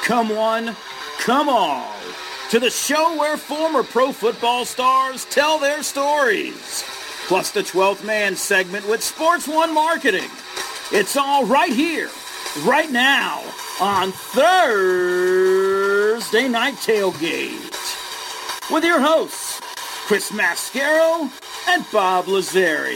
Come one, come all, to the show where former pro football stars tell their stories, plus the 12th Man segment with Sports One Marketing. It's all right here, right now, on Thursday Night Tailgate, with your hosts, Chris Mascaro and Bob Lazzari.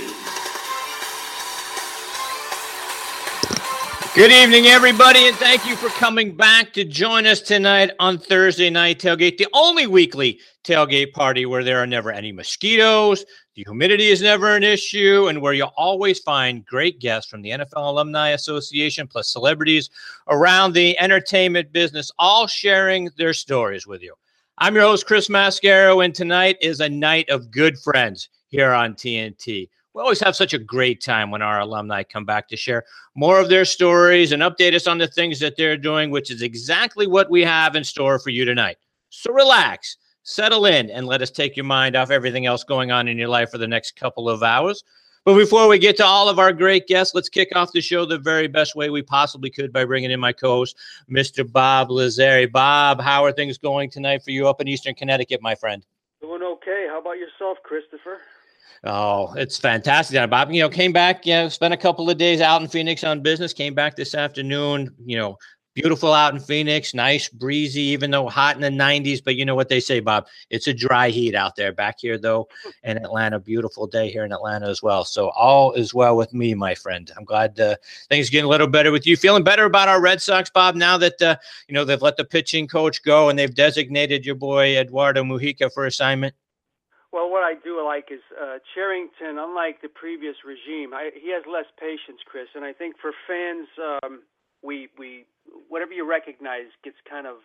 Good evening, everybody, and thank you for coming back to join us tonight on Thursday Night Tailgate, the only weekly tailgate party where there are never any mosquitoes, the humidity is never an issue, and where you'll always find great guests from the NFL Alumni Association, plus celebrities around the entertainment business, all sharing their stories with you. I'm your host, Chris Mascaro, and tonight is a night of good friends here on TNT. We always have such a great time when our alumni come back to share more of their stories and update us on the things that they're doing, which is exactly what we have in store for you tonight. So relax, settle in, and let us take your mind off everything else going on in your life for the next couple of hours. But before we get to all of our great guests, let's kick off the show the very best way we possibly could by bringing in my co-host, Mr. Bob Lazzari. Bob, how are things going tonight for you up in Eastern Connecticut, my friend? Doing okay. How about yourself, Christopher? Oh, it's fantastic, Bob. Came back, spent a couple of days out in Phoenix on business, came back this afternoon, beautiful out in Phoenix, nice, breezy, even though hot in the 90s. But you know what they say, Bob, it's a dry heat out there. Back here, though, in Atlanta, beautiful day here in Atlanta as well. So all is well with me, my friend. I'm glad things are getting a little better with you. Feeling better about our Red Sox, Bob, now that, they've let the pitching coach go and they've designated your boy Eduardo Mujica for assignment? Well, what I do like is Cherington, unlike the previous regime, he has less patience, Chris. And I think for fans, we whatever you recognize gets kind of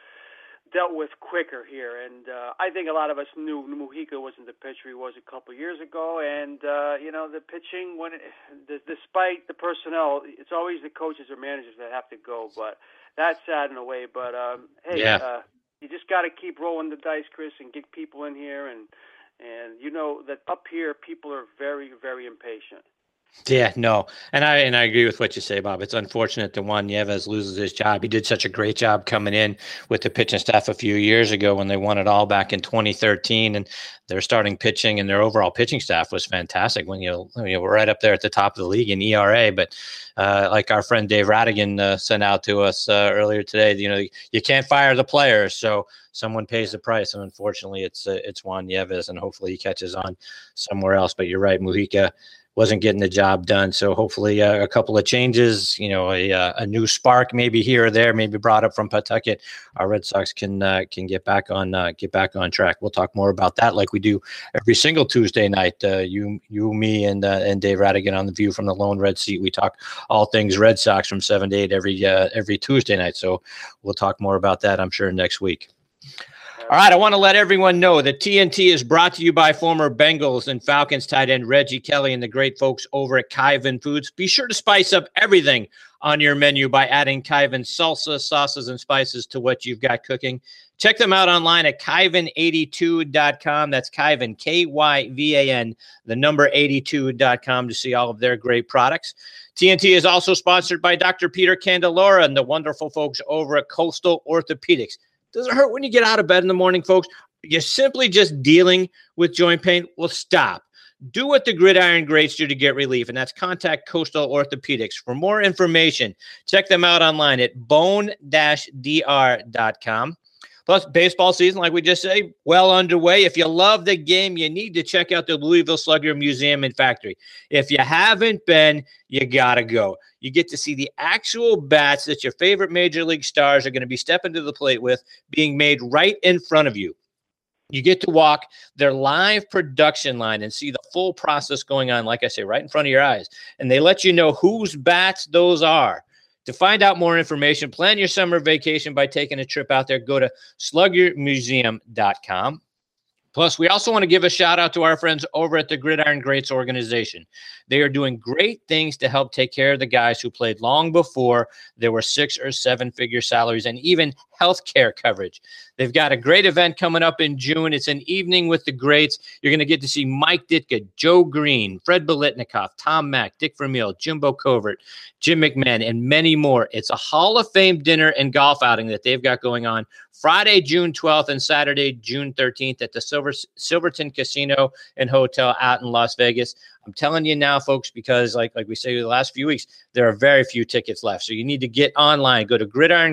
dealt with quicker here. And I think a lot of us knew Mujica wasn't the pitcher he was a couple of years ago. And, the pitching, despite the personnel, it's always the coaches or managers that have to go. But that's sad in a way. But, you just got to keep rolling the dice, Chris, and get people in here. And you know that up here, people are very, very impatient. Yeah, no. And I agree with what you say, Bob. It's unfortunate that Juan Nieves loses his job. He did such a great job coming in with the pitching staff a few years ago when they won it all back in 2013. And their starting pitching and their overall pitching staff was fantastic when you were right up there at the top of the league in ERA. But like our friend Dave Radigan sent out to us earlier today, you can't fire the players. So someone pays the price. And unfortunately, it's Juan Nieves, and hopefully he catches on somewhere else. But you're right, Mujica wasn't getting the job done. So hopefully a couple of changes, a new spark maybe here or there, maybe brought up from Pawtucket. Our Red Sox can get back on track. We'll talk more about that like we do every single Tuesday night. You, me, and Dave Radigan on the View from the Lone Red Seat. We talk all things Red Sox from 7 to 8 every Tuesday night. So we'll talk more about that, I'm sure, next week. All right, I want to let everyone know that TNT is brought to you by former Bengals and Falcons tight end Reggie Kelly and the great folks over at Kyvan Foods. Be sure to spice up everything on your menu by adding Kyvan salsa, sauces, and spices to what you've got cooking. Check them out online at Kyvan82.com. That's Kyvan, Kyvan, the number 82.com to see all of their great products. TNT is also sponsored by Dr. Peter Candelora and the wonderful folks over at Coastal Orthopedics. Does it hurt when you get out of bed in the morning, folks? You're simply just dealing with joint pain? Well, stop. Do what the Gridiron Greats do to get relief, and that's contact Coastal Orthopedics. For more information, check them out online at bone-dr.com. Plus, baseball season, like we just say, well underway. If you love the game, you need to check out the Louisville Slugger Museum and Factory. If you haven't been, you got to go. You get to see the actual bats that your favorite major league stars are going to be stepping to the plate with being made right in front of you. You get to walk their live production line and see the full process going on, like I say, right in front of your eyes. And they let you know whose bats those are. To find out more information, plan your summer vacation by taking a trip out there. Go to sluggermuseum.com. Plus, we also want to give a shout out to our friends over at the Gridiron Greats organization. They are doing great things to help take care of the guys who played long before there were 6 or 7 figure salaries and even healthcare coverage. They've got a great event coming up in June. It's an evening with the greats. You're going to get to see Mike Ditka, Joe Green, Fred Biletnikoff, Tom Mack, Dick Vermeil, Jimbo Covert, Jim McMahon, and many more. It's a Hall of Fame dinner and golf outing that they've got going on Friday, June 12th and Saturday, June 13th at the Silverton Casino and Hotel out in Las Vegas. I'm telling you now, folks, because like we say the last few weeks, there are very few tickets left. So you need to get online. Go to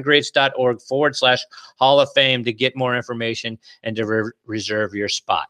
gridirongreats.org/Hall of Fame to get more information and to reserve your spot.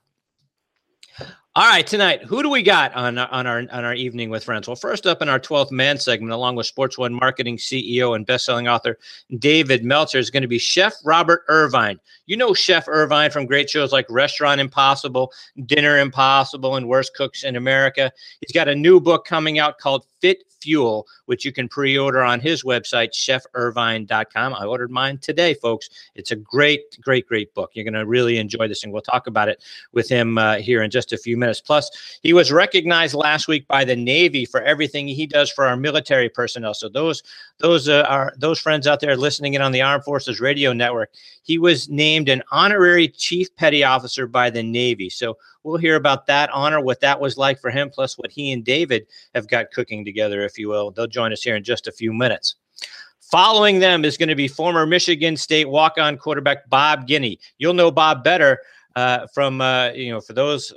All right, tonight, who do we got on our evening with friends? Well, first up in our 12th Man segment, along with Sports One Marketing CEO and best-selling author David Meltzer, is going to be Chef Robert Irvine. You know Chef Irvine from great shows like Restaurant Impossible, Dinner Impossible, and Worst Cooks in America. He's got a new book coming out called Fit Fuel, which you can pre-order on his website, chefirvine.com. I ordered mine today, folks. It's a great book. You're going to really enjoy this, and we'll talk about it with him here in just a few minutes. Plus, he was recognized last week by the Navy for everything he does for our military personnel. So those friends out there listening in on the Armed Forces Radio Network, he was named an honorary Chief Petty Officer by the Navy. So we'll hear about that honor, what that was like for him, plus what he and David have got cooking together, if you will. They'll join us here in just a few minutes. Following them is going to be former Michigan State walk-on quarterback Bob Guiney. You'll know Bob better from for those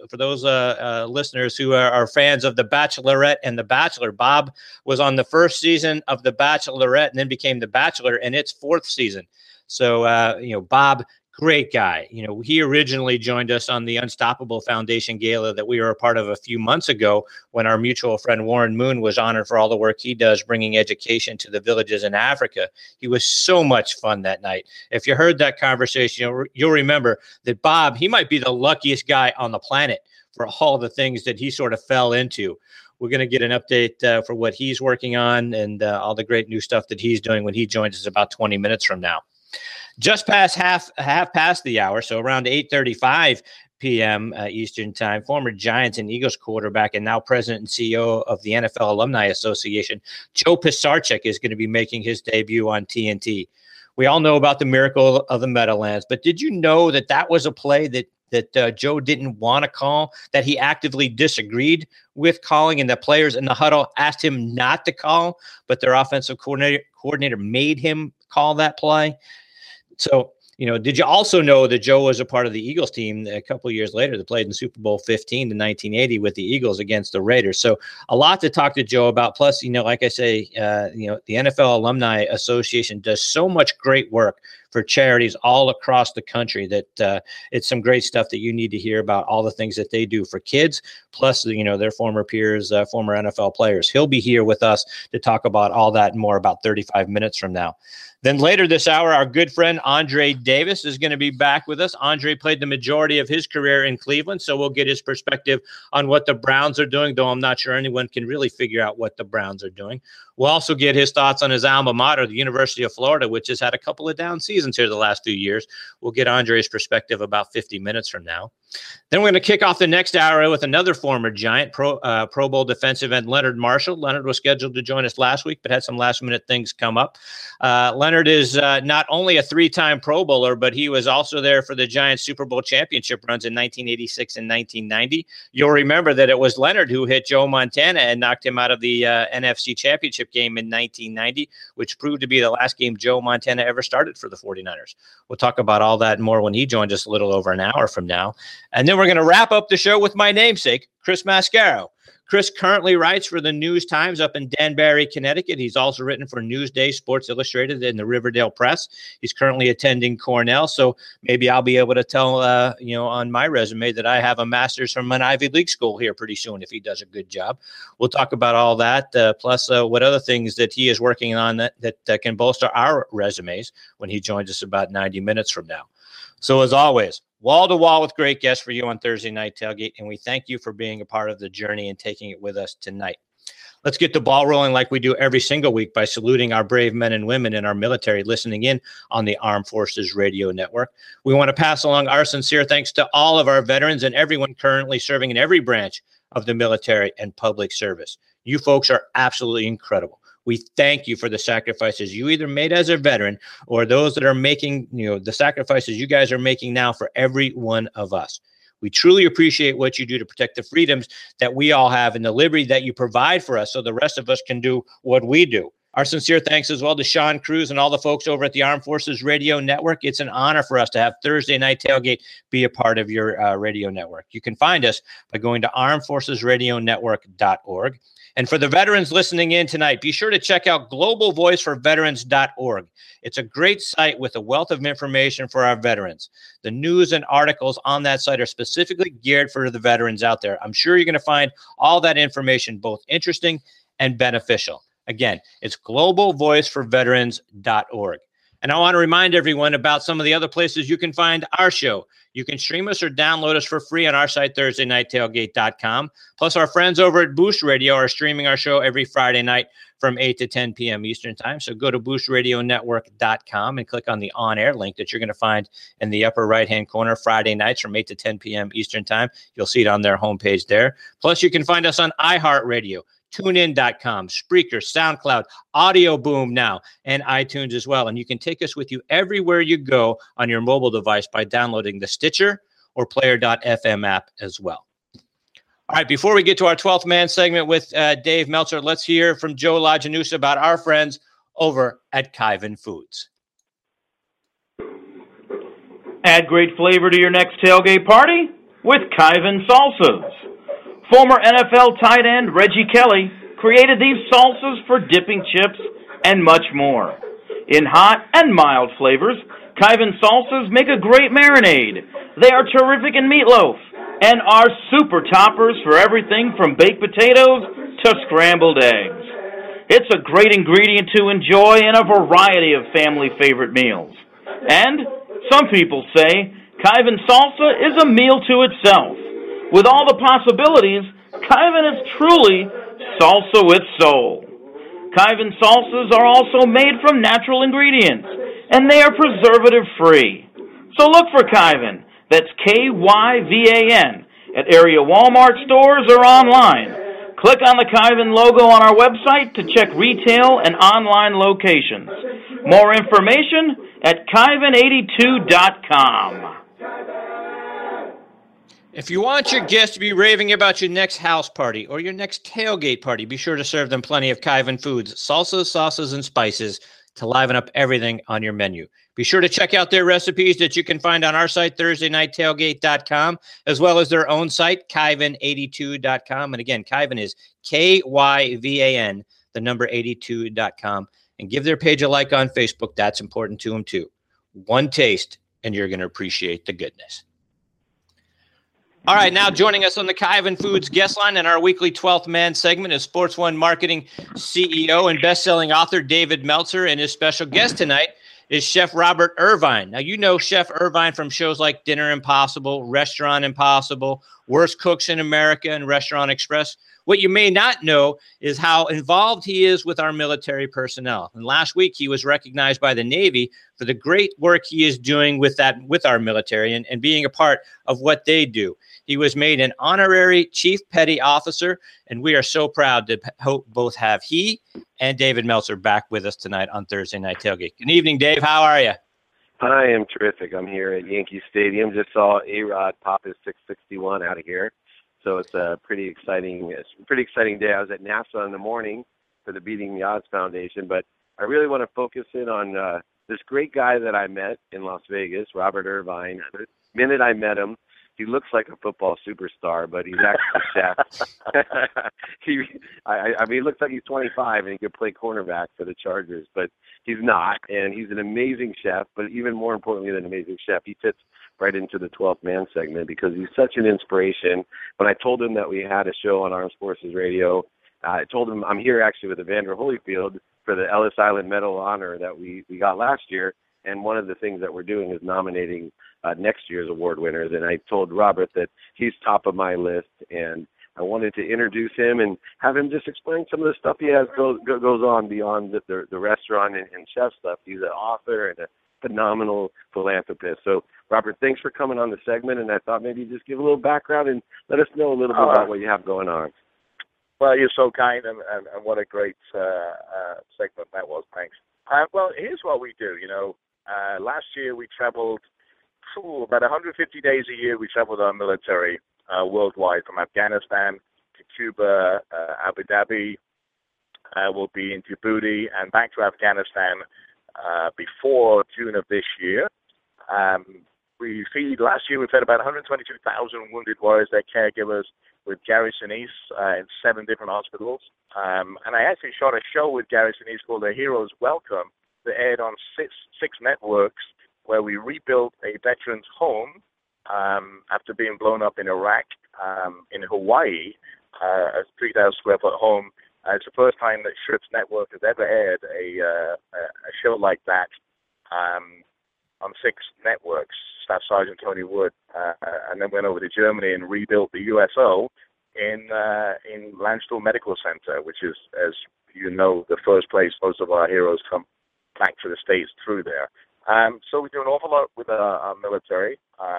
listeners who are fans of The Bachelorette and The Bachelor. Bob was on the first season of The Bachelorette and then became The Bachelor in its fourth season. So Bob, great guy. He originally joined us on the Unstoppable Foundation Gala that we were a part of a few months ago when our mutual friend Warren Moon was honored for all the work he does bringing education to the villages in Africa. He was so much fun that night. If you heard that conversation, you'll remember that Bob, he might be the luckiest guy on the planet for all the things that he sort of fell into. We're going to get an update for what he's working on and all the great new stuff that he's doing when he joins us about 20 minutes from now. Just past half past the hour, so around 8:35 p.m. Eastern Time, former Giants and Eagles quarterback and now president and CEO of the NFL Alumni Association, Joe Pisarcik, is going to be making his debut on TNT. We all know about the miracle of the Meadowlands, but did you know that was a play that Joe didn't want to call, that he actively disagreed with calling, and the players in the huddle asked him not to call, but their offensive coordinator made him call that play? So, did you also know that Joe was a part of the Eagles team a couple of years later that played in Super Bowl 15 in 1980 with the Eagles against the Raiders? So a lot to talk to Joe about. Plus, like I say, the NFL Alumni Association does so much great work for charities all across the country that it's some great stuff that you need to hear about, all the things that they do for kids, plus, their former peers, former NFL players. He'll be here with us to talk about all that and more about 35 minutes from now. Then later this hour, our good friend Andre Davis is going to be back with us. Andre played the majority of his career in Cleveland, so we'll get his perspective on what the Browns are doing, though I'm not sure anyone can really figure out what the Browns are doing. We'll also get his thoughts on his alma mater, the University of Florida, which has had a couple of down seasons here the last few years. We'll get Andre's perspective about 50 minutes from now. Then we're going to kick off the next hour with another former Giant, Pro Bowl defensive end Leonard Marshall. Leonard was scheduled to join us last week, but had some last-minute things come up. Leonard is not only a three-time Pro Bowler, but he was also there for the Giants Super Bowl championship runs in 1986 and 1990. You'll remember that it was Leonard who hit Joe Montana and knocked him out of the NFC championship game in 1990, which proved to be the last game Joe Montana ever started for the 49ers. We'll talk about all that and more when he joins us a little over an hour from now. And then we're going to wrap up the show with my namesake, Chris Mascaro. Chris currently writes for the News Times up in Danbury, Connecticut. He's also written for Newsday, Sports Illustrated, and the Riverdale Press. He's currently attending Cornell, so maybe I'll be able to tell, on my resume that I have a master's from an Ivy League school here pretty soon if he does a good job. We'll talk about all that, plus what other things that he is working on that can bolster our resumes when he joins us about 90 minutes from now. So as always, wall-to-wall with great guests for you on Thursday Night Tailgate, and we thank you for being a part of the journey and taking it with us tonight. Let's get the ball rolling like we do every single week by saluting our brave men and women in our military listening in on the Armed Forces Radio Network. We want to pass along our sincere thanks to all of our veterans and everyone currently serving in every branch of the military and public service. You folks are absolutely incredible. We thank you for the sacrifices you either made as a veteran or those that are making, the sacrifices you guys are making now for every one of us. We truly appreciate what you do to protect the freedoms that we all have and the liberty that you provide for us so the rest of us can do what we do. Our sincere thanks as well to Sean Cruz and all the folks over at the Armed Forces Radio Network. It's an honor for us to have Thursday Night Tailgate be a part of your radio network. You can find us by going to armedforcesradionetwork.org. And for the veterans listening in tonight, be sure to check out globalvoiceforveterans.org. It's a great site with a wealth of information for our veterans. The news and articles on that site are specifically geared for the veterans out there. I'm sure you're going to find all that information both interesting and beneficial. Again, it's globalvoiceforveterans.org. And I want to remind everyone about some of the other places you can find our show. You can stream us or download us for free on our site, ThursdayNightTailgate.com. Plus, our friends over at Boost Radio are streaming our show every Friday night from 8 to 10 p.m. Eastern Time. So go to boostradionetwork.com and click on the on-air link that you're going to find in the upper right-hand corner Friday nights from 8 to 10 p.m. Eastern Time. You'll see it on their homepage there. Plus, you can find us on iHeartRadio, TuneIn.com, Spreaker, SoundCloud, Audio Boom now, and iTunes as well. And you can take us with you everywhere you go on your mobile device by downloading the Stitcher or Player.fm app as well. All right, before we get to our 12th man segment with Dave Meltzer, let's hear from Joe Lajanusa about our friends over at Kyvan Foods. Add great flavor to your next tailgate party with Kyvan Salsas. Former NFL tight end Reggie Kelly created these salsas for dipping chips and much more. In hot and mild flavors, Kyvan salsas make a great marinade. They are terrific in meatloaf and are super toppers for everything from baked potatoes to scrambled eggs. It's a great ingredient to enjoy in a variety of family favorite meals. And some people say Kyvan salsa is a meal to itself. With all the possibilities, Kyvan is truly salsa with soul. Kyvan salsas are also made from natural ingredients, and they are preservative-free. So look for Kyvan, that's K-Y-V-A-N, at area Walmart stores or online. Click on the Kyvan logo on our website to check retail and online locations. More information at Kyvan82.com. If you want your guests to be raving about your next house party or your next tailgate party, be sure to serve them plenty of Kyvan Foods, salsas, sauces, and spices to liven up everything on your menu. Be sure to check out their recipes that you can find on our site, ThursdayNightTailgate.com, as well as their own site, Kyvan82.com. And again, Kyvan is K-Y-V-A-N, the number 82.com. And give their page a like on Facebook. That's important to them, too. One taste, and you're going to appreciate the goodness. All right, now joining us on the Kyvan Foods guest line in our weekly 12th Man segment is Sports One Marketing CEO and best-selling author David Meltzer, and his special guest tonight is Chef Robert Irvine. Now, you know Chef Irvine from shows like Dinner Impossible, Restaurant Impossible, Worst Cooks in America, and Restaurant Express. What you may not know is how involved he is with our military personnel. And last week, he was recognized by the Navy for the great work he is doing with our military and being a part of what they do. He was made an honorary Chief Petty Officer, and we are so proud to both have he and David Meltzer back with us tonight on Thursday Night Tailgate. Good evening, Dave. How are you? I am terrific. I'm here at Yankee Stadium. Just saw A-Rod pop his 661 out of here. So it's a pretty exciting day. I was at NASA in the morning for the Beating the Odds Foundation, but I really want to focus in on this great guy that I met in Las Vegas, Robert Irvine. The minute I met him, he looks like a football superstar, but he's actually a chef. He looks like he's 25 and he could play cornerback for the Chargers, but he's not. And he's an amazing chef, but even more importantly than an amazing chef, he fits right into the 12th Man segment because he's such an inspiration. When I told him that we had a show on Armed Forces Radio, I told him I'm here actually with Evander Holyfield for the Ellis Island Medal of Honor that we got last year. And one of the things that we're doing is nominating next year's award winners. And I told Robert that he's top of my list, and I wanted to introduce him and have him just explain some of the stuff he has goes on beyond the restaurant and chef stuff. He's an author and a phenomenal philanthropist. So, Robert, thanks for coming on the segment, and I thought maybe just give a little background and let us know a little bit about what you have going on. Well, you're so kind, and what a great segment that was. Thanks. Well, here's what we do. Last year we traveled about 150 days a year. We traveled our military worldwide, from Afghanistan to Cuba, Abu Dhabi. We'll be in Djibouti and back to Afghanistan before June of this year. Last year we fed about 122,000 wounded warriors, their caregivers, with Gary Sinise in 7 different hospitals. And I actually shot a show with Gary Sinise called The Hero's Welcome that aired on six networks, where we rebuilt a veteran's home after being blown up in Iraq, in Hawaii, a 3,000 square foot home. It's the first time that Scripps Network has ever aired a show like that on 6 networks. Staff Sergeant Tony Wood, and then went over to Germany and rebuilt the USO in Landstuhl Medical Center, which is, as you know, the first place most of our heroes come back to the States through there. So we do an awful lot with our military,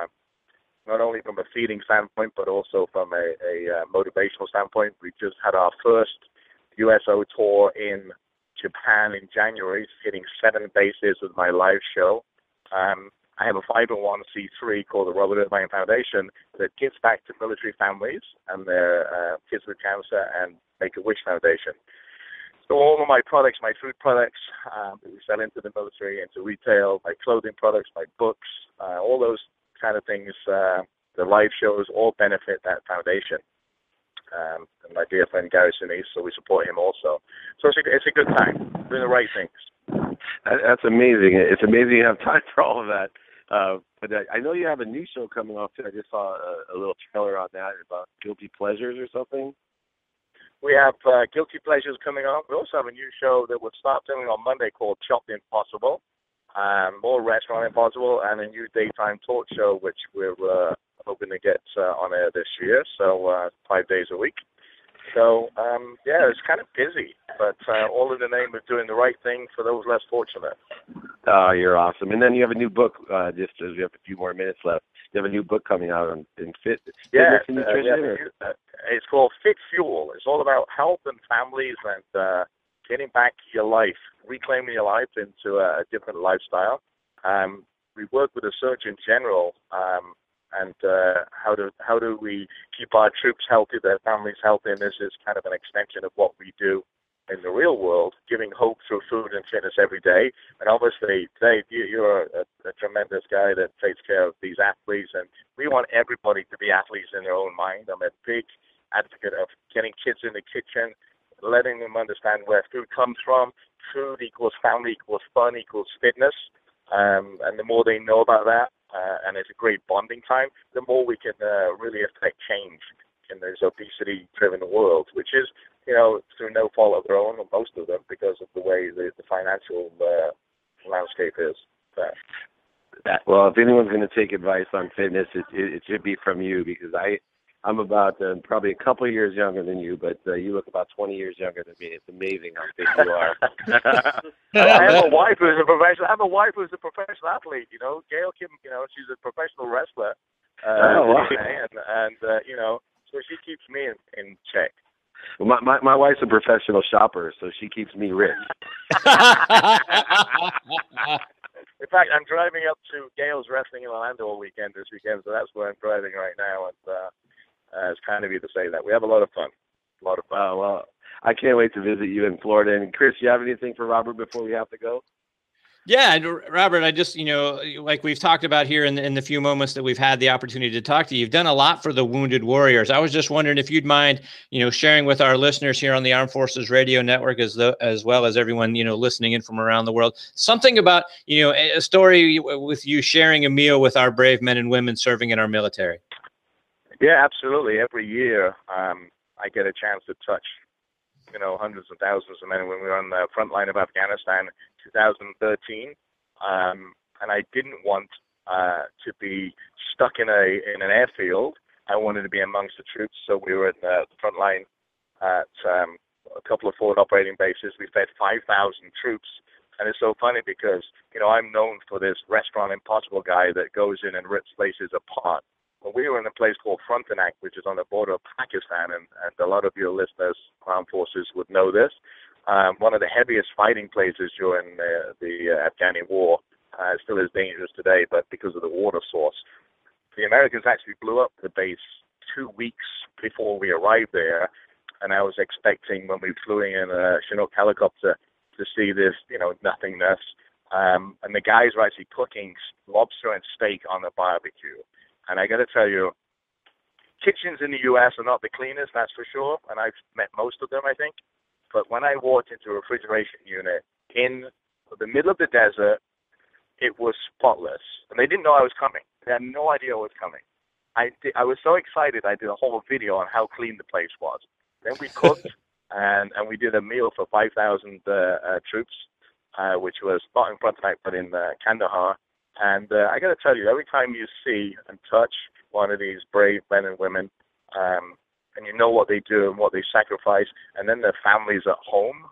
not only from a feeding standpoint, but also from a motivational standpoint. We just had our first USO tour in Japan in January, hitting 7 bases with my live show. I have a 501c3 called the Robert Irvine Foundation that gives back to military families and their kids with cancer, and Make-A-Wish Foundation. So all of my products, my food products that we sell into the military, into retail, my clothing products, my books, all those kind of things, the live shows, all benefit that foundation. And my dear friend Gary Sinise, so we support him also. So it's a good time, doing the right things. That's amazing. It's amazing you have time for all of that. But I know you have a new show coming off too. I just saw a little trailer on that about Guilty Pleasures or something. We have Guilty Pleasures coming on. We also have a new show that will start filming on Monday called Chopped Impossible, more Restaurant Impossible, and a new daytime talk show which we're hoping to get on air this year. So 5 days a week. So yeah, it's kind of busy, but all in the name of doing the right thing for those less fortunate. Oh, you're awesome. And then you have a new book, just as we have a few more minutes left. You have a new book coming out in fitness and nutrition? It's called Fit Fuel. It's all about health and families and getting back your life, reclaiming your life into a different lifestyle. We work with the Surgeon General and how do we keep our troops healthy, their families healthy, and this is kind of an extension of what we do in the real world, giving hope through food and fitness every day. And obviously, Dave, you're a tremendous guy that takes care of these athletes, and we want everybody to be athletes in their own mind. I'm a big advocate of getting kids in the kitchen, letting them understand where food comes from. Food equals family equals fun equals fitness, and the more they know about that, and it's a great bonding time, the more we can really affect change in this obesity-driven world, which is, through no fault of their own, or most of them, because of the way the financial landscape is. Well, if anyone's going to take advice on fitness, it should be from you, because I'm about probably a couple of years younger than you, but you look about 20 years younger than me. It's amazing how big you are. I have a wife who's a professional athlete. Gail Kim. She's a professional wrestler. Wow. And so she keeps me in check. Well, my wife's a professional shopper, so she keeps me rich. In fact, I'm driving up to Gail's Wrestling in Orlando all weekend this weekend, so that's where I'm driving right now. And it's kind of you to say that. We have a lot of fun. Well, I can't wait to visit you in Florida. And Chris, you have anything for Robert before we have to go? Yeah, Robert, I just, like we've talked about here in the few moments that we've had the opportunity to talk to you, you've done a lot for the wounded warriors. I was just wondering if you'd mind, sharing with our listeners here on the Armed Forces Radio Network, as well as everyone, listening in from around the world, something about, a story with you sharing a meal with our brave men and women serving in our military. Yeah, absolutely. Every year, I get a chance to touch, hundreds of thousands of men and women. We were on the front line of Afghanistan in 2013, and I didn't want to be stuck in an airfield. I wanted to be amongst the troops, so we were at the front line at a couple of forward operating bases. We fed 5,000 troops, and it's so funny because, I'm known for this Restaurant Impossible guy that goes in and rips places apart. when we were in a place called Frontenac, which is on the border of Pakistan, and a lot of your listeners, armed forces, would know this. One of the heaviest fighting places during the Afghani war. Still is dangerous today, but because of the water source. The Americans actually blew up the base 2 weeks before we arrived there, and I was expecting when we flew in a Chinook helicopter to see this, nothingness. And the guys were actually cooking lobster and steak on the barbecue. And I got to tell you, kitchens in the U.S. are not the cleanest, that's for sure, and I've met most of them, I think. But when I walked into a refrigeration unit in the middle of the desert, it was spotless. And they didn't know I was coming. They had no idea I was coming. I was so excited, I did a whole video on how clean the place was. Then we cooked, and we did a meal for 5,000 troops, which was not in Frontenac, but in Kandahar. And I got to tell you, every time you see and touch one of these brave men and women, and you know what they do and what they sacrifice, and then their families at home,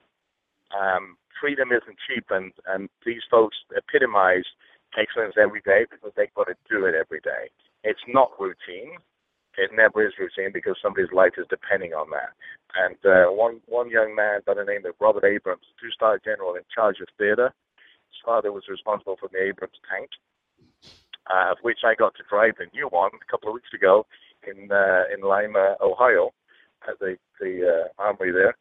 freedom isn't cheap, and these folks epitomize excellence every day because they've got to do it every day. It's not routine. It never is routine because somebody's life is depending on that. And one young man by the name of Robert Abrams, two-star general in charge of theater, his father was responsible for the Abrams tank, of which I got to drive the new one a couple of weeks ago in Lima, Ohio, at the armory there.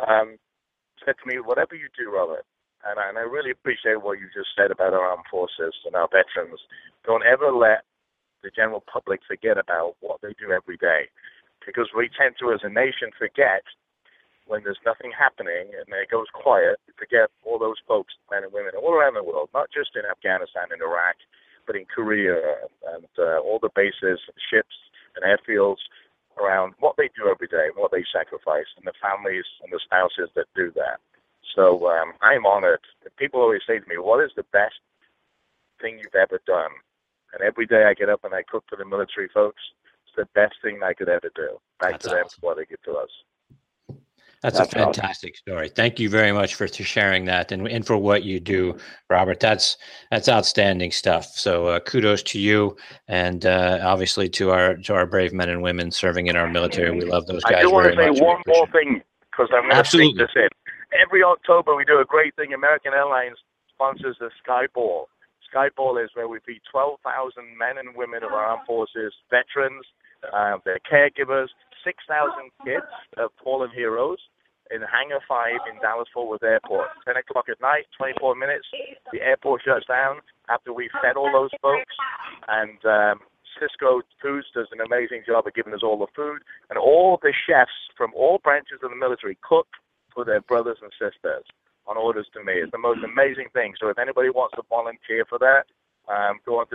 Said to me, whatever you do, Robert, and I really appreciate what you just said about our armed forces and our veterans, don't ever let the general public forget about what they do every day, because we tend to, as a nation, forget when there's nothing happening and it goes quiet, we forget all those folks, men and women, all around the world, not just in Afghanistan and Iraq, but in Korea and all the bases, ships and airfields around what they do every day, what they sacrifice, and the families and the spouses that do that. So I'm honored. People always say to me, what is the best thing you've ever done? And every day I get up and I cook for the military folks. It's the best thing I could ever do. Back to them for what they give to us. That's a fantastic story. Thank you very much for sharing that and for what you do, Robert. That's outstanding stuff. So kudos to you and obviously to our brave men and women serving in our military. We love those guys. I do want to say much. one more thing because I'm going to sneak this in. Every October we do a great thing. American Airlines sponsors the Sky Ball. Sky Ball is where we feed 12,000 men and women of our armed forces, veterans, their caregivers, 6,000 kids of fallen heroes in Hangar 5 in Dallas-Fort Worth Airport. 10 o'clock at night, 24 minutes, the airport shuts down after we fed all those folks. And Cisco Foods does an amazing job of giving us all the food. And all the chefs from all branches of the military cook for their brothers and sisters on orders to me. It's the most amazing thing. So if anybody wants to volunteer for that, go on to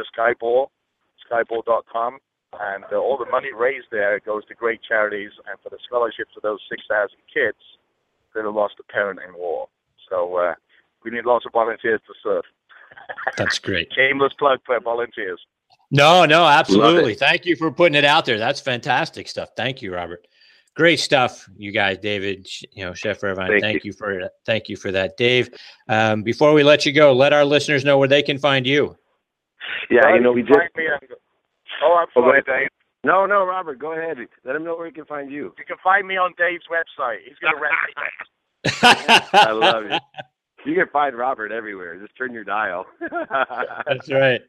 skyball.com. And all the money raised there goes to great charities and for the scholarships of those 6,000 kids that have lost a parent in war. So we need lots of volunteers to serve. That's great. Shameless plug for volunteers. No, absolutely. Thank you for putting it out there. That's fantastic stuff. Thank you, Robert. Great stuff, you guys. David, Chef Irvine, thank you for that. Dave, before we let you go, let our listeners know where they can find you. Yeah, we just. I'm sorry, Dave. No, Robert, go ahead. Let him know where he can find you. You can find me on Dave's website. He's going to rent me. I love it. You can find Robert everywhere. Just turn your dial. That's right.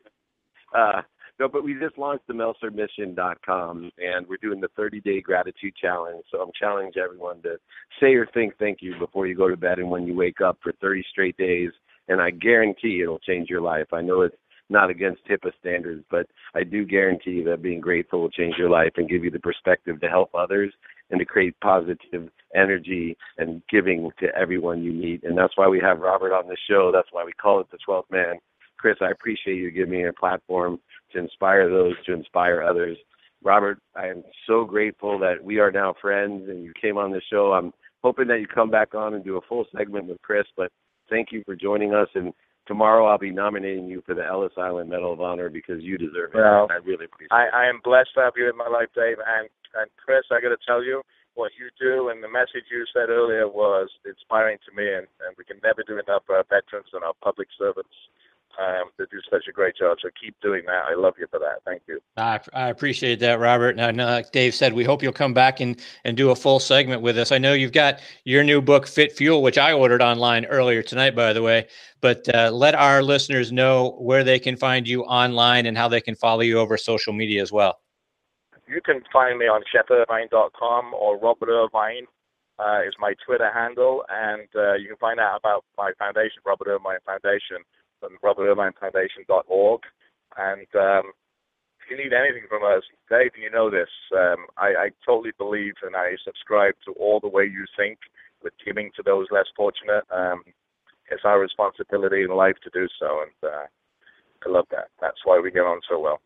No, but we just launched the meltzermission.com, and we're doing the 30-day gratitude challenge. So I'm challenging everyone to say or think thank you before you go to bed and when you wake up for 30 straight days, and I guarantee it'll change your life. I know it's not against HIPAA standards, but I do guarantee that being grateful will change your life and give you the perspective to help others and to create positive energy and giving to everyone you meet. And that's why we have Robert on this show. That's why we call it the 12th Man. Chris, I appreciate you giving me a platform to inspire those, to inspire others. Robert, I am so grateful that we are now friends and you came on the show. I'm hoping that you come back on and do a full segment with Chris, but thank you for joining us. And tomorrow I'll be nominating you for the Ellis Island Medal of Honor because you deserve it. Well, I really appreciate it. I am blessed to have you in my life, Dave. And Chris, I got to tell you, what you do and the message you said earlier was inspiring to me, and we can never do enough for our veterans and our public servants. that do such a great job. So keep doing that. I love you for that. Thank you. I appreciate that, Robert. And like Dave said, we hope you'll come back and do a full segment with us. I know you've got your new book, Fit Fuel, which I ordered online earlier tonight, by the way. But let our listeners know where they can find you online and how they can follow you over social media as well. You can find me on chefirvine.com, or Robert Irvine is my Twitter handle. And you can find out about my foundation, Robert Irvine Foundation, from robertirvinefoundation.org. And if you need anything from us, Dave, you know this, I totally believe and I subscribe to all the way you think with giving to those less fortunate. It's our responsibility in life to do so, and I love that. That's why we get on so well.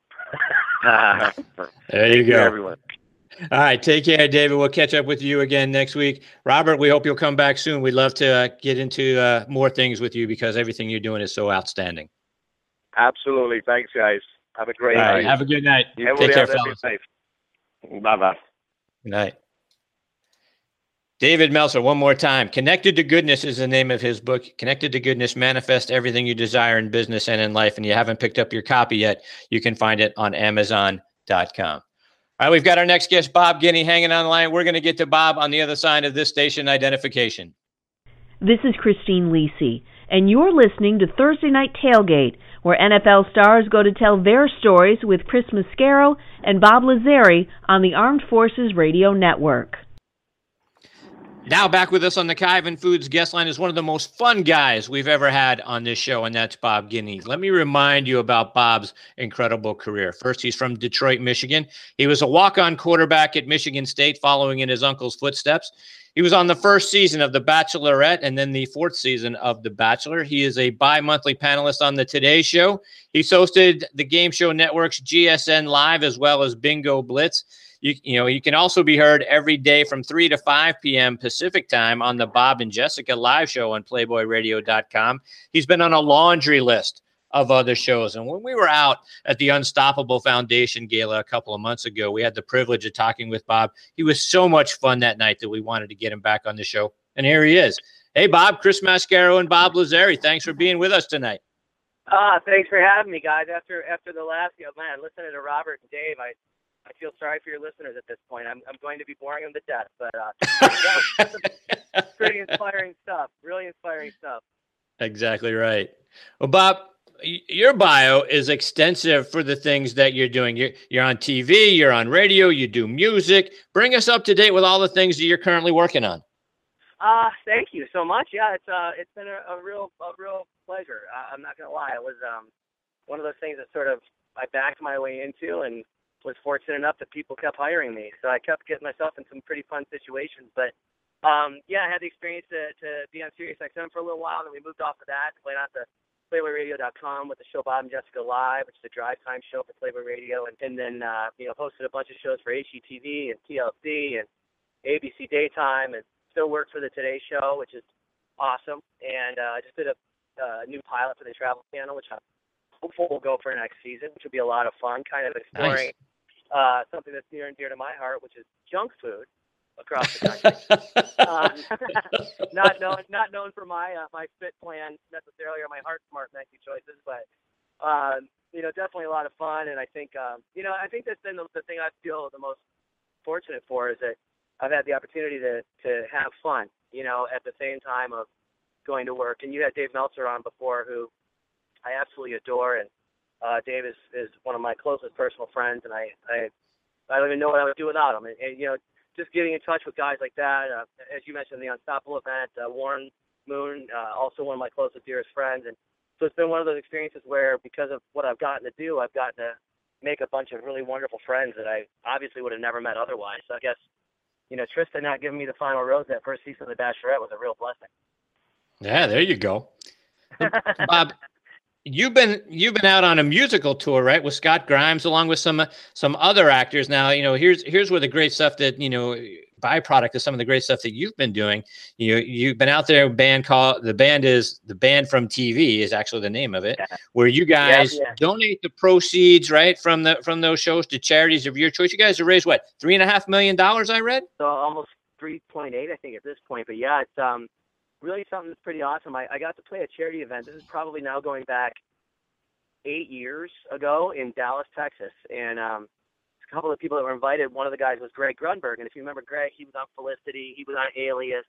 There you go. Everyone. All right, take care, David. We'll catch up with you again next week. Robert, we hope you'll come back soon. We'd love to get into more things with you because everything you're doing is so outstanding. Absolutely. Thanks, guys. Have a great All night. right, have a good night. Take care, fellas. Bye-bye. Good night. David Meltzer, one more time. Connected to Goodness is the name of his book. Connected to Goodness, manifest everything you desire in business and in life. And you haven't picked up your copy yet, you can find it on Amazon.com. All right, we've got our next guest, Bob Guiney, hanging on the line. We're going to get to Bob on the other side of this station identification. This is Christine Lisi, and you're listening to Thursday Night Tailgate, where NFL stars go to tell their stories with Chris Mascaro and Bob Lazari on the Armed Forces Radio Network. Now back with us on the Kaiven Foods guest line is one of the most fun guys we've ever had on this show, and that's Bob Guiney. Let me remind you about Bob's incredible career. First, he's from Detroit, Michigan. He was a walk-on quarterback at Michigan State following in his uncle's footsteps. He was on the first season of The Bachelorette and then the fourth season of The Bachelor. He is a bi-monthly panelist on the Today Show. He's hosted the Game Show Network's GSN Live as well as Bingo Blitz. You can also be heard every day from 3 to 5 p.m. Pacific time on the Bob and Jessica live show on PlayBoyRadio.com. He's been on a laundry list of other shows. And when we were out at the Unstoppable Foundation Gala a couple of months ago, we had the privilege of talking with Bob. He was so much fun that night that we wanted to get him back on the show. And here he is. Hey, Bob, Chris Mascaro and Bob Lazari, thanks for being with us tonight. Thanks for having me, guys. After the last, listening to Robert and Dave, I feel sorry for your listeners at this point. I'm going to be boring them to death, but pretty inspiring stuff. Really inspiring stuff. Exactly right. Well, Bob, your bio is extensive for the things that you're doing. You're on TV, you're on radio, you do music. Bring us up to date with all the things that you're currently working on. Thank you so much. Yeah, it's been a real pleasure. I'm not gonna lie. It was one of those things that sort of I backed my way into and was fortunate enough that people kept hiring me. So I kept getting myself in some pretty fun situations. But I had the experience to be on Sirius XM for a little while, and then we moved off of that to play out to PlayBoyRadio.com with the show Bob and Jessica Live, which is a drive time show for Playboy Radio, and then hosted a bunch of shows for HGTV and TLC and ABC Daytime, and still work for the Today Show, which is awesome. And I just did a new pilot for the Travel Channel, which I'm hopeful will go for next season, which will be a lot of fun, kind of exploring something that's near and dear to my heart, which is junk food across the country. Not known for my fit plan necessarily or my heart smart menu choices, but definitely a lot of fun. And I think I think that's been the thing I feel the most fortunate for is that I've had the opportunity to have fun, at the same time of going to work. And you had Dave Meltzer on before, who I absolutely adore, and Dave is one of my closest personal friends, and I don't even know what I would do without him. And just getting in touch with guys like that, as you mentioned, the Unstoppable event, Warren Moon, also one of my closest, dearest friends. And so it's been one of those experiences where, because of what I've gotten to do, I've gotten to make a bunch of really wonderful friends that I obviously would have never met otherwise. So I guess, Tristan not giving me the final rose that first season of The Bachelorette was a real blessing. Yeah, there you go. Bob, you've been out on a musical tour, right, with Scott Grimes, along with some other actors. Now, here's where the great stuff that byproduct of some of the great stuff that you've been doing. You've been out there. The band from TV is actually the name of it, where you guys donate the proceeds, right, from those shows to charities of your choice. You guys have raised what, $3.5 million? I read. So almost 3.8, I think, at this point. But yeah, it's really something that's pretty awesome. I got to play a charity event. This is probably now going back 8 years ago in Dallas, Texas, and a couple of people that were invited. One of the guys was Greg Grunberg, and if you remember Greg, he was on Felicity, he was on Alias,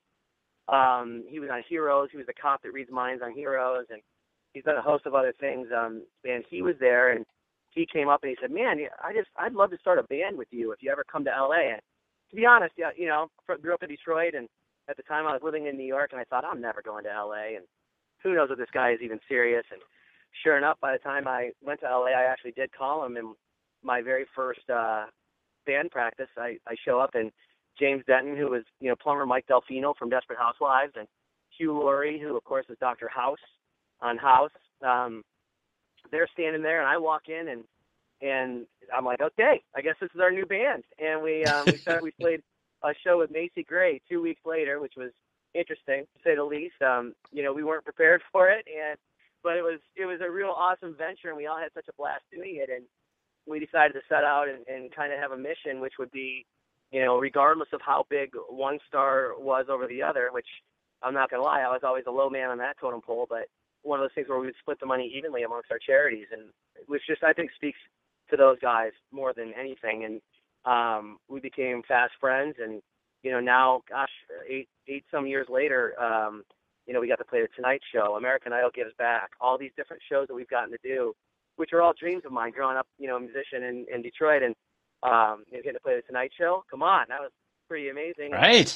he was on Heroes, he was the cop that reads minds on Heroes, and he's done a host of other things. And he was there, and he came up and he said, "Man, I'd love to start a band with you if you ever come to LA." And to be honest, yeah, grew up in Detroit, and at the time I was living in New York, and I thought, I'm never going to LA, and who knows if this guy is even serious. And sure enough, by the time I went to LA, I actually did call him. And my very first band practice, I show up, and James Denton, who was plumber Mike Delfino from Desperate Housewives, and Hugh Laurie, who of course is Dr. House on House. They're standing there, and I walk in, and I'm like, okay, I guess this is our new band. And we played a show with Macy Gray 2 weeks later, which was interesting to say the least. We weren't prepared for it, but it was a real awesome venture, and we all had such a blast doing it. And we decided to set out and kind of have a mission, which would be, regardless of how big one star was over the other, which I'm not going to lie, I was always a low man on that totem pole, but one of those things where we would split the money evenly amongst our charities, and which just, I think, speaks to those guys more than anything. And we became fast friends, and now, gosh, eight some years later, we got to play the Tonight Show, American Idol Gives Back, all these different shows that we've gotten to do, which are all dreams of mine growing up, a musician in Detroit, and getting to play the Tonight Show. Come on, that was pretty amazing. Right.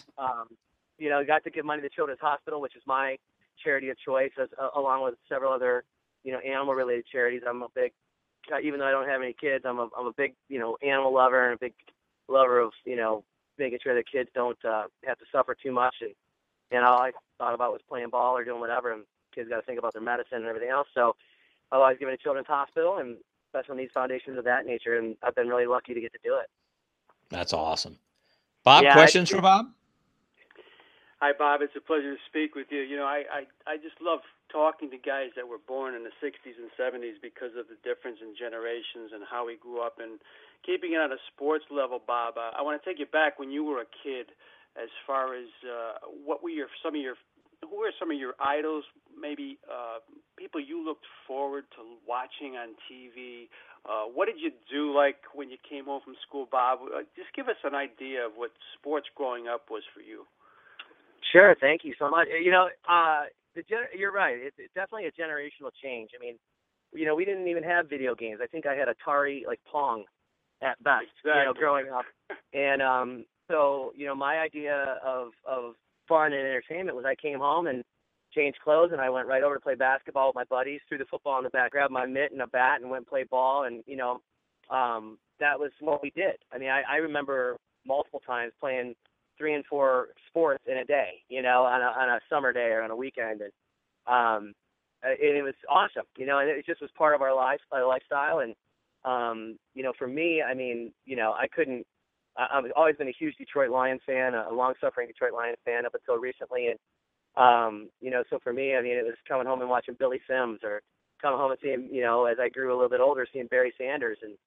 Got to give money to Children's Hospital, which is my charity of choice, along with several other, animal-related charities. I'm a big, even though I don't have any kids, I'm a big, animal lover, and a big lover of, making sure that kids don't have to suffer too much. And all I thought about was playing ball or doing whatever, and kids got to think about their medicine and everything else. So I've always given to Children's Hospital and special needs foundations of that nature, and I've been really lucky to get to do it. That's awesome. Bob, questions for Bob? Hi, Bob. It's a pleasure to speak with you. I just love talking to guys that were born in the 60s and 70s because of the difference in generations and how we grew up. And keeping it at a sports level, Bob, I want to take you back when you were a kid, as far as who were some of your idols, maybe people you looked forward to watching on TV. What did you do like when you came home from school, Bob? Just give us an idea of what sports growing up was for you. Sure, thank you so much. You're right. It's definitely a generational change. I mean, we didn't even have video games. I think I had Atari, like Pong, at best. Exactly. Growing up, and so my idea of fun and entertainment was I came home and changed clothes, and I went right over to play basketball with my buddies, threw the football in the back, grabbed my mitt and a bat, and went and played ball. And that was what we did. I mean, I remember multiple times playing 3 and 4 sports in a day, on a summer day or on a weekend. And it was awesome, and it just was part of our lifestyle. And, for me, I mean, I've always been a huge Detroit Lions fan, a long-suffering Detroit Lions fan up until recently. And, so for me, I mean, it was coming home and watching Billy Sims, or coming home and seeing, as I grew a little bit older, seeing Barry Sanders. And,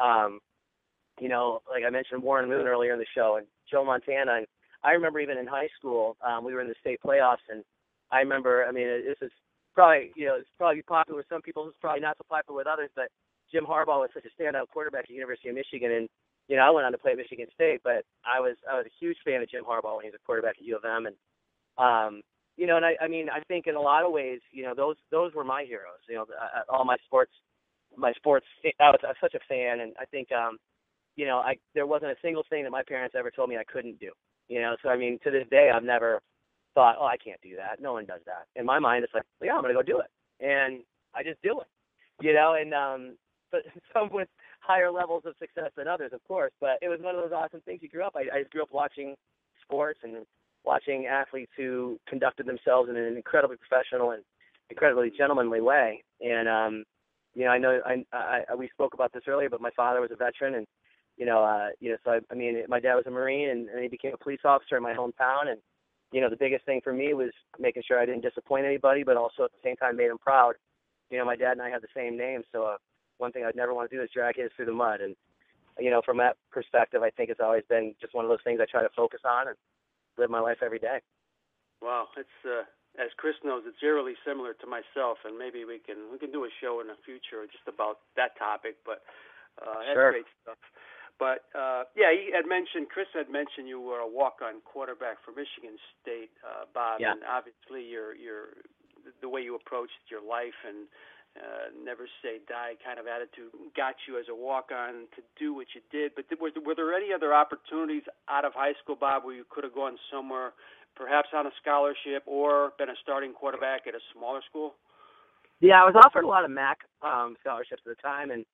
like I mentioned Warren Moon earlier in the show, and Joe Montana. And I remember even in high school, we were in the state playoffs, and I remember, I mean, this is probably, it's probably popular with some people, it's probably not so popular with others, but Jim Harbaugh was such a standout quarterback at the University of Michigan. And, I went on to play at Michigan State, but I was a huge fan of Jim Harbaugh when he was a quarterback at U of M. And, and I think in a lot of ways, those were my heroes, all my sports, I was such a fan. And I think, there wasn't a single thing that my parents ever told me I couldn't do, so I mean, to this day, I've never thought, I can't do that. No one does that. In my mind, it's like, yeah, I'm going to go do it. And I just do it, and, but some with higher levels of success than others, of course, but it was one of those awesome things you grew up. I grew up watching sports and watching athletes who conducted themselves in an incredibly professional and incredibly gentlemanly way. And, I know we spoke about this earlier, but my father was a veteran, and, so my dad was a Marine, and he became a police officer in my hometown. And, the biggest thing for me was making sure I didn't disappoint anybody, but also at the same time made him proud. My dad and I have the same name, so one thing I'd never want to do is drag his through the mud. And, from that perspective, I think it's always been just one of those things I try to focus on and live my life every day. Wow, as Chris knows, it's eerily similar to myself, and maybe we can do a show in the future just about that topic. But that's Sure. great stuff. But Chris had mentioned you were a walk-on quarterback for Michigan State, Bob, Yeah. and obviously the way you approached your life and never say die kind of attitude got you as a walk-on to do what you did. But were there any other opportunities out of high school, Bob, where you could have gone somewhere, perhaps on a scholarship or been a starting quarterback at a smaller school? Yeah, I was offered a lot of MAC scholarships at the time, and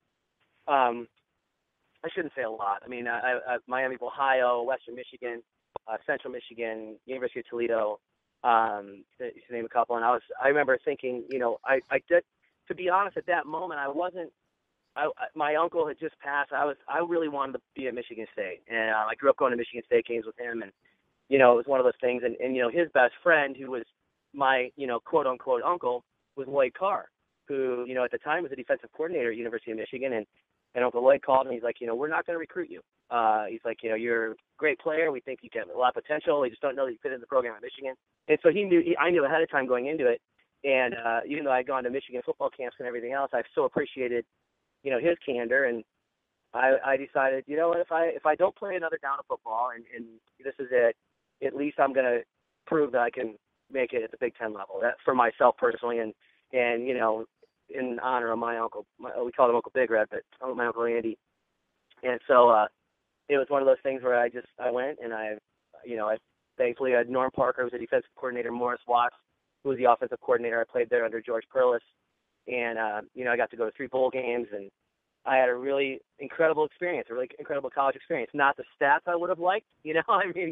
I shouldn't say a lot. I mean, Miami of Ohio, Western Michigan, Central Michigan, University of Toledo, to name a couple. And I remember thinking, I did. To be honest, at that moment, my uncle had just passed. I really wanted to be at Michigan State, and I grew up going to Michigan State games with him, and it was one of those things. And his best friend, who was my quote unquote uncle, was Lloyd Carr, who at the time was a defensive coordinator at University of Michigan, and Uncle Lloyd called me. He's like, we're not going to recruit you. He's like, you're a great player. We think you have a lot of potential. We just don't know that you fit in the program at Michigan. And so I knew ahead of time going into it. And even though I'd gone to Michigan football camps and everything else, I've so appreciated, his candor. And I decided, if I don't play another down of football and this is it, at least I'm going to prove that I can make it at the Big Ten level. That for myself personally, and in honor of my uncle, we called him Uncle Big Red, but my Uncle Andy. And so it was one of those things where I went, and I thankfully had Norm Parker, who was the defensive coordinator, Morris Watts, who was the offensive coordinator. I played there under George Perlis, and I got to go to 3 bowl games, and I had a really incredible experience, a really incredible college experience. Not the stats I would have liked, I mean,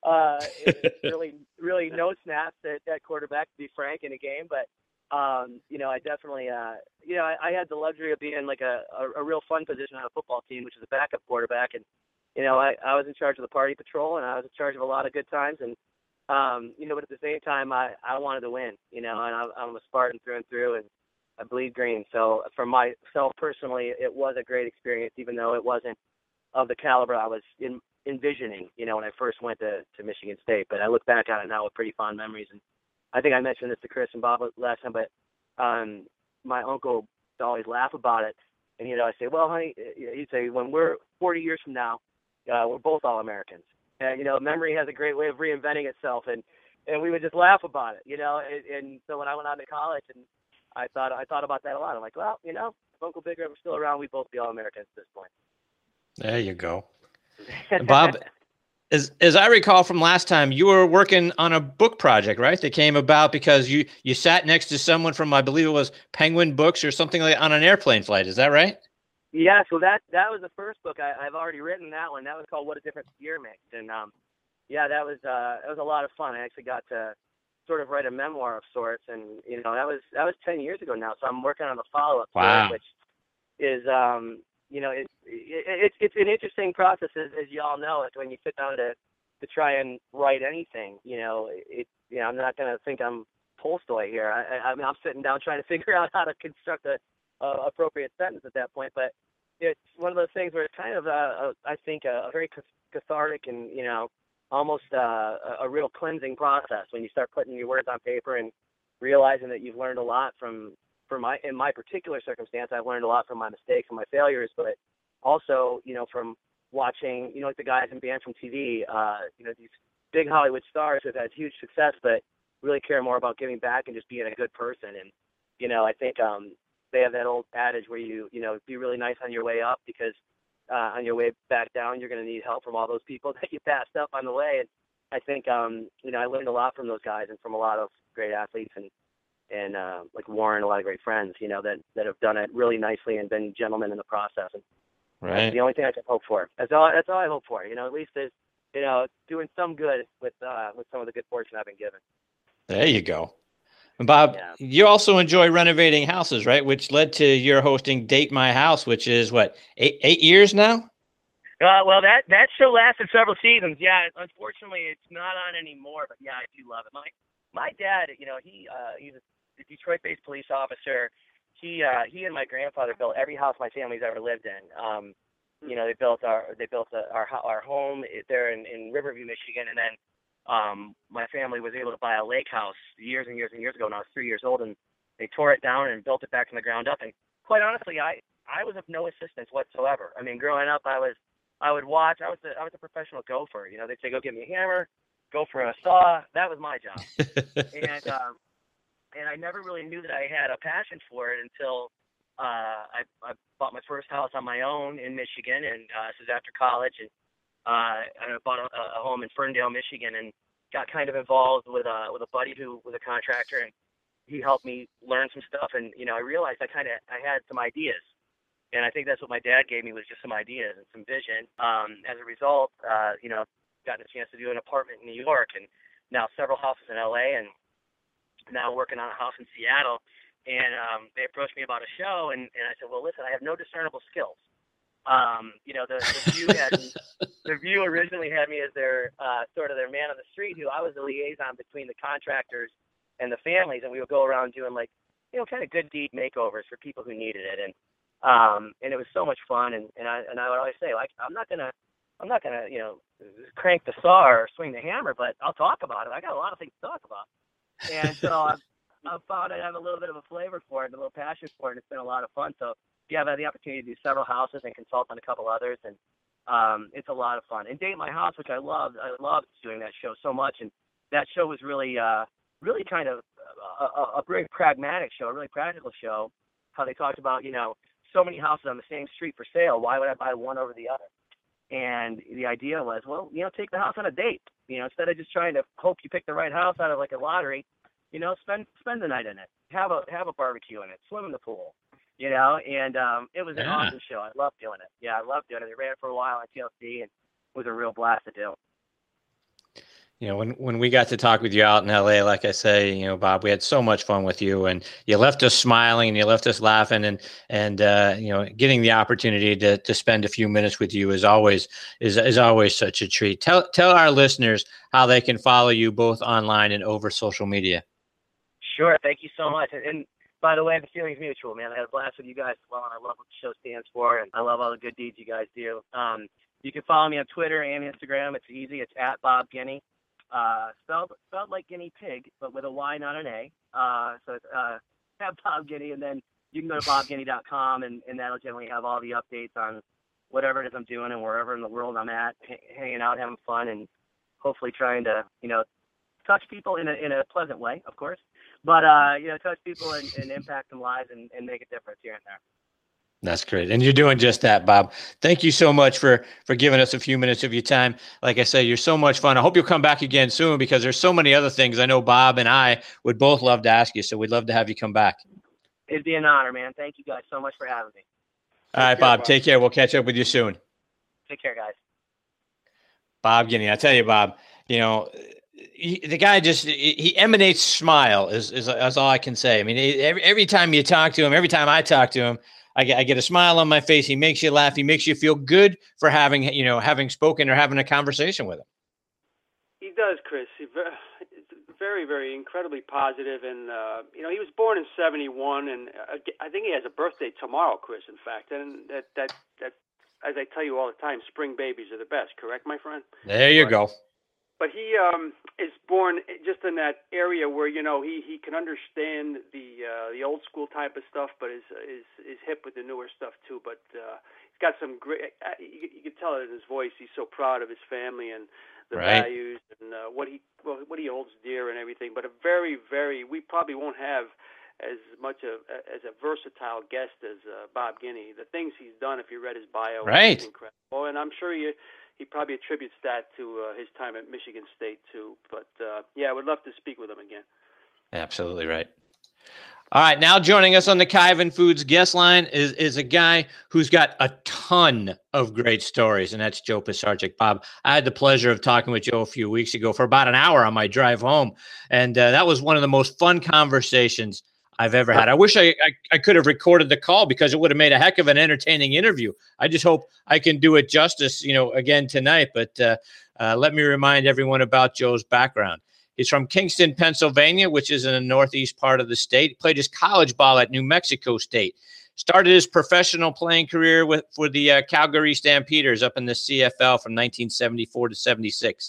really no snaps at quarterback, to be frank, in a game, but I definitely, I had the luxury of being like a real fun position on a football team, which is a backup quarterback. And, I was in charge of the party patrol, and I was in charge of a lot of good times. And, but at the same time, I wanted to win, and I'm a Spartan through and through, and I bleed green. So for myself personally, it was a great experience, even though it wasn't of the caliber I was envisioning, when I first went to Michigan State. But I look back on it now with pretty fond memories. And I think I mentioned this to Chris and Bob last time, but my uncle used to always laugh about it. And, I say, well, honey, he'd say, when we're 40 years from now, we're both All-Americans. And, memory has a great way of reinventing itself. And we would just laugh about it, And so when I went on to college, and I thought about that a lot. I'm like, well, if Uncle Big Red was still around, we'd both be All-Americans at this point. There you go. Bob, as I recall from last time, you were working on a book project, right? That came about because you sat next to someone from, I believe it was Penguin Books or something like on an airplane flight. Is that right? Yeah. So that was the first book. I've already written that one. That was called What a Difference a Year Makes. And that was a lot of fun. I actually got to sort of write a memoir of sorts, and that was 10 years ago now. So I'm working on the follow-up to it, which is it's an interesting process, as you all know. When you sit down to try and write anything, I'm not going to think I'm Tolstoy here. I mean, I'm sitting down trying to figure out how to construct a appropriate sentence at that point. But it's one of those things where it's kind of I think a very cathartic and almost a real cleansing process when you start putting your words on paper and realizing that you've learned a lot in my particular circumstance. I've learned a lot from my mistakes and my failures, but also, from watching, like the guys in Banned from TV, these big Hollywood stars who've had huge success, but really care more about giving back and just being a good person. And, I think they have that old adage where you be really nice on your way up, because on your way back down, you're going to need help from all those people that you passed up on the way. And I think, I learned a lot from those guys and from a lot of great athletes and like Warren, a lot of great friends, that have done it really nicely and been gentlemen in the process. And that's the only thing I can hope for. That's all I hope for. At least there's, doing some good with some of the good fortune I've been given. There you go. And Bob, you also enjoy renovating houses, right? Which led to your hosting Date My House, which is what, eight years now? Well, that show lasted several seasons. Yeah, unfortunately, it's not on anymore. But yeah, I do love it. My dad, he's a Detroit-based police officer. He and my grandfather built every house my family's ever lived in. They built our home there in Riverview, Michigan, and then my family was able to buy a lake house years and years and years ago when I was 3 years old, and they tore it down and built it back from the ground up. And quite honestly, I was of no assistance whatsoever. I mean, growing up, I would watch. I was a professional gopher. You know, they'd say, "Go get me a hammer, go for a saw." That was my job. And I never really knew that I had a passion for it until I bought my first house on my own in Michigan, and this was after college, and I bought a home in Ferndale, Michigan, and got kind of involved with a buddy who was a contractor, and he helped me learn some stuff. And I realized I had some ideas, and I think that's what my dad gave me, was just some ideas and some vision. As a result, got a chance to do an apartment in New York, and now several houses in LA, and now working on a house in Seattle. And they approached me about a show, and I said, well, listen, I have no discernible skills. The View originally had me as their sort of their man on the street, who I was the liaison between the contractors and the families, and we would go around doing kind of good deed makeovers for people who needed it, and it was so much fun, and I would always say, I'm not gonna crank the saw or swing the hammer, but I'll talk about it. I got a lot of things to talk about, and so I've found I have a little bit of a flavor for it, and a little passion for it, and it's been a lot of fun. So yeah, I've had the opportunity to do several houses and consult on a couple others, and it's a lot of fun. And Date My House, which I loved doing that show so much, and that show was really kind of a very pragmatic show, a really practical show, how they talked about, so many houses on the same street for sale, why would I buy one over the other? And the idea was, well, take the house on a date, instead of just trying to hope you pick the right house out of like a lottery, spend the night in it, have a barbecue in it, swim in the pool, and it was an awesome show. I loved doing it. Yeah, I loved doing it. They ran it for a while on TLC, and it was a real blast to do. When we got to talk with you out in LA, like I say, Bob, we had so much fun with you, and you left us smiling and you left us laughing, and getting the opportunity to spend a few minutes with you is always such a treat. Tell our listeners how they can follow you both online and over social media. Sure. Thank you so much. And by the way, the feeling's mutual, man. I had a blast with you guys as well, and I love what the show stands for, and I love all the good deeds you guys do. You can follow me on Twitter and Instagram. It's easy. It's at Bob Guinea. Spelled like guinea pig, but with a Y, not an A. So it's at Bob Guinea, and then you can go to bobguinea.com, and that'll generally have all the updates on whatever it is I'm doing and wherever in the world I'm at, hanging out, having fun, and hopefully trying to, touch people in a pleasant way, of course, but touch people and impact some lives and make a difference here and there. That's great. And you're doing just that, Bob. Thank you so much for giving us a few minutes of your time. Like I say, you're so much fun. I hope you'll come back again soon, because there's so many other things I know Bob and I would both love to ask you. So we'd love to have you come back. It'd be an honor, man. Thank you guys so much for having me. All right, Bob. Take care. We'll catch up with you soon. Take care, guys. Bob Guinea. I tell you, Bob, the guy he emanates smile is all I can say. I mean, every time you talk to him, every time I talk to him, I get a smile on my face. He makes you laugh. He makes you feel good for having spoken or having a conversation with him. He does, Chris. He's very, very incredibly positive. And, he was born in 1971, and I think he has a birthday tomorrow, Chris, in fact. And that as I tell you all the time, spring babies are the best, correct, my friend? There you go. But he is born just in that area where he can understand the old school type of stuff, but is hip with the newer stuff too. But he's got some great. You can tell it in his voice. He's so proud of his family and the values and what he holds dear and everything. But a very, very. We probably won't have as much as a versatile guest as Bob Guinea. The things he's done, if you read his bio, is incredible. And I'm sure he probably attributes that to his time at Michigan State too. But I would love to speak with him again. Absolutely right. All right, now joining us on the Kyvan Foods guest line is a guy who's got a ton of great stories, and that's Joe Pisarcik. Bob, I had the pleasure of talking with Joe a few weeks ago for about an hour on my drive home, and that was one of the most fun conversations I've ever had. I wish I could have recorded the call, because it would have made a heck of an entertaining interview. I just hope I can do it justice, again tonight. But let me remind everyone about Joe's background. He's from Kingston, Pennsylvania, which is in the northeast part of the state. He played his college ball at New Mexico State. Started his professional playing career for the Calgary Stampeders up in the CFL from 1974 to 76.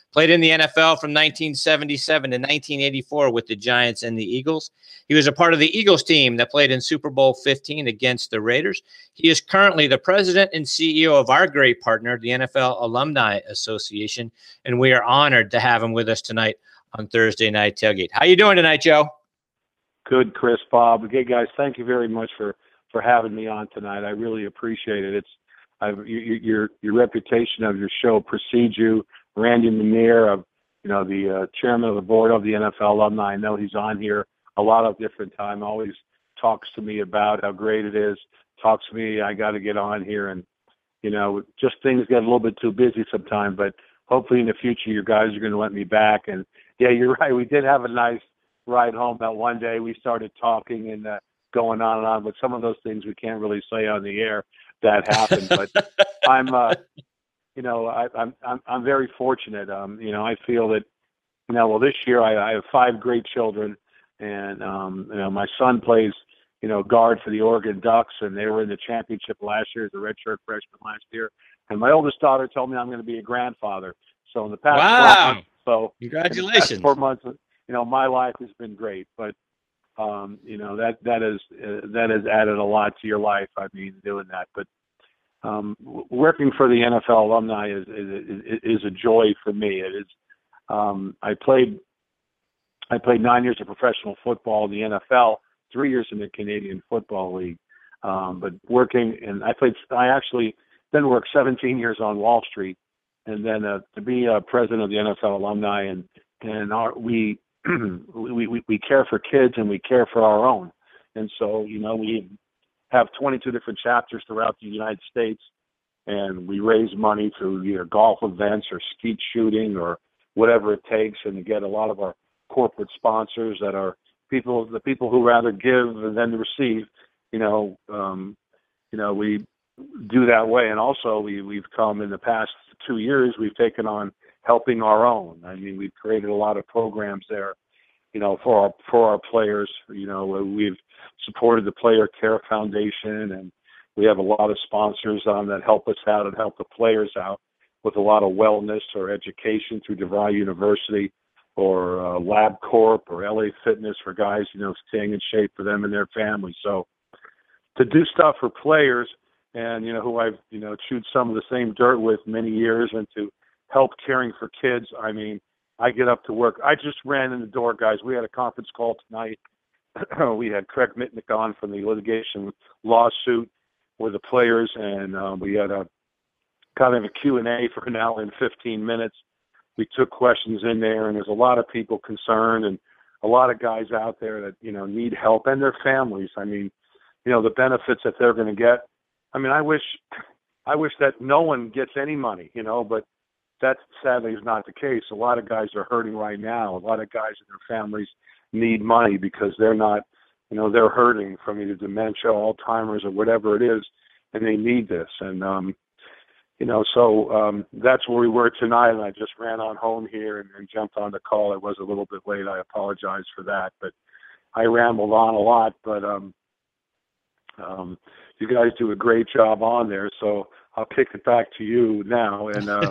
Played in the NFL from 1977 to 1984 with the Giants and the Eagles. He was a part of the Eagles team that played in Super Bowl 15 against the Raiders. He is currently the president and CEO of our great partner, the NFL Alumni Association, and we are honored to have him with us tonight on Thursday Night Tailgate. How you doing tonight, Joe? Good, Chris, Bob. Okay, guys, thank you very much for having me on tonight. I really appreciate it. Your reputation of your show precedes you. Randy Manier, the chairman of the board of the NFL Alumni, I know he's on here a lot of different time. Always talks to me about how great it is. Talks to me, I got to get on here, and just things get a little bit too busy sometimes. But hopefully in the future, you guys are going to let me back. And yeah, you're right. We did have a nice ride home that one day. We started talking and going on and on, but some of those things we can't really say on the air that happened. But I'm very fortunate. I feel that, this year I have 5 great children, and my son plays, guard for the Oregon Ducks, and they were in the championship last year as a redshirt freshman last year. And my oldest daughter told me I'm going to be a grandfather. So in the past 4 months, congratulations. 4 months, my life has been great, but that has added a lot to your life. I mean, doing that, but working for the NFL Alumni is a joy for me. It is. I played 9 years of professional football in the NFL, 3 years in the Canadian Football League. But working, and I actually then worked 17 years on Wall Street, and then to be president of the NFL Alumni, and we care for kids and we care for our own. And so, we have 22 different chapters throughout the United States, and we raise money through either golf events or skeet shooting or whatever it takes, and to get a lot of our corporate sponsors that are the people who rather give than receive. We do that way. And also we've come in the past 2 years, we've taken on helping our own. I mean, we've created a lot of programs there, for our players. We've supported the Player Care Foundation, and we have a lot of sponsors that help us out and help the players out with a lot of wellness or education through DeVry University or LabCorp or LA Fitness for guys, staying in shape for them and their families. So to do stuff for players and, who I've, chewed some of the same dirt with many years, and to help caring for kids, I mean, I get up to work. I just ran in the door, guys. We had a conference call tonight. We had Craig Mitnick on from the litigation lawsuit with the players, and we had a kind of a Q&A for an hour and 15 minutes. We took questions in there, and there's a lot of people concerned and a lot of guys out there that, need help, and their families. I mean, the benefits that they're going to get. I mean, I wish that no one gets any money, but that sadly is not the case. A lot of guys are hurting right now. A lot of guys and their families need money because they're not, they're hurting from either dementia, Alzheimer's, or whatever it is, and they need this. And, so that's where we were tonight, and I just ran on home here and jumped on the call. I was a little bit late. I apologize for that, but I rambled on a lot. But you guys do a great job on there, so I'll kick it back to you now. And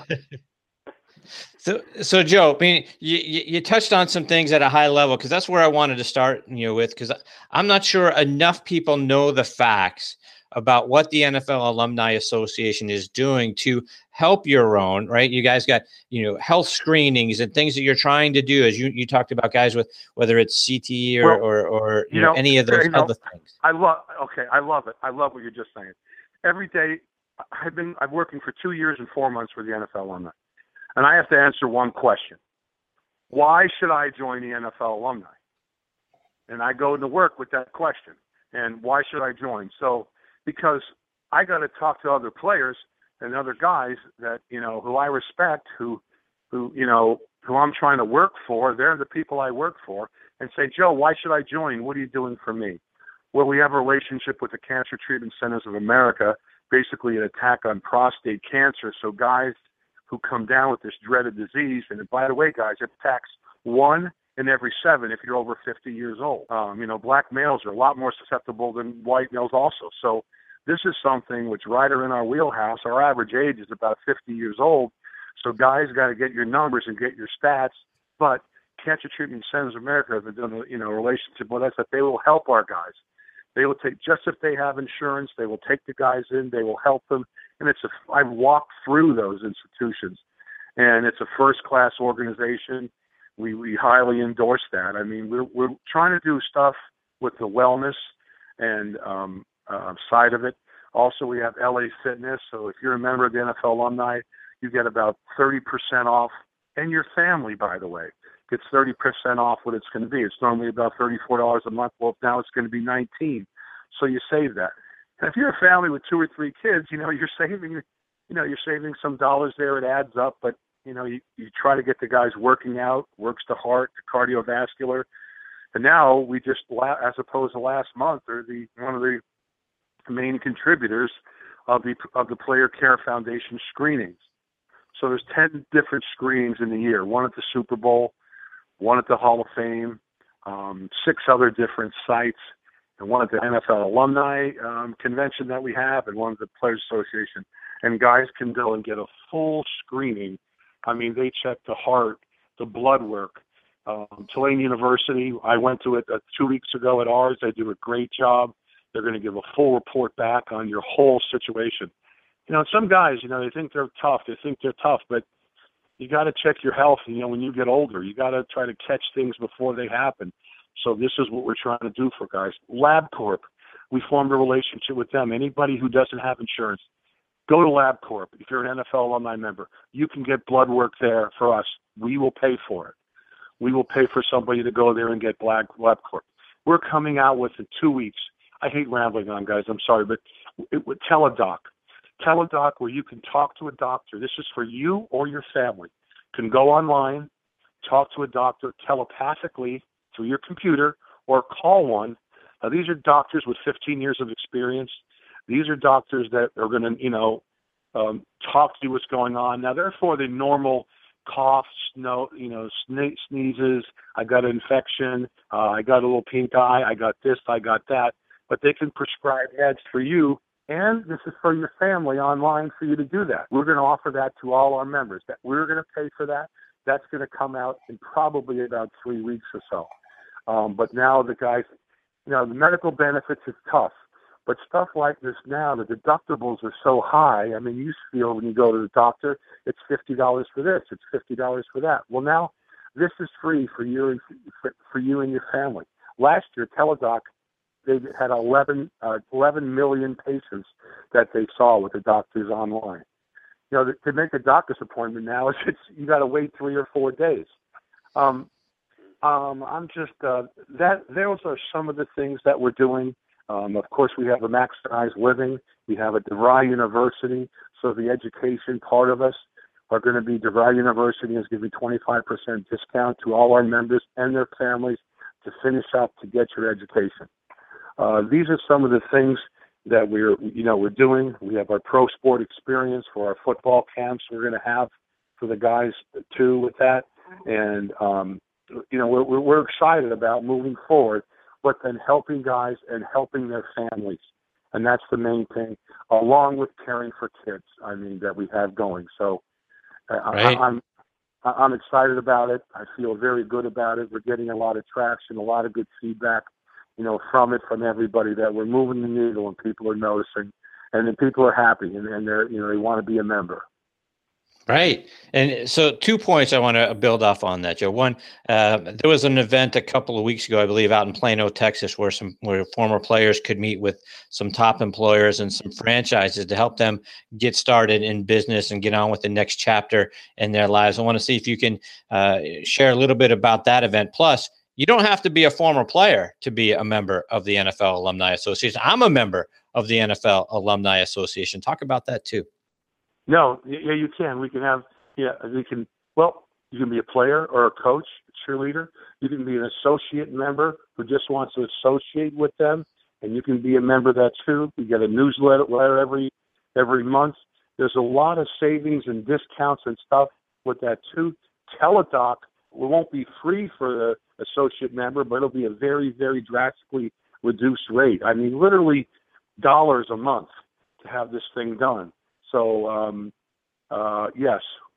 So Joe, I mean, you touched on some things at a high level, because that's where I wanted to start, with, because I'm not sure enough people know the facts about what the NFL Alumni Association is doing to help your own, right? You guys got, health screenings and things that you're trying to do, as you talked about, guys, with whether it's CTE or any of those other things. I love it. I love what you're just saying. Every day, I'm working for 2 years and 4 months for the NFL Alumni. And I have to answer one question. Why should I join the NFL Alumni? And I go to work with that question. And why should I join? So, because I got to talk to other players and other guys that, who I respect, who I'm trying to work for. They're the people I work for, and say, Joe, why should I join? What are you doing for me? Well, we have a relationship with the Cancer Treatment Centers of America, basically an attack on prostate cancer. So guys who come down with this dreaded disease, and by the way, guys, it attacks 1 in every 7 if you're over 50 years old. Black males are a lot more susceptible than white males also. So this is something which right in our wheelhouse. Our average age is about 50 years old. So guys got to get your numbers and get your stats, but Cancer Treatment Centers of America have done a relationship with us that they will help our guys. They will take, just if they have insurance, they will take the guys in, they will help them. And I've walked through those institutions, and it's a first-class organization. We highly endorse that. I mean, we're trying to do stuff with the wellness and side of it. Also, we have LA Fitness. So if you're a member of the NFL alumni, you get about 30% off, and your family, by the way, gets 30% off what it's going to be. It's normally about $34 a month. Well, now it's going to be $19. So you save that. And if you're a family with 2 or 3 kids, you're saving some dollars there. It adds up, but you try to get the guys working out, works the heart, the cardiovascular. And now we just, as opposed to last month, are one of the main contributors of the Player Care Foundation screenings. So there's 10 different screenings in the year, one at the Super Bowl, one at the Hall of Fame, 6 other different sites, and one at the NFL alumni convention that we have, and one at the Players Association. And guys can go and get a full screening. I mean, they check the heart, the blood work. Tulane University, I went to it 2 weeks ago at ours. They do a great job. They're going to give a full report back on your whole situation. Some guys, they think they're tough. But you got to check your health. When you get older, you got to try to catch things before they happen. So this is what we're trying to do for guys. LabCorp, we formed a relationship with them. Anybody who doesn't have insurance, go to LabCorp. If you're an NFL alumni member, you can get blood work there for us. We will pay for it. We will pay for somebody to go there and get LabCorp. We're coming out with in 2 weeks. I hate rambling on, guys. I'm sorry, but with Teladoc. Teladoc, where you can talk to a doctor. This is for you or your family. You can go online, talk to a doctor telepathically through your computer, or call one. Now, these are doctors with 15 years of experience. These are doctors that are going to, talk to you what's going on. Now, therefore, the normal coughs, sneezes, I got an infection, I got a little pink eye, I got this, I got that. But they can prescribe meds for you, and this is for your family online for you to do that. We're going to offer that to all our members. That we're going to pay for that. That's going to come out in probably about 3 weeks or so. But now the guys, the medical benefits is tough. But stuff like this now, the deductibles are so high. I mean, you feel when you go to the doctor, it's $50 for this, it's $50 for that. Well, now this is free for you and your family. Last year, Teladoc, they had 11 million patients that they saw with the doctors online. To make a doctor's appointment now, you got to wait 3 or 4 days. I'm just those are some of the things that we're doing. Of course, we have a Maximize Living. We have a DeVry University. So the education part of us are going to be DeVry University is giving 25% discount to all our members and their families to finish up to get your education. These are some of the things that we're doing. We have our pro sport experience for our football camps we're going to have for the guys too with that. And, we're excited about moving forward, but then helping guys and helping their families. And that's the main thing, along with caring for kids, that we have going. So right. I'm excited about it. I feel very good about it. We're getting a lot of traction, a lot of good feedback, from everybody that we're moving the needle and people are noticing, and then people are happy and they're, they want to be a member. Right. And so 2 points I want to build off on that, Joe. One, there was an event a couple of weeks ago, I believe, out in Plano, Texas, where former players could meet with some top employers and some franchises to help them get started in business and get on with the next chapter in their lives. I want to see if you can share a little bit about that event. Plus, you don't have to be a former player to be a member of the NFL Alumni Association. I'm a member of the NFL Alumni Association. Talk about that too. No, yeah, you can. You can be a player or a coach, a cheerleader. You can be an associate member who just wants to associate with them, and you can be a member of that too. You get a newsletter every month. There's a lot of savings and discounts and stuff with that too. Teladoc won't be free for the associate member, but it'll be a very, very drastically reduced rate. Literally dollars a month to have this thing done. So, yes,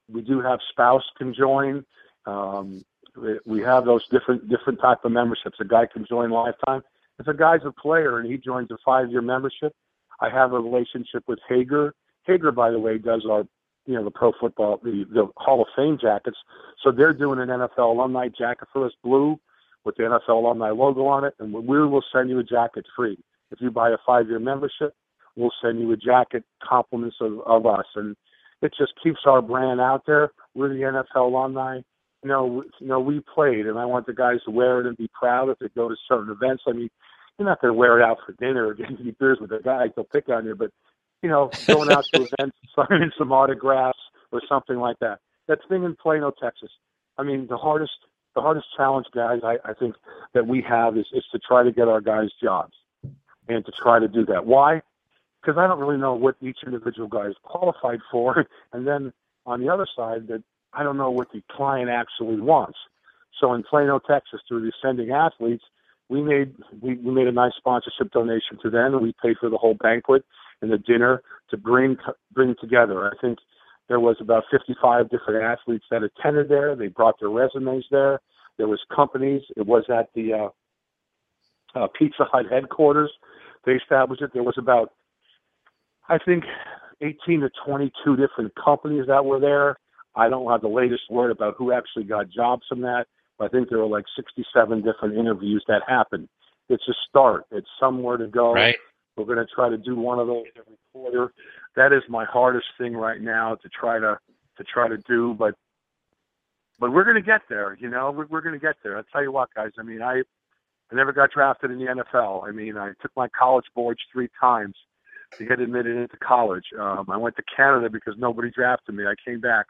We do have spouse can join. We have those different type of memberships. A guy can join lifetime. If a guy's a player and he joins a 5-year membership, I have a relationship with Hager. Hager, by the way, does our, the pro football, the Hall of Fame jackets. So they're doing an NFL alumni jacket for us, blue, with the NFL alumni logo on it, and we will send you a jacket free. If you buy a 5-year membership, we'll send you a jacket, compliments of us, and it just keeps our brand out there. We're the NFL alumni. We played, and I want the guys to wear it and be proud if they go to certain events. I mean, you're not going to wear it out for dinner or get any beers with a guy. They'll pick on you, but going out to events, signing some autographs or something like that. That's thing in Plano, Texas. I mean, the hardest challenge, guys, I think that we have is to try to get our guys jobs and to try to do that. Why? Because I don't really know what each individual guy is qualified for, and then on the other side, that I don't know what the client actually wants. So in Plano, Texas, through the Ascending Athletes, we made a nice sponsorship donation to them, and we paid for the whole banquet and the dinner to bring together. I think there was about 55 different athletes that attended there. They brought their resumes there. There was companies. It was at the Pizza Hut headquarters. They established it. There was about, I think, 18 to 22 different companies that were there. I don't have the latest word about who actually got jobs from that, but I think there were like 67 different interviews that happened. It's a start. It's somewhere to go. Right. We're going to try to do one of those every quarter. That is my hardest thing right now to try to do, but we're going to get there. We're going to get there. I'll tell you what, guys. I mean, I never got drafted in the NFL. I mean, I took my college boards 3 times to get admitted into college. I went to Canada because nobody drafted me. I came back.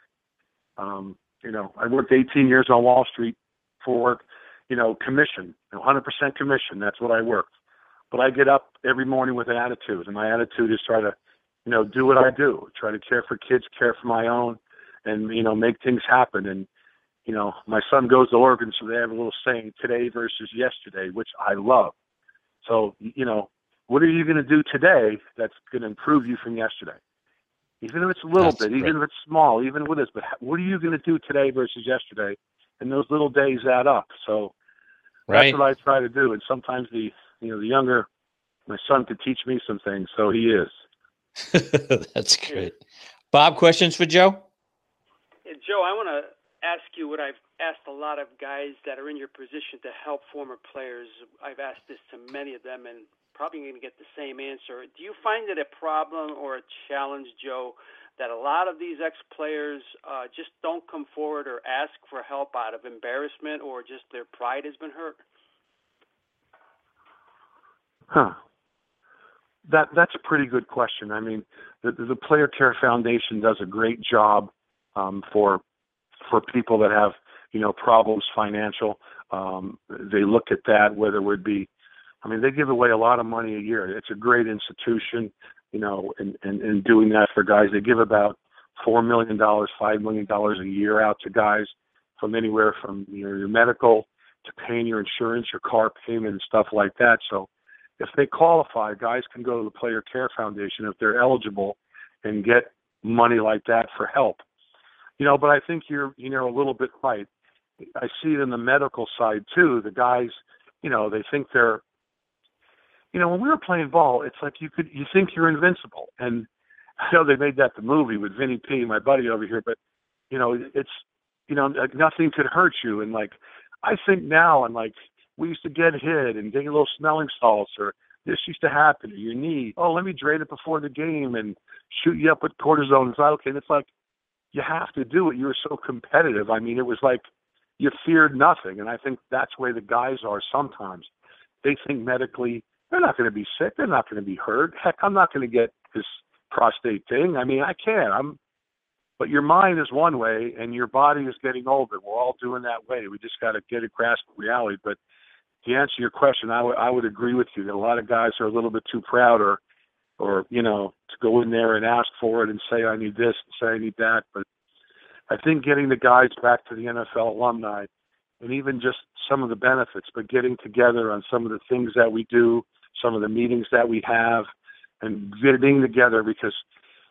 I worked 18 years on Wall Street for, commission, 100% commission. That's what I worked. But I get up every morning with an attitude, and my attitude is try to, do what I do, try to care for kids, care for my own, and, make things happen. And, my son goes to Oregon, so they have a little saying, today versus yesterday, which I love. So, what are you going to do today that's going to improve you from yesterday? Even if it's a little bit, even if it's small, even with this, but what are you going to do today versus yesterday? And those little days add up. So that's what I try to do. And sometimes the younger, my son could teach me some things. So he is. That's great. Bob, questions for Joe? Yeah, Joe, I want to ask you what I've asked a lot of guys that are in your position to help former players. I've asked this to many of them, and probably going to get the same answer. Do you find it a problem or a challenge, Joe, that a lot of these ex-players just don't come forward or ask for help out of embarrassment or just their pride has been hurt? That's a pretty good question. I mean, the Player Care Foundation does a great job for people that have, problems financial. They look at that, whether it would be, they give away a lot of money a year. It's a great institution, in doing that for guys. They give about $4 million, $5 million a year out to guys from anywhere from your medical to paying your insurance, your car payment, and stuff like that. So if they qualify, guys can go to the Player Care Foundation if they're eligible and get money like that for help. But I think you're a little bit right. I see it in the medical side too. The guys, they think they're, when we were playing ball, it's like you think you're invincible. And I know they made that the movie with Vinny P, my buddy over here, but it's like nothing could hurt you. And like I think now, and like we used to get hit and get a little smelling salts, or this used to happen to your knee. Oh, let me drain it before the game and shoot you up with cortisone. It's like, okay, and it's like you have to do it. You were so competitive. It was like you feared nothing. And I think that's where the guys are sometimes. They think medically they're not going to be sick. They're not going to be hurt. Heck, I'm not going to get this prostate thing. I can. But your mind is one way, and your body is getting older. We're all doing that way. We just got to get a grasp of reality. But to answer your question, I would agree with you that a lot of guys are a little bit too proud or to go in there and ask for it and say, I need this and say I need that. But I think getting the guys back to the NFL alumni, and even just some of the benefits, but getting together on some of the things that we do, some of the meetings that we have, and getting together, because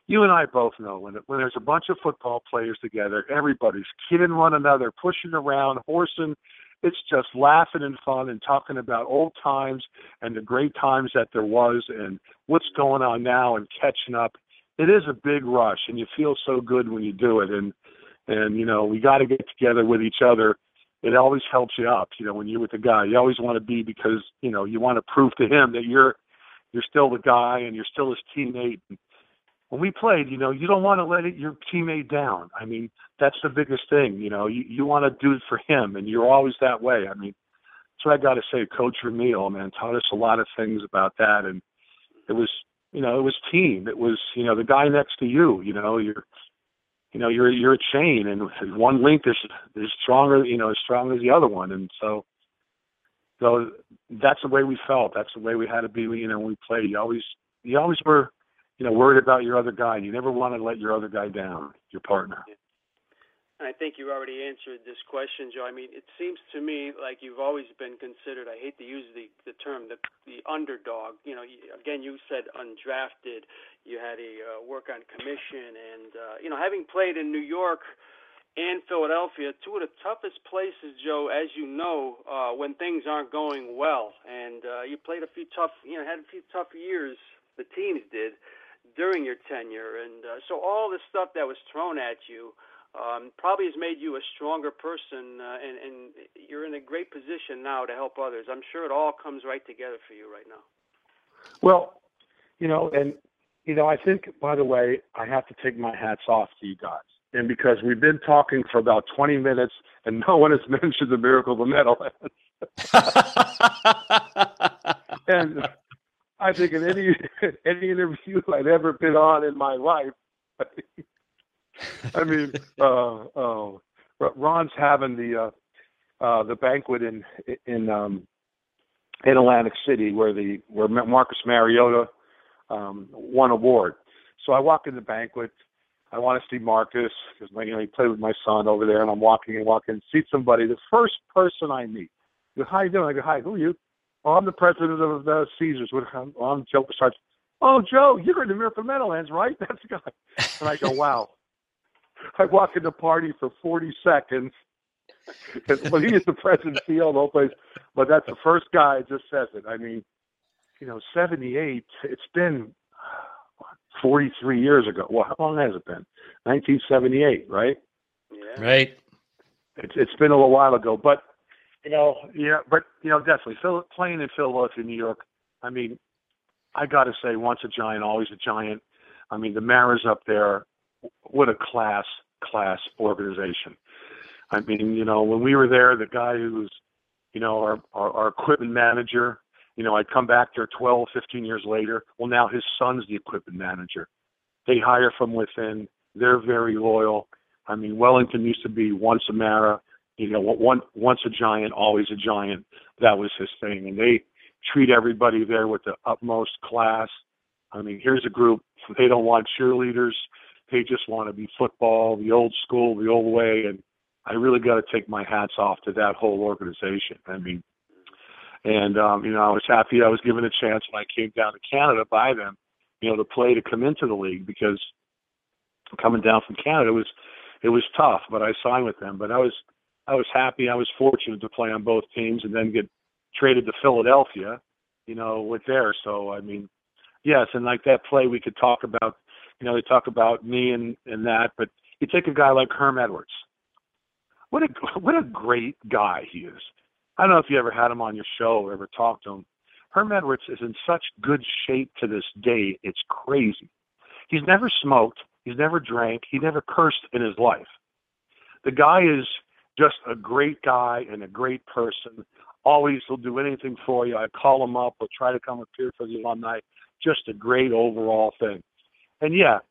you and I both know when there's a bunch of football players together, everybody's kidding one another, pushing around, horsing. It's just laughing and fun and talking about old times and the great times that there was and what's going on now and catching up. It is a big rush, and you feel so good when you do it. And you know, we got to get together with each other. It always helps you up, you know, when you're with the guy. You always want to be, because, you know, you want to prove to him that you're still the guy and you're still his teammate. When we played, you know, you don't want to let your teammate down. I mean, that's the biggest thing. You know, you want to do it for him, and you're always that way. I mean, so I got to say, Coach Vermeil, man, taught us a lot of things about that. And it was, you know, it was team. It was, you know, the guy next to you, you're a chain, and one link is stronger, you know, as strong as the other one. And so that's the way we felt. That's the way we had to be, you know, when we played. You always were, you know, worried about your other guy. You never want to let your other guy down, your partner. And I think you already answered this question, Joe. I mean, it seems to me like you've always been considered, I hate to use the term, the underdog. You know, again, you said undrafted. You had a work on commission. And, you know, having played in New York and Philadelphia, two of the toughest places, Joe, as you know, when things aren't going well. And you played had a few tough years, the teams did, during your tenure. And so all the stuff that was thrown at you probably has made you a stronger person, and you're in a great position now to help others. I'm sure it all comes right together for you right now. Well, you know, and, you know, I think, by the way, I have to take my hats off to you guys. And because we've been talking for about 20 minutes and no one has mentioned the Miracle of the Meadowlands. And I think in any interview I'd ever been on in my life, I mean, Ron's having the banquet in Atlantic City where Marcus Mariota won an award. So I walk in the banquet. I want to see Marcus because he played with my son over there, and I'm walking, see somebody. The first person I meet, he goes, "How you doing?" I go, "Hi, who are you?" "Oh, I'm the president of the Caesars." I'm Joe Besides. "Oh, Joe, you're in the Miracle Meadowlands, right?" That's the guy. And I go, "Wow." I walk in the party for 40 seconds. But he is the president of the whole place. But that's the first guy that just says it. I mean, you know, 78, it's been 43 years ago. Well, how long has it been? 1978, right? Yeah. Right. It's been a little while ago. But, definitely. Playing in Philadelphia, New York, I mean, I got to say, once a giant, always a giant. I mean, the Maras up there, what a class organization. I mean, you know, when we were there, the guy who was, you know, our equipment manager, you know, I'd come back there 12, 15 years later. Well, now his son's the equipment manager. They hire from within. They're very loyal. I mean, Wellington used to be once a Mara, you know, once a giant, always a giant. That was his thing. And they treat everybody there with the utmost class. I mean, here's a group. They don't want cheerleaders. They just want to be football, the old school, the old way. And I really got to take my hats off to that whole organization. I mean, and, you know, I was happy I was given a chance when I came down to Canada by them, you know, to play to come into the league, because coming down from Canada, it was tough, but I signed with them. But I was happy. I was fortunate to play on both teams and then get traded to Philadelphia, you know, with there. So, I mean, yes, and like that play we could talk about, you know, they talk about me and that, but you take a guy like Herm Edwards. What a great guy he is. I don't know if you ever had him on your show or ever talked to him. Herm Edwards is in such good shape to this day. It's crazy. He's never smoked. He's never drank. He never cursed in his life. The guy is just a great guy and a great person. Always will do anything for you. I call him up. We'll try to come appear for the alumni. Just a great overall thing. And yeah,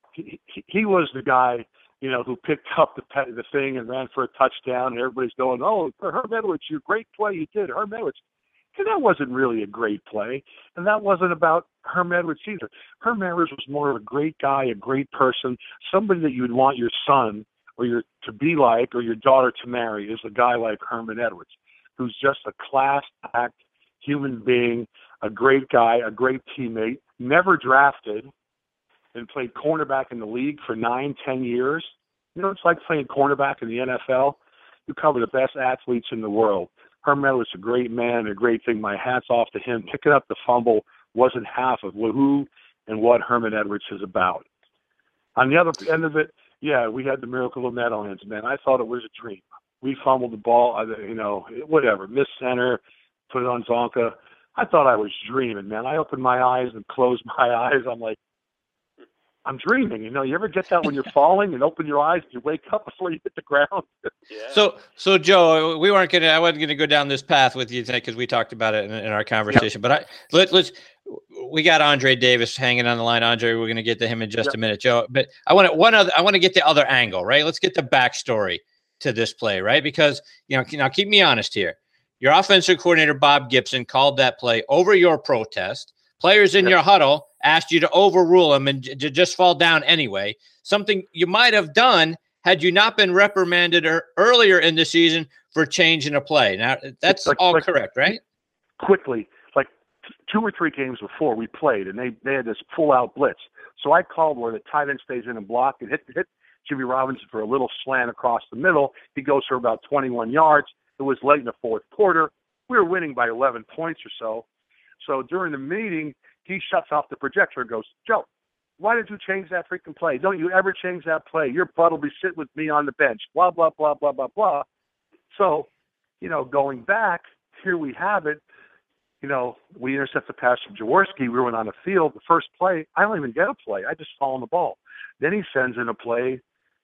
he was the guy, you know, who picked up the thing and ran for a touchdown, and everybody's going, "Oh, Herm Edwards, your great play you did, Herm Edwards." And that wasn't really a great play, and that wasn't about Herm Edwards either. Herm Edwards was more of a great guy, a great person, somebody that you would want your son to be like, or your daughter to marry, is a guy like Herman Edwards, who's just a class act human being, a great guy, a great teammate, never drafted. and played cornerback in the league for 9, 10 years. You know, it's like playing cornerback in the NFL. You cover the best athletes in the world. Herm Edwards is a great man and a great thing. My hat's off to him. Picking up the fumble wasn't half of who and what Herman Edwards is about. On the other end of it, yeah, we had the Miracle of Meadowlands, man. I thought it was a dream. We fumbled the ball, whatever, missed center, put it on Zonka. I thought I was dreaming, man. I opened my eyes and closed my eyes. I'm like, I'm dreaming. You know, you ever get that when you're falling and open your eyes and you wake up before you hit the ground? Yeah. So Joe, I wasn't gonna go down this path with you today because we talked about it in our conversation. Yep. But we got Andre Davis hanging on the line. Andre, we're gonna get to him in just a minute, Joe. But I want to get the other angle, right? Let's get the backstory to this play, right? Because now keep me honest here. Your offensive coordinator Bob Gibson called that play over your protest. Players in your huddle asked you to overrule them and to just fall down anyway. Something you might have done had you not been reprimanded earlier in the season for changing a play. Now, that's correct, right? Quickly, like 2 or 3 games before we played, and they had this full-out blitz. So I called where the tight end stays in and block and hit Jimmy Robinson for a little slant across the middle. He goes for about 21 yards. It was late in the fourth quarter. We were winning by 11 points or so. So during the meeting, he shuts off the projector and goes, Joe, why did you change that freaking play? Don't you ever change that play. Your butt will be sitting with me on the bench, blah, blah, blah, blah, blah, blah. So, going back, here we have it. We intercept the pass from Jaworski. We went on the field. The first play, I don't even get a play. I just fall on the ball. Then he sends in a play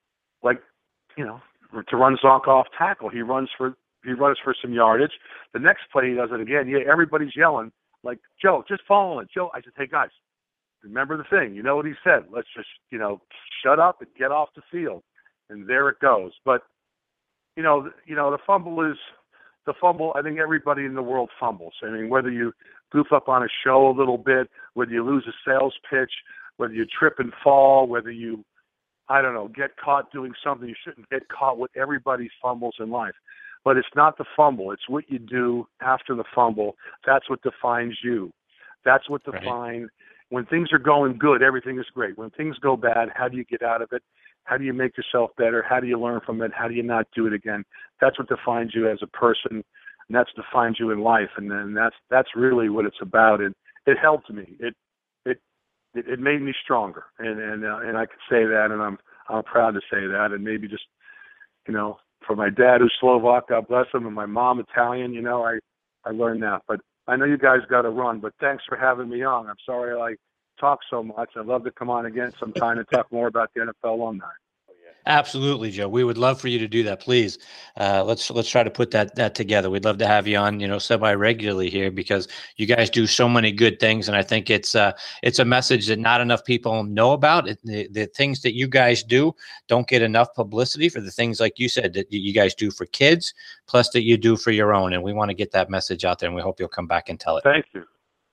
to run Zonk off tackle. He runs for some yardage. The next play, he does it again. Yeah, everybody's yelling, like, Joe, just follow it. Joe, I said, hey, guys, remember the thing. You know what he said. Let's just, shut up and get off the field. And there it goes. But, the fumble, I think everybody in the world fumbles. I mean, whether you goof up on a show a little bit, whether you lose a sales pitch, whether you trip and fall, whether you, get caught doing something you shouldn't get caught with, everybody fumbles in life. But it's not the fumble. It's what you do after the fumble. That's what defines you. That's what defines when things are going good, everything is great. When things go bad, how do you get out of it? How do you make yourself better? How do you learn from it? How do you not do it again? That's what defines you as a person, and that's defines you in life. And then that's really what it's about. And it helped me. It made me stronger. And I can say that, and I'm proud to say that. And maybe just, for my dad, who's Slovak, God bless him, and my mom, Italian, I learned that. But I know you guys got to run, but thanks for having me on. I'm sorry I talk so much. I'd love to come on again sometime and talk more about the NFL alumni. Absolutely, Joe. We would love for you to do that. Please, let's try to put that together. We'd love to have you on, semi-regularly here because you guys do so many good things, and I think it's a message that not enough people know about. The things that you guys do don't get enough publicity for the things like you said that you guys do for kids, plus that you do for your own, and we want to get that message out there, and we hope you'll come back and tell it. Thank you.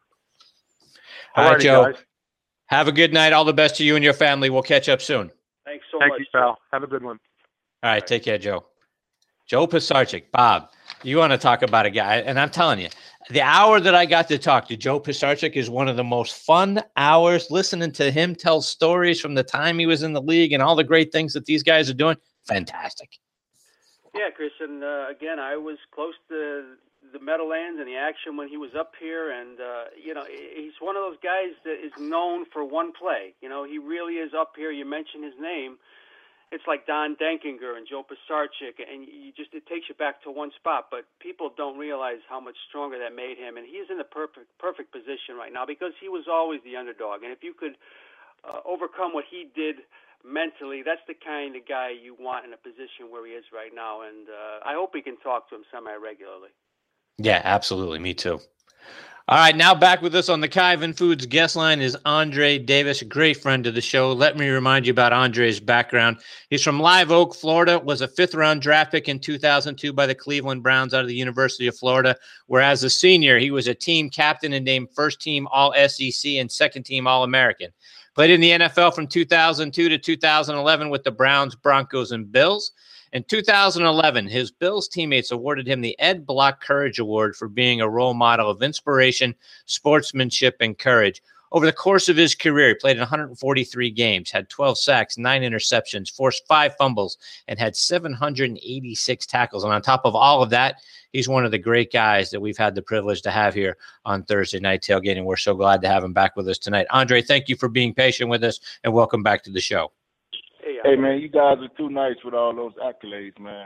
All right, Joe. Guys. Have a good night. All the best to you and your family. We'll catch up soon. Thanks so much. Thank you, pal. Have a good one. All right. Take care, Joe. Joe Pisarcik. Bob, you want to talk about a guy, and I'm telling you, the hour that I got to talk to Joe Pisarcik is one of the most fun hours, listening to him tell stories from the time he was in the league and all the great things that these guys are doing. Fantastic. Yeah, Chris, and again, I was close to the Meadowlands and the action when he was up here, and he's one of those guys that is known for one play. He really is up here. You mention his name, it's like Don Denkinger and Joe Pisarcik, and it takes you back to one spot. But people don't realize how much stronger that made him, and he's in the perfect position right now because he was always the underdog. And if you could overcome what he did mentally, that's the kind of guy you want in a position where he is right now. And I hope we can talk to him semi-regularly. Yeah, absolutely. Me too. All right, now back with us on the Kyvan Foods guest line is Andre Davis, a great friend of the show. Let me remind you about Andre's background. He's from Live Oak, Florida, was a 5th-round draft pick in 2002 by the Cleveland Browns out of the University of Florida, where as a senior, he was a team captain and named first-team All-SEC and second-team All-American. Played in the NFL from 2002 to 2011 with the Browns, Broncos, and Bills. In 2011, his Bills teammates awarded him the Ed Block Courage Award for being a role model of inspiration, sportsmanship, and courage. over the course of his career, he played in 143 games, had 12 sacks, 9 interceptions, forced 5 fumbles, and had 786 tackles. And on top of all of that, he's one of the great guys that we've had the privilege to have here on Thursday Night Tailgating. We're so glad to have him back with us tonight. Andre, thank you for being patient with us, and welcome back to the show. Hey, man, you guys are too nice with all those accolades, man.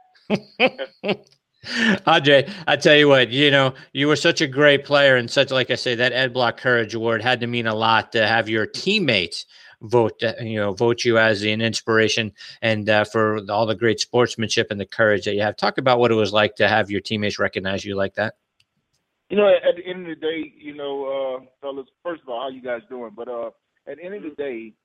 Andre, I tell you what, you were such a great player, and such, like I say, that Ed Block Courage Award had to mean a lot to have your teammates vote you as an inspiration, and for all the great sportsmanship and the courage that you have. Talk about what it was like to have your teammates recognize you like that. At the end of the day, fellas, first of all, how you guys doing? But at the end of the day,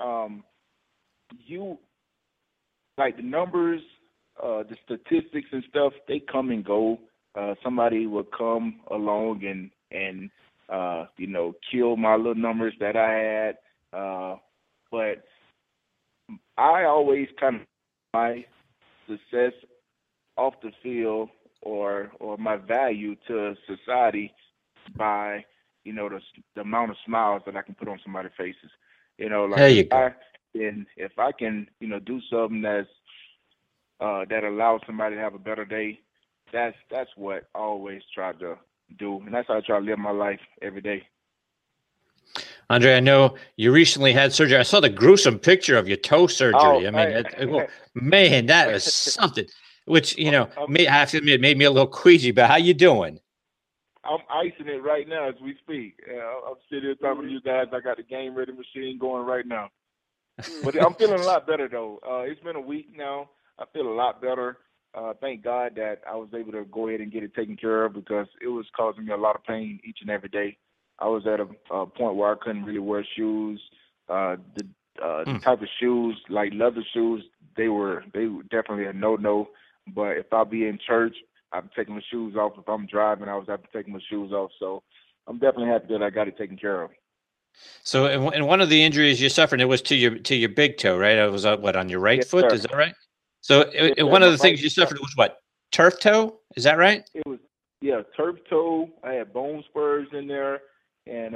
you like the numbers, the statistics and stuff, they come and go. Somebody will come along and kill my little numbers that I had. But I always kind of my success off the field or my value to society by, the amount of smiles that I can put on somebody's faces. There you go. If I can, do something that's that allows somebody to have a better day, that's what I always try to do, and that's how I try to live my life every day. Andre, I know you recently had surgery. I saw the gruesome picture of your toe surgery. Oh, I mean, man, that was something. Which I have to admit, it made me a little queasy. But how you doing? I'm icing it right now as we speak. I'm sitting here talking to you guys. I got the game ready machine going right now. But I'm feeling a lot better though. It's been a week now. I feel a lot better. Thank God that I was able to go ahead and get it taken care of because it was causing me a lot of pain each and every day. I was at a point where I couldn't really wear shoes. The type of shoes, like leather shoes, they were definitely a no-no. But if I be in church, I'm taking my shoes off. If I'm driving, I was having to take my shoes off. So I'm definitely happy that I got it taken care of. So, in one of the injuries you suffered, it was to your big toe, right? It was on your right foot. Sir. Is that right? So, one of the things you suffered was what? Turf toe? Is that right? It was, turf toe. I had bone spurs in there, and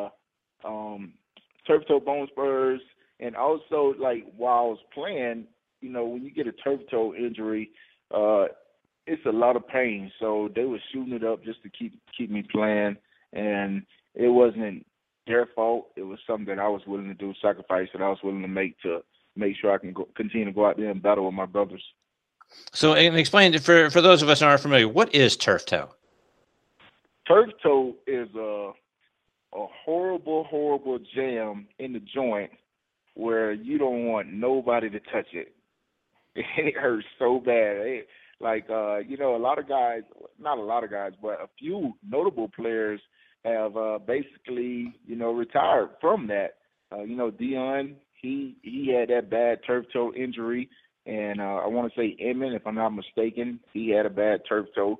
turf toe bone spurs, and also like while I was playing, when you get a turf toe injury, it's a lot of pain. So they were shooting it up just to keep me playing, and it wasn't their fault. It was something that I was willing to do, sacrifice that I was willing to make sure I can continue to go out there and battle with my brothers. So, and explain for those of us who aren't familiar, what is turf toe? Turf toe is a horrible, horrible jam in the joint where you don't want nobody to touch it. It hurts so bad. A lot of guys, not a lot of guys, but a few notable players have basically, retired from that. Dion, he had that bad turf toe injury, and I want to say Emmett, if I'm not mistaken, he had a bad turf toe.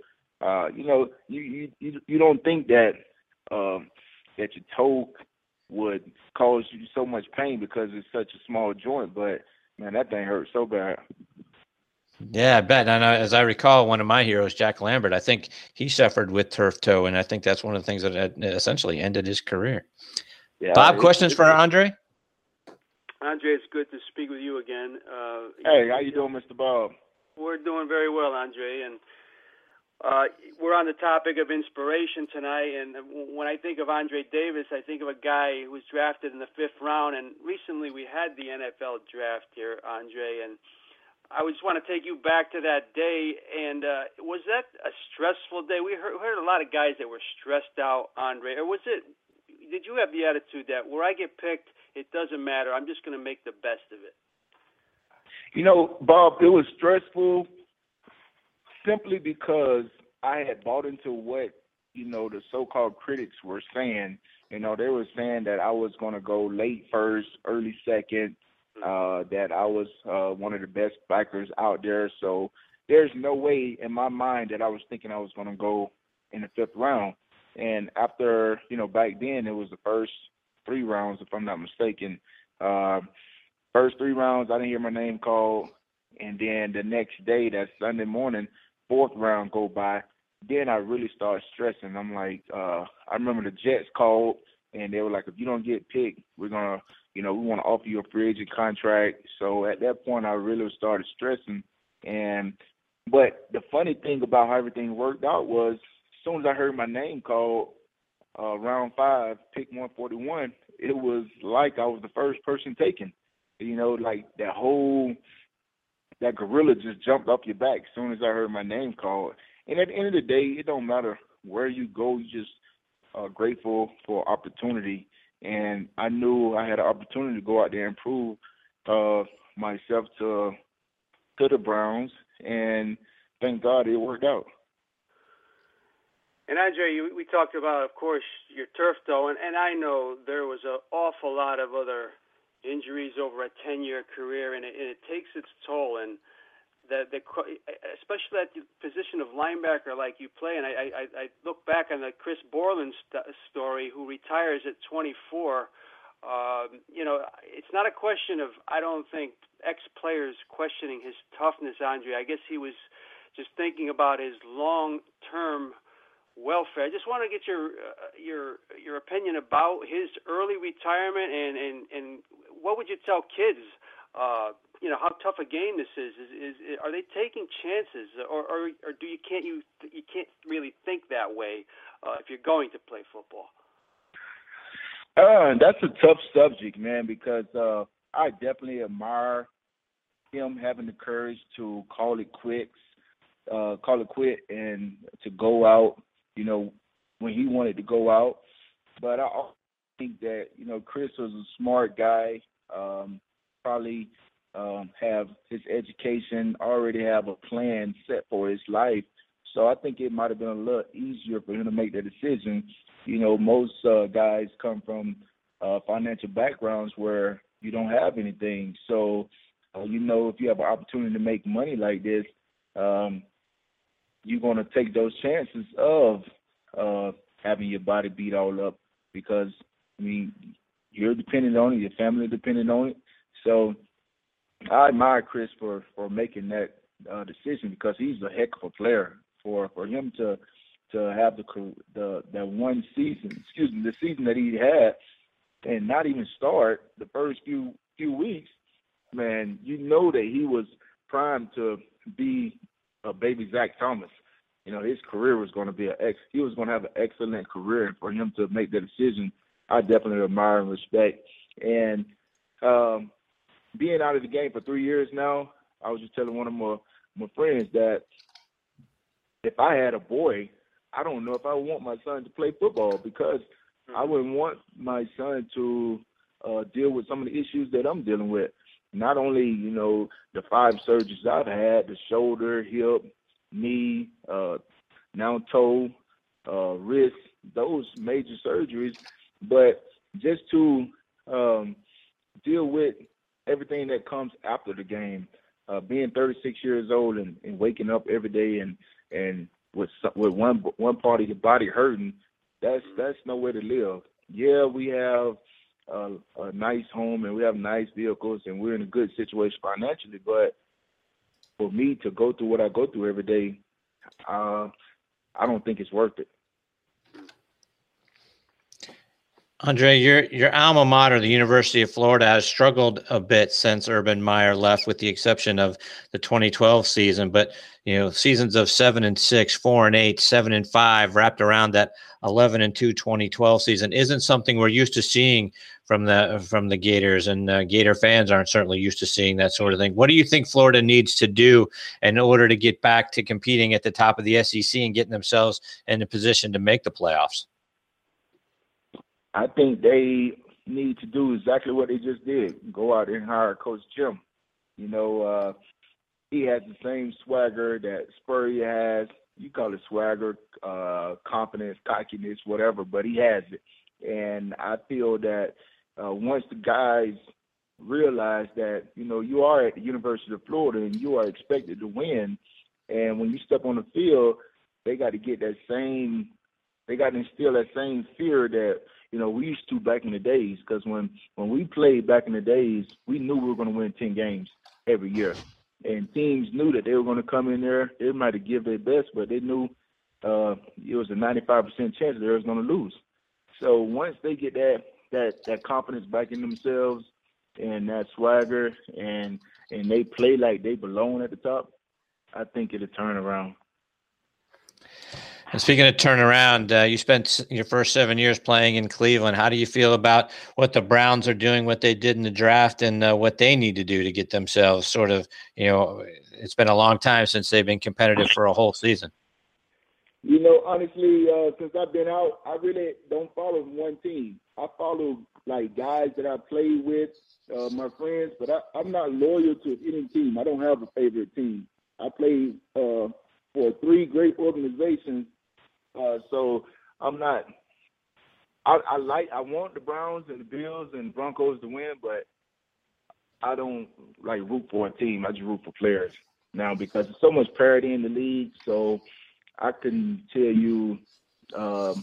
You don't think that that your toe would cause you so much pain because it's such a small joint, but man, that thing hurts so bad. Yeah, I bet. And as I recall, one of my heroes, Jack Lambert, I think he suffered with turf toe, and I think that's one of the things that essentially ended his career. Yeah, Bob, questions for Andre? Andre, it's good to speak with you again. Hey, how you doing, Mr. Bob? We're doing very well, Andre, and we're on the topic of inspiration tonight. And when I think of Andre Davis, I think of a guy who was drafted in the 5th round, and recently we had the NFL draft here, Andre, and I just want to take you back to that day. And was that a stressful day? We heard a lot of guys that were stressed out, Andre. Or did you have the attitude that where I get picked, it doesn't matter, I'm just going to make the best of it? Bob, it was stressful simply because I had bought into what, the so-called critics were saying. They were saying that I was going to go late first, early second, that I was one of the best backers out there. So there's no way in my mind that I was thinking I was going to go in the 5th round. And after, back then it was the first 3 rounds, if I'm not mistaken. First 3 rounds, I didn't hear my name called. And then the next day, that Sunday morning, 4th round go by. Then I really started stressing. I'm like, I remember the Jets called, and they were like, if you don't get picked, we're going to, we want to offer you a free agent contract. So at that point, I really started stressing. But the funny thing about how everything worked out was, as soon as I heard my name called, round 5, pick 141, it was like I was the first person taken. Like that gorilla just jumped off your back as soon as I heard my name called. And at the end of the day, it don't matter where you go, you just grateful for opportunity. And I knew I had an opportunity to go out there and prove myself to the Browns, and thank God it worked out. And Andre, we talked about, of course, your turf toe, and I know there was an awful lot of other injuries over a 10-year career, and it takes its toll. And especially at the position of linebacker like you play, and I look back on the Chris Borland story, who retires at 24. It's not a question of, I don't think, ex-players questioning his toughness, Andre. I guess he was just thinking about his long-term welfare. I just want to get your opinion about his early retirement, and what would you tell kids? How tough a game this is. Are they taking chances, or do you can't really think that way if you're going to play football? That's a tough subject, man, because I definitely admire him having the courage to call it quit, and to go out, when he wanted to go out. But I also think that, Chris was a smart guy, probably have his education, already have a plan set for his life. So I think it might have been a little easier for him to make that decision. Most guys come from financial backgrounds where you don't have anything. So, if you have an opportunity to make money like this, you're going to take those chances of having your body beat all up because, you're dependent on it, your family dependent on it. So I admire Chris for making that decision because he's a heck of a player. For him to have that one season, the season that he had, and not even start the first few weeks, man, that he was primed to be a baby Zach Thomas. His career was going to he was going to have an excellent career, and for him to make that decision, I definitely admire and respect. And being out of the game for 3 years now, I was just telling one of my friends that if I had a boy, I don't know if I would want my son to play football because I wouldn't want my son to deal with some of the issues that I'm dealing with. Not only, the 5 surgeries I've had, the shoulder, hip, knee, now toe, wrist, those major surgeries, but just to deal with everything that comes after the game, being 36 years old and waking up every day and with one part of your body hurting, that's no way to live. Yeah, we have a nice home and we have nice vehicles and we're in a good situation financially, but for me to go through what I go through every day, I don't think it's worth it. Andre, your alma mater, the University of Florida, has struggled a bit since Urban Meyer left, with the exception of the 2012 season. But seasons of 7-6, 4-8, 7-5, wrapped around that 11-2 2012 season isn't something we're used to seeing from the Gators, and Gator fans aren't certainly used to seeing that sort of thing. What do you think Florida needs to do in order to get back to competing at the top of the SEC and getting themselves in a position to make the playoffs? I think they need to do exactly what they just did. Go out and hire Coach Jim. He has the same swagger that Spurrier has. You call it swagger, confidence, cockiness, whatever, but he has it. And I feel that once the guys realize that, you are at the University of Florida and you are expected to win, and when you step on the field, they got to instill that same fear that, we used to back in the days, because when we played back in the days, we knew we were going to win 10 games every year. And teams knew that they were going to come in there. They might have given their best, but they knew it was a 95% chance they were going to lose. So once they get that confidence back in themselves and that swagger and they play like they belong at the top, I think it'll turn around. And speaking of turnaround, you spent your first 7 years playing in Cleveland. How do you feel about what the Browns are doing, what they did in the draft, and what they need to do to get themselves sort of, it's been a long time since they've been competitive for a whole season. Honestly, since I've been out, I really don't follow one team. I follow, like, guys that I play with, my friends, but I'm not loyal to any team. I don't have a favorite team. I play for 3 great organizations. So I'm not. I want the Browns and the Bills and Broncos to win, but I don't root for a team. I just root for players now because there's so much parity in the league. So I can tell you, I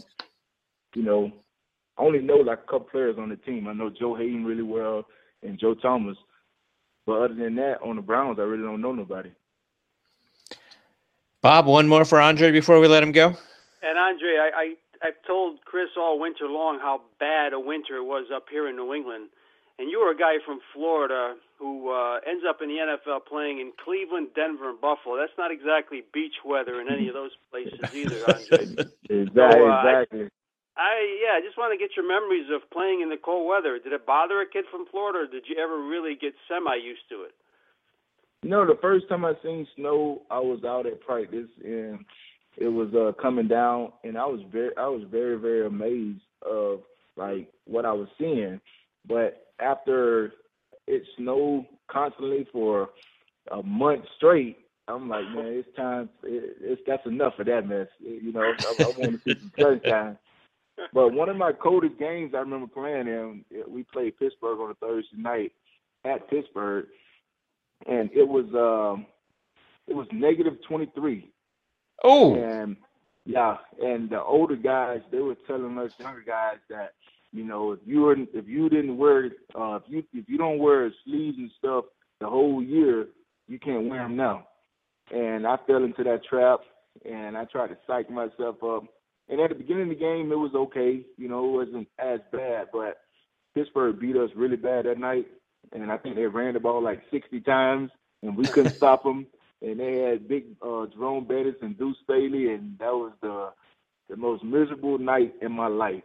only know a couple players on the team. I know Joe Hayden really well and Joe Thomas, but other than that, on the Browns, I really don't know nobody. Bob, one more for Andre before we let him go. And Andre, I've told Chris all winter long how bad a winter it was up here in New England. And you were a guy from Florida who ends up in the NFL playing in Cleveland, Denver, and Buffalo. That's not exactly beach weather in any of those places either, Andre. Exactly. I just want to get your memories of playing in the cold weather. Did it bother a kid from Florida, or did you ever really get semi-used to it? The first time I seen snow, I was out at practice, and it was coming down, and I was very, very amazed of what I was seeing. But after it snowed constantly for a month straight, I'm like, man, it's time. That's enough of that mess. I want to see some sunshine. But one of my coldest games I remember playing in, we played Pittsburgh on a Thursday night at Pittsburgh, and it was -23. Oh. And and the older guys, they were telling us younger guys that, if you don't wear sleeves and stuff the whole year, you can't wear them now. And I fell into that trap, and I tried to psych myself up. And at the beginning of the game, it was okay. It wasn't as bad, but Pittsburgh beat us really bad that night. And I think they ran the ball 60 times, and we couldn't stop them. And they had big Jerome Bettis and Deuce Staley, and that was the most miserable night in my life.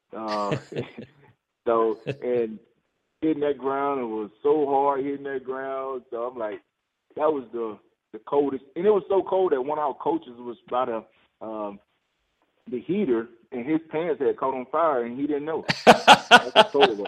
So, and hitting that ground, it was so hard hitting that ground. So I'm like, that was the coldest. And it was so cold that one of our coaches was by the heater, and his pants had caught on fire, and he didn't know. That's how cold it was.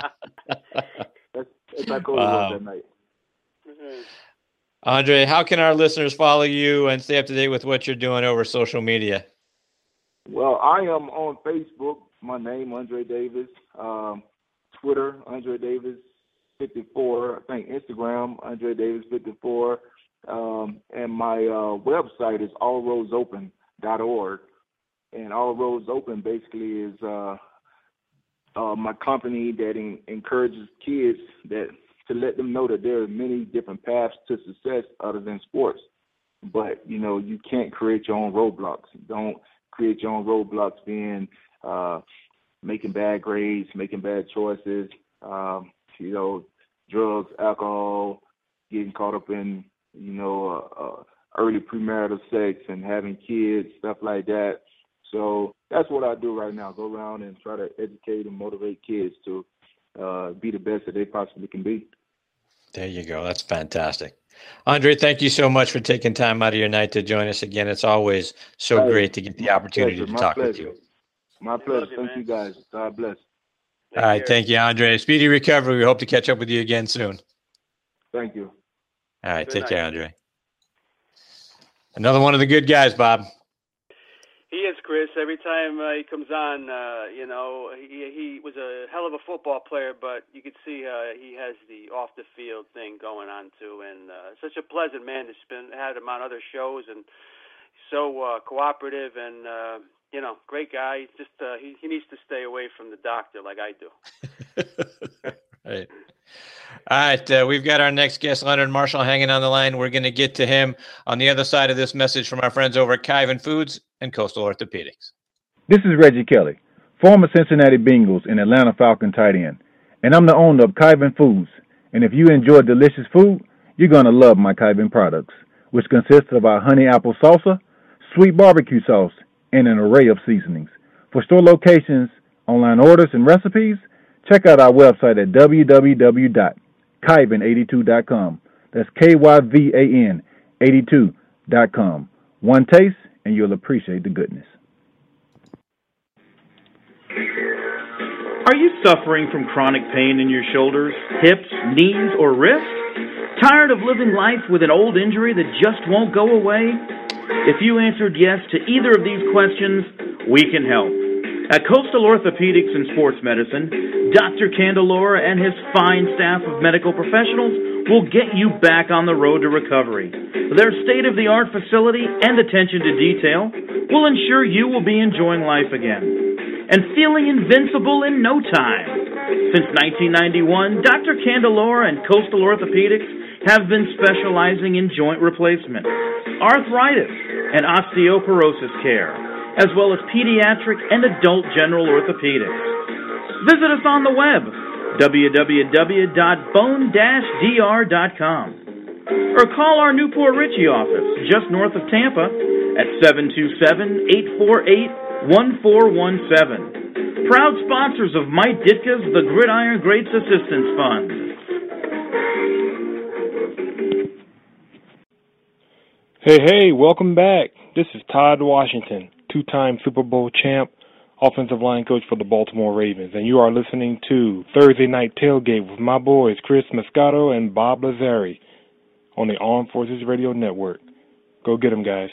That's how cold it was that night. Mm-hmm. Andre, how can our listeners follow you and stay up to date with what you're doing over social media? Well, I am on Facebook. My name, Andre Davis. Twitter, Andre Davis 54. I think Instagram, Andre Davis 54. And my website is allroadsopen.org. And All Roads Open basically is my company that encourages kids to let them know that there are many different paths to success other than sports. But, you can't create your own roadblocks. Don't create your own roadblocks being making bad grades, making bad choices, drugs, alcohol, getting caught up in, early premarital sex and having kids, stuff like that. So that's what I do right now, go around and try to educate and motivate kids to be the best that they possibly can be. There you go. That's fantastic. Andre, thank you so much for taking time out of your night to join us again. It's always so great to get the opportunity to talk with you. My pleasure. Thank you, guys. God bless. All right. Thank you, Andre. Speedy recovery. We hope to catch up with you again soon. Thank you. All right. Take care, Andre. Another one of the good guys, Bob. He is, Chris. Every time he comes on, he was a hell of a football player, but you could see he has the off-the-field thing going on, too. And such a pleasant man to had him on other shows, and so cooperative and, great guy. Just he needs to stay away from the doctor like I do. Right. All right, we've got our next guest, Leonard Marshall, hanging on the line. We're going to get to him on the other side of this message from our friends over at Kyvan Foods and Coastal Orthopedics. This is Reggie Kelly. former Cincinnati Bengals and Atlanta Falcon tight end. And I'm the owner of Kyvan Foods. And if you enjoy delicious food, you're going to love my Kyvan products, which consist of our honey apple salsa, sweet barbecue sauce, and an array of seasonings. For store locations, online orders, and recipes, check out our website at www.kyvan82.com. That's KYVAN 82.com. One taste, and you'll appreciate the goodness. Are you suffering from chronic pain in your shoulders, hips, knees, or wrists? Tired of living life with an old injury that just won't go away? If you answered yes to either of these questions, we can help. At Coastal Orthopedics and Sports Medicine, Dr. Candelora and his fine staff of medical professionals will get you back on the road to recovery. Their state-of-the-art facility and attention to detail will ensure you will be enjoying life again and feeling invincible in no time. Since 1991, Dr. Candelora and Coastal Orthopedics have been specializing in joint replacement, arthritis, and osteoporosis care, as well as pediatric and adult general orthopedics. Visit us on the web, www.bone-dr.com, or call our Newport Richey office just north of Tampa at 727-848-1417. Proud sponsors of Mike Ditka's The Gridiron Greats Assistance Fund. Hey, welcome back. This is Todd Washington, two-time Super Bowl champ, offensive line coach for the Baltimore Ravens, and you are listening to Thursday Night Tailgate with my boys Chris Moscato and Bob Lazari on the Armed Forces Radio Network. Go get them, guys.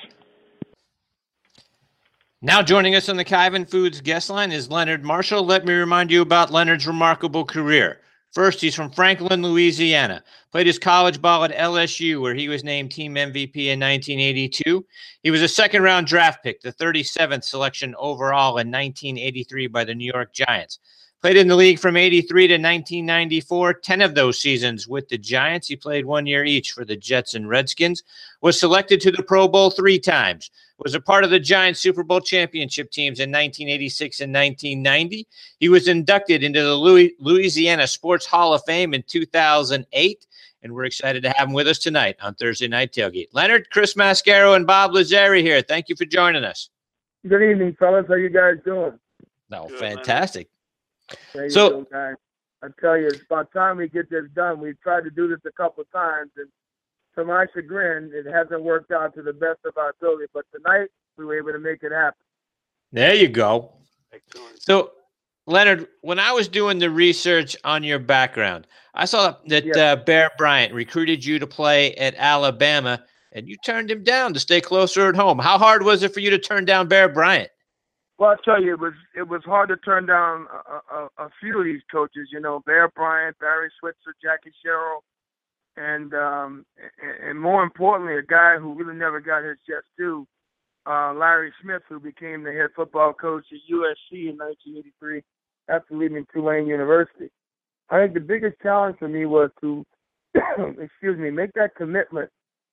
Now joining us on the Kyvan Foods guest line is Leonard Marshall. Let me remind you about Leonard's remarkable career. First, he's from Franklin, Louisiana. Played his college ball at LSU, where he was named team MVP in 1982. He was a second-round draft pick, the 37th selection overall in 1983 by the New York Giants. Played in the league from 83 to 1994, 10 of those seasons with the Giants. He played 1 year each for the Jets and Redskins. Was selected to the Pro Bowl 3 times. Was a part of the Giants Super Bowl championship teams in 1986 and 1990. He was inducted into the Louisiana Sports Hall of Fame in 2008, and we're excited to have him with us tonight on Thursday Night Tailgate. Leonard, Chris Mascaro, and Bob Lazari here. Thank you for joining us. Good evening, fellas. How you guys doing? No, fantastic. There you go, guys. I tell you, it's about time we get this done. We've tried to do this a couple of times, and to my chagrin, it hasn't worked out to the best of our ability. But tonight, we were able to make it happen. There you go. So, Leonard, when I was doing the research on your background, I saw that Bear Bryant recruited you to play at Alabama, and you turned him down to stay closer at home. How hard was it for you to turn down Bear Bryant? Well, I'll tell you, it was hard to turn down a few of these coaches. You know, Bear Bryant, Barry Switzer, Jackie Sherrill, and more importantly, a guy who really never got his just due, Larry Smith, who became the head football coach at USC in 1983 after leaving Tulane University. I think the biggest challenge for me was to, make that commitment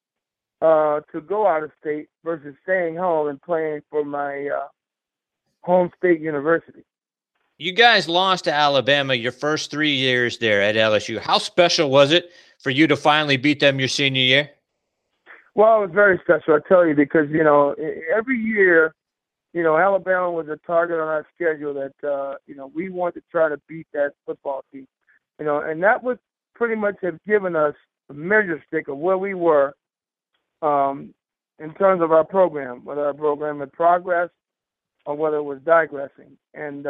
to go out of state versus staying home and playing for my home state university. You guys lost to Alabama your first 3 years there at LSU. How special was it for you to finally beat them your senior year? Well, it was very special, I tell you, because, every year, Alabama was a target on our schedule that, we wanted to try to beat that football team. And that would pretty much have given us a measure stick of where we were in terms of our program, whether our program had progress or whether it was digressing. And,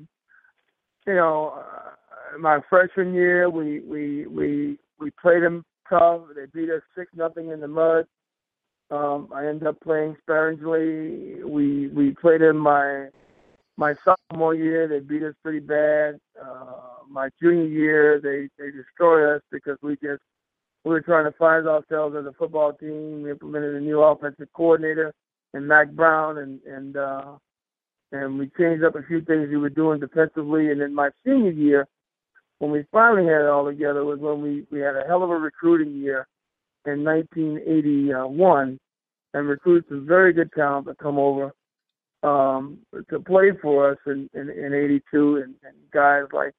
my freshman year, we played them tough. They beat us 6-0 in the mud. I ended up playing sparingly. We played them my sophomore year. They beat us pretty bad. My junior year, they destroyed us because we were trying to find ourselves as a football team. We implemented a new offensive coordinator in Mac Brown, and we changed up a few things we were doing defensively. And then my senior year, when we finally had it all together, was when we had a hell of a recruiting year in 1981 and recruited some very good talent to come over. to play for us in '82, and guys like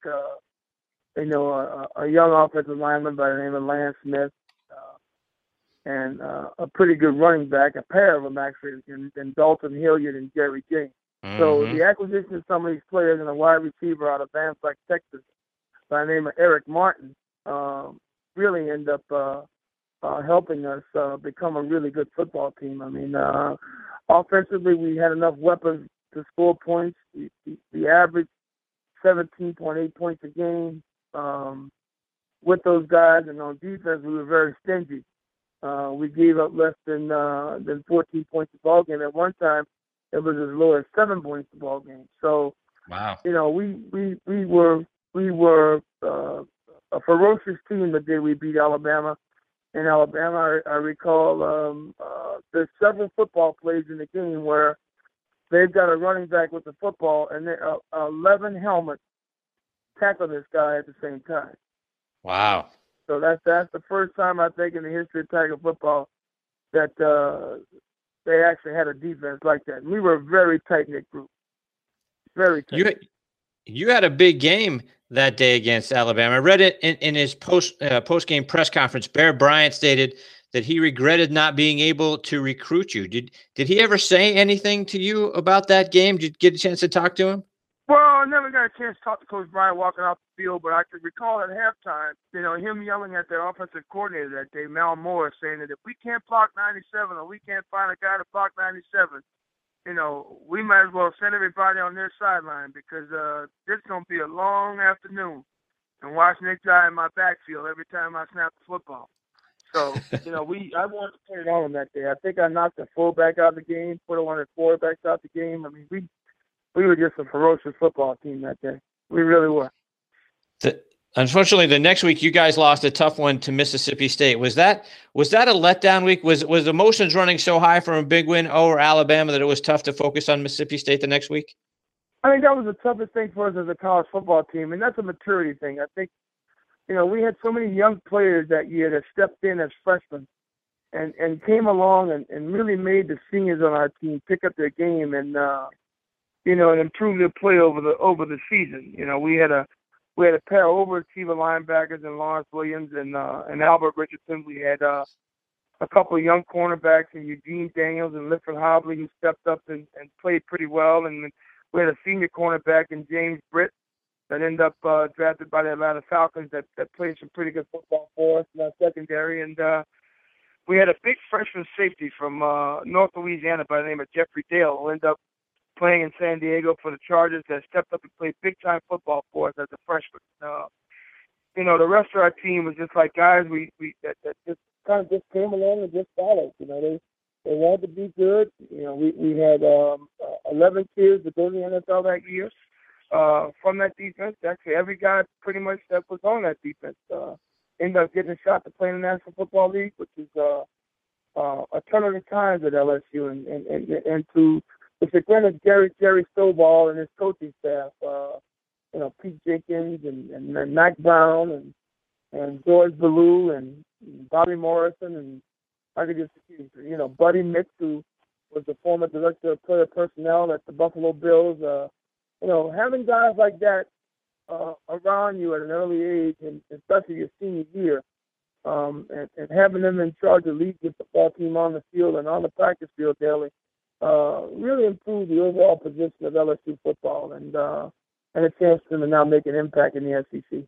a young offensive lineman by the name of Lance Smith, and a pretty good running back, a pair of them actually, in Dalton Hilliard and Jerry James. So the acquisition of some of these players and a wide receiver out of Van Dyke, Texas, by the name of Eric Martin, really end up helping us become a really good football team. I mean, offensively, we had enough weapons to score points. We averaged 17.8 points a game with those guys, and on defense, we were very stingy. We gave up less than 14 points a ball game. At one time, it was as low as 7 points a ball game. So, wow, we were a ferocious team the day we beat Alabama. In Alabama, I recall there's several football plays in the game where they've got a running back with the football, and 11 helmets tackle this guy at the same time. Wow. So that's the first time I think in the history of Tiger football that they actually had a defense like that. We were a very tight-knit group. Very tight. You had a big game that day against Alabama. I read it in his post-game press conference. Bear Bryant stated that he regretted not being able to recruit you. Did he ever say anything to you about that game? Did you get a chance to talk to him? Well, I never got a chance to talk to Coach Bryant walking off the field, but I could recall at halftime, him yelling at their offensive coordinator that day, Mal Moore, saying that if we can't block 97 or we can't find a guy to block 97, we might as well send everybody on their sideline because this is going to be a long afternoon and watch Nick Dye in my backfield every time I snap the football. So, I wanted to put it on him that day. I think I knocked the fullback out of the game, put one of the quarterbacks out of the game. I mean, we were just a ferocious football team that day. We really were. Unfortunately, the next week you guys lost a tough one to Mississippi State. Was that a letdown week? Was emotions running so high from a big win over Alabama that it was tough to focus on Mississippi State the next week? I think that was the toughest thing for us as a college football team, and that's a maturity thing. I think, we had so many young players that year that stepped in as freshmen and came along and really made the seniors on our team pick up their game and improve their play over the season. We had a pair of overachiever linebackers in Lawrence Williams and Albert Richardson. We had a couple of young cornerbacks in Eugene Daniels and Lifford Hobley who stepped up and played pretty well. And we had a senior cornerback in James Britt that ended up drafted by the Atlanta Falcons that played some pretty good football for us in our secondary. And we had a big freshman safety from North Louisiana by the name of Jeffrey Dale who ended up playing in San Diego for the Chargers that stepped up and played big-time football for us as a freshman. The rest of our team was just like guys that just kind of just came along and just followed. They wanted to be good. We had 11 kids that go to the NFL that year from that defense. Actually, every guy pretty much that was on that defense ended up getting a shot to play in the National Football League, which is a ton of the times at LSU, and to the chagrin of Jerry Stovall and his coaching staff, Pete Jenkins and Mac Brown and George Ballou and Bobby Morrison and I could just, Buddy Mix, who was the former director of player personnel at the Buffalo Bills. Having guys like that around you at an early age, and especially your senior year, and having them in charge of leading the football team on the field and on the practice field daily, really improved the overall position of LSU football and a chance for them to now make an impact in the SEC.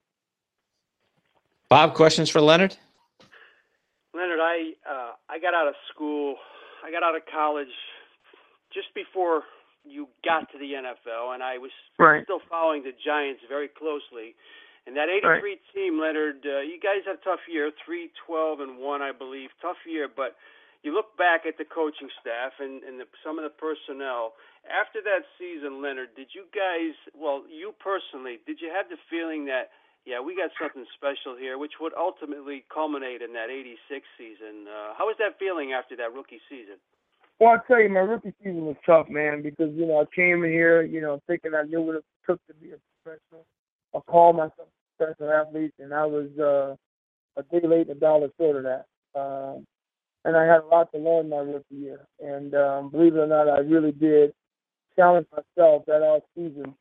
Bob, questions for Leonard? Leonard, I got out of school. I got out of college just before you got to the NFL, and I was still following the Giants very closely. And that '83 team, Leonard, you guys had a tough year, 3-12-1, I believe, tough year. But you look back at the coaching staff and some of the personnel. After that season, Leonard, did you guys, you personally, did you have the feeling that, we got something special here, which would ultimately culminate in that '86 season? How was that feeling after that rookie season? Well, I'll tell you, my rookie season was tough, man, because, I came in here, thinking I knew what it took to be a professional. I called myself a professional athlete, and I was a day late and a dollar short of that. And I had a lot to learn my rookie year. And believe it or not, I really did challenged myself that off season.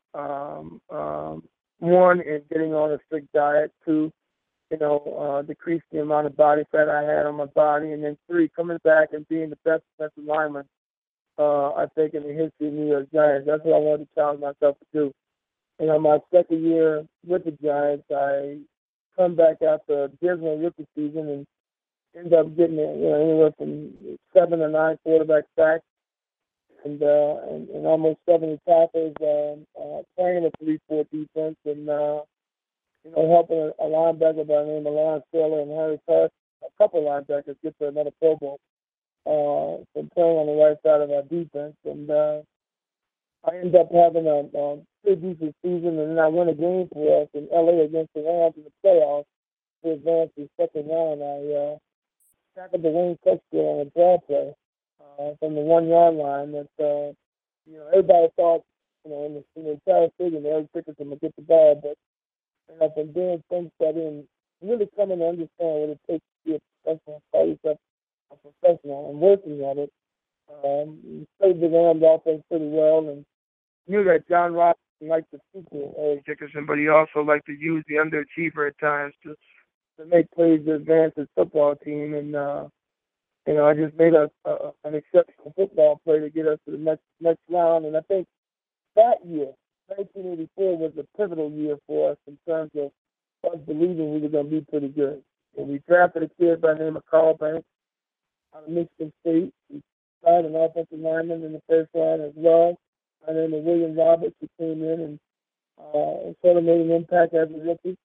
One, in getting on a strict diet. Two, decrease the amount of body fat I had on my body. And then three, coming back and being the best defensive lineman, I think, in the history of New York Giants. That's what I wanted to challenge myself to do. My second year with the Giants, I come back after a dismal rookie season and end up getting anywhere from 7 to 9 quarterback sacks and almost 70 tackles, playing a 3-4 defense, and helping a linebacker by the name of Lawrence Taylor and Harry Parsons, a couple of linebackers, get to another Pro Bowl from playing on the right side of our defense. And I ended up having a pretty decent season, and then I won a game for us in L.A. against the Rams in the playoffs to advance to the second round. I tackled the Wayne Coachfield on a draw play from the 1-yard line that, everybody thought, in the entire stadium, Eric Dickerson would get the ball, but from doing film study and really coming to understand what it takes to be a professional, call yourself a professional, and working at it, studied the Rams offense pretty well, and knew that John Robinson liked to speak to Eric Dickerson, but he also liked to use the underachiever at times to make plays to advance his football team. And I just made an exceptional football play to get us to the next round. And I think that year, 1984, was a pivotal year for us in terms of us believing we were going to be pretty good. And we drafted a kid by the name of Carl Banks out of Michigan State. We signed an offensive lineman in the first round as well, by the name of William Roberts, who came in and sort of made an impact as a rookie.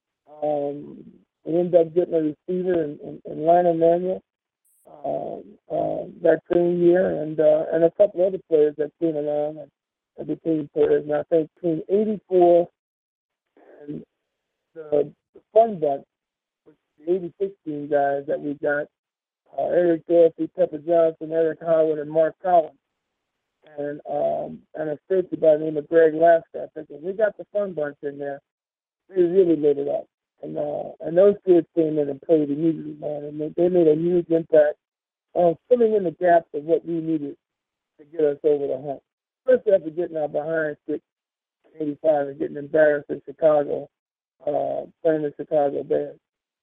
We ended up getting a receiver in Lionel Manuel that same year, and a couple other players that came along and became players. And I think between 84 and the fun bunch, the 86 team guys that we got, Eric Dorsey, Pepper Johnson, Eric Howard, and Mark Collins, and a safety by the name of Greg Lasker. I think we got the fun bunch in there. They really lit it up. And those kids came in and played immediately, man, and they made a huge impact on filling in the gaps of what we needed to get us over the hump. Especially after getting our behind kicked in 85 and getting embarrassed in Chicago, playing the Chicago Bears.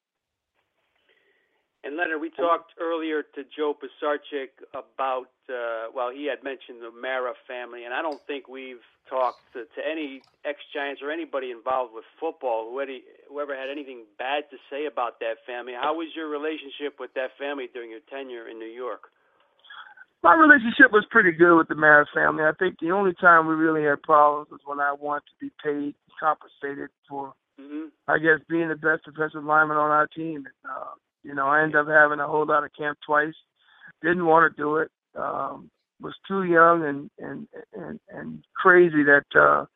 And Leonard, we talked earlier to Joe Pisarcik about, he had mentioned the Mara family, and I don't think we've talked to any ex-Giants or anybody involved with football who ever had anything bad to say about that family. How was your relationship with that family during your tenure in New York? My relationship was pretty good with the Mara family. I think the only time we really had problems was when I wanted to be paid, compensated for, I guess, being the best defensive lineman on our team. I ended up having to hold out of camp twice. Didn't want to do it. Was too young and crazy that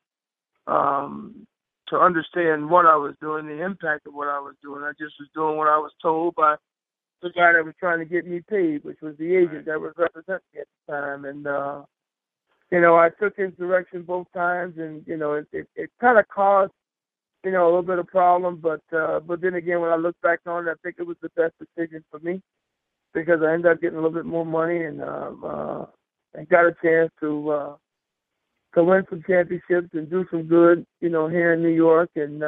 to understand what I was doing, the impact of what I was doing. I just was doing what I was told by the guy that was trying to get me paid, which was the agent that was representing me at the time. And I took his direction both times, and it kind of caused a little bit of problem, but then again, when I look back on it, I think it was the best decision for me because I ended up getting a little bit more money and got a chance to win some championships and do some good, here in New York and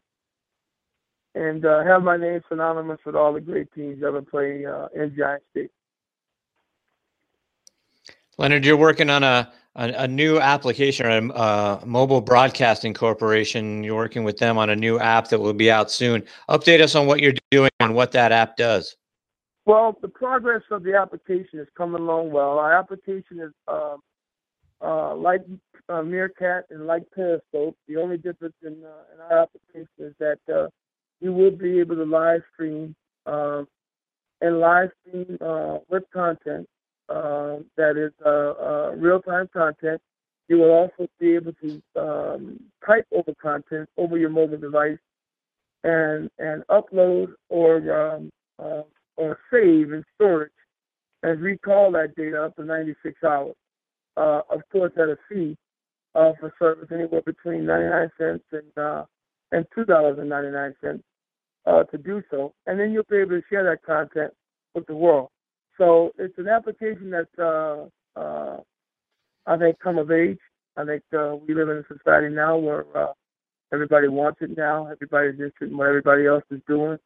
have my name synonymous with all the great teams that ever play in Giant State. Leonard, you're working on a new application, a mobile broadcasting corporation. You're working with them on a new app that will be out soon. Update us on what you're doing and what that app does. Well, the progress of the application is coming along well. Our application is like Meerkat and like Periscope. The only difference in our application is that you will be able to live stream with content. That is real-time content. You will also be able to type over content over your mobile device and upload or save in storage and recall that data up to 96 hours. Of course, at a fee for service anywhere between 99 cents and $2.99 to do so. And then you'll be able to share that content with the world. So it's an application that's I think, come of age. I think we live in a society now where everybody wants it now. Everybody's interested in what everybody else is doing.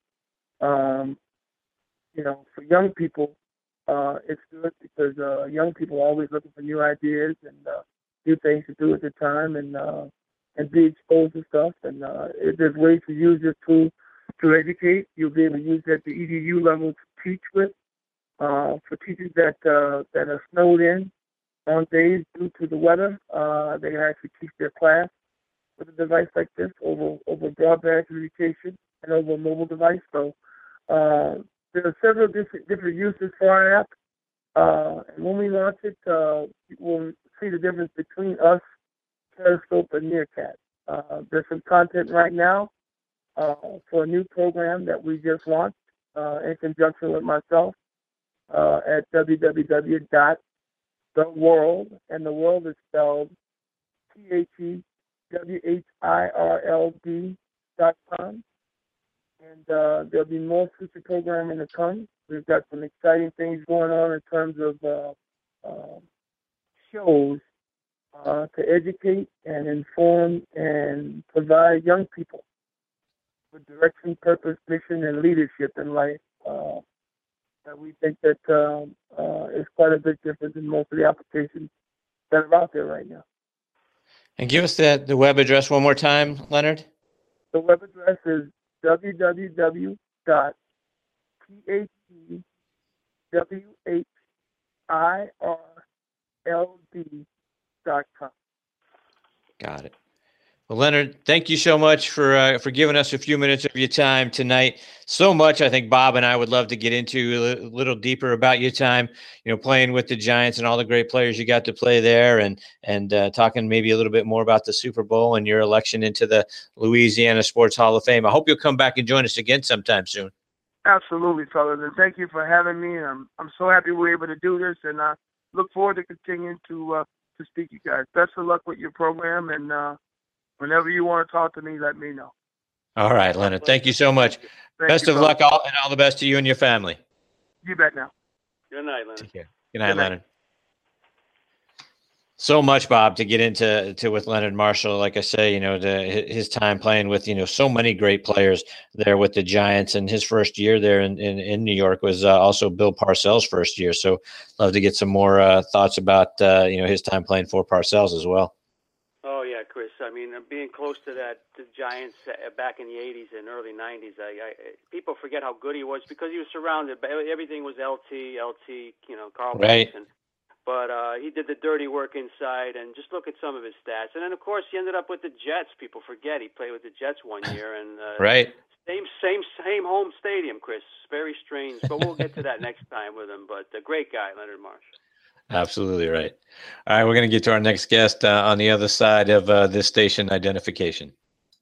For young people, it's good because young people are always looking for new ideas and new things to do at the time and be exposed to stuff. And if there's ways to use this tool to educate, you'll be able to use it at the EDU level to teach with. For teachers that are snowed in on days due to the weather, they can actually teach their class with a device like this over broadband communication and over a mobile device. So there are several different uses for our app. And when we launch it, we'll see the difference between us, Periscope, and Meerkat. There's some content right now for a new program that we just launched in conjunction with myself at www.thewhirld, and the world is spelled THEWHIRLD.com. And there'll be more future programming to come. We've got some exciting things going on in terms of shows to educate and inform and provide young people with direction, purpose, mission, and leadership in life. That we think that is quite a bit different than most of the applications that are out there right now. And give us the web address one more time, Leonard. The web address is www.thewhirld.com. Got it. Well, Leonard, thank you so much for giving us a few minutes of your time tonight. So much, I think Bob and I would love to get into a little deeper about your time, playing with the Giants and all the great players you got to play there, and talking maybe a little bit more about the Super Bowl and your election into the Louisiana Sports Hall of Fame. I hope you'll come back and join us again sometime soon. Absolutely, fellas, and thank you for having me. I'm so happy we were able to do this, and I look forward to continuing to speak to you guys. Best of luck with your program, and whenever you want to talk to me, let me know. All right, Leonard. Thank you so much. Best of luck, and all the best to you and your family. You bet now. Good night, Leonard. Take care. Good night, Leonard. So much, Bob, to get into with Leonard Marshall. Like I say, his time playing with, so many great players there with the Giants, and his first year there in New York was also Bill Parcells' first year. So love to get some more thoughts about, his time playing for Parcells as well. Oh, yeah, Chris. I mean, being close to the Giants back in the 80s and early 90s, people forget how good he was because he was surrounded by everything was LT, Carl right. Mason. But he did the dirty work inside, and just look at some of his stats. And then, of course, he ended up with the Jets. People forget he played with the Jets one year, and right. Same home stadium, Chris. Very strange, but we'll get to that next time with him. But a great guy, Leonard Marshall. Absolutely right. All right, we're going to get to our next guest on the other side of this station identification.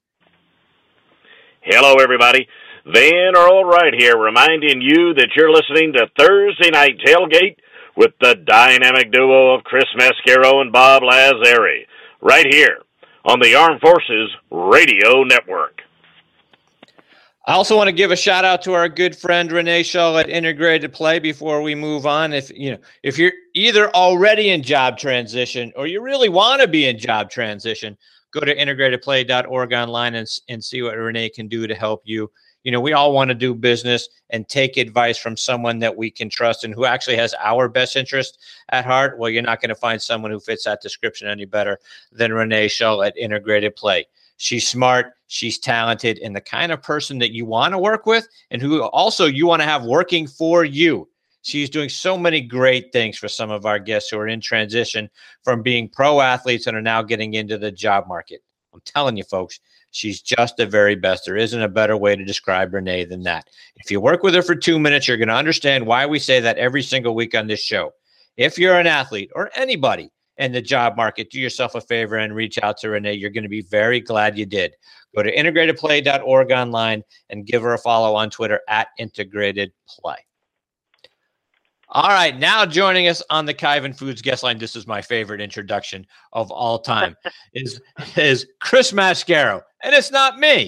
Hello, everybody. Van Earl right here, reminding you that you're listening to Thursday Night Tailgate with the dynamic duo of Chris Mascaro and Bob Lazari, right here on the Armed Forces Radio Network. I also want to give a shout out to our good friend Renee Shaw at Integrated Play before we move on. If you're either already in job transition or you really want to be in job transition, go to integratedplay.org online and see what Renee can do to help you. We all want to do business and take advice from someone that we can trust and who actually has our best interest at heart. Well, you're not going to find someone who fits that description any better than Renee Shaw at Integrated Play. She's smart, she's talented, and the kind of person that you want to work with and who also you want to have working for you. She's doing so many great things for some of our guests who are in transition from being pro athletes and are now getting into the job market. I'm telling you, folks, she's just the very best. There isn't a better way to describe Renee than that. If you work with her for 2 minutes, you're going to understand why we say that every single week on this show. If you're an athlete or anybody in the job market, do yourself a favor and reach out to Renee. You're going to be very glad you did. Go to integratedplay.org online and give her a follow on Twitter at integratedplay. All right, now joining us on the Kyvan Foods guest line, this is my favorite introduction of all time, is Chris Mascaro. And it's not me.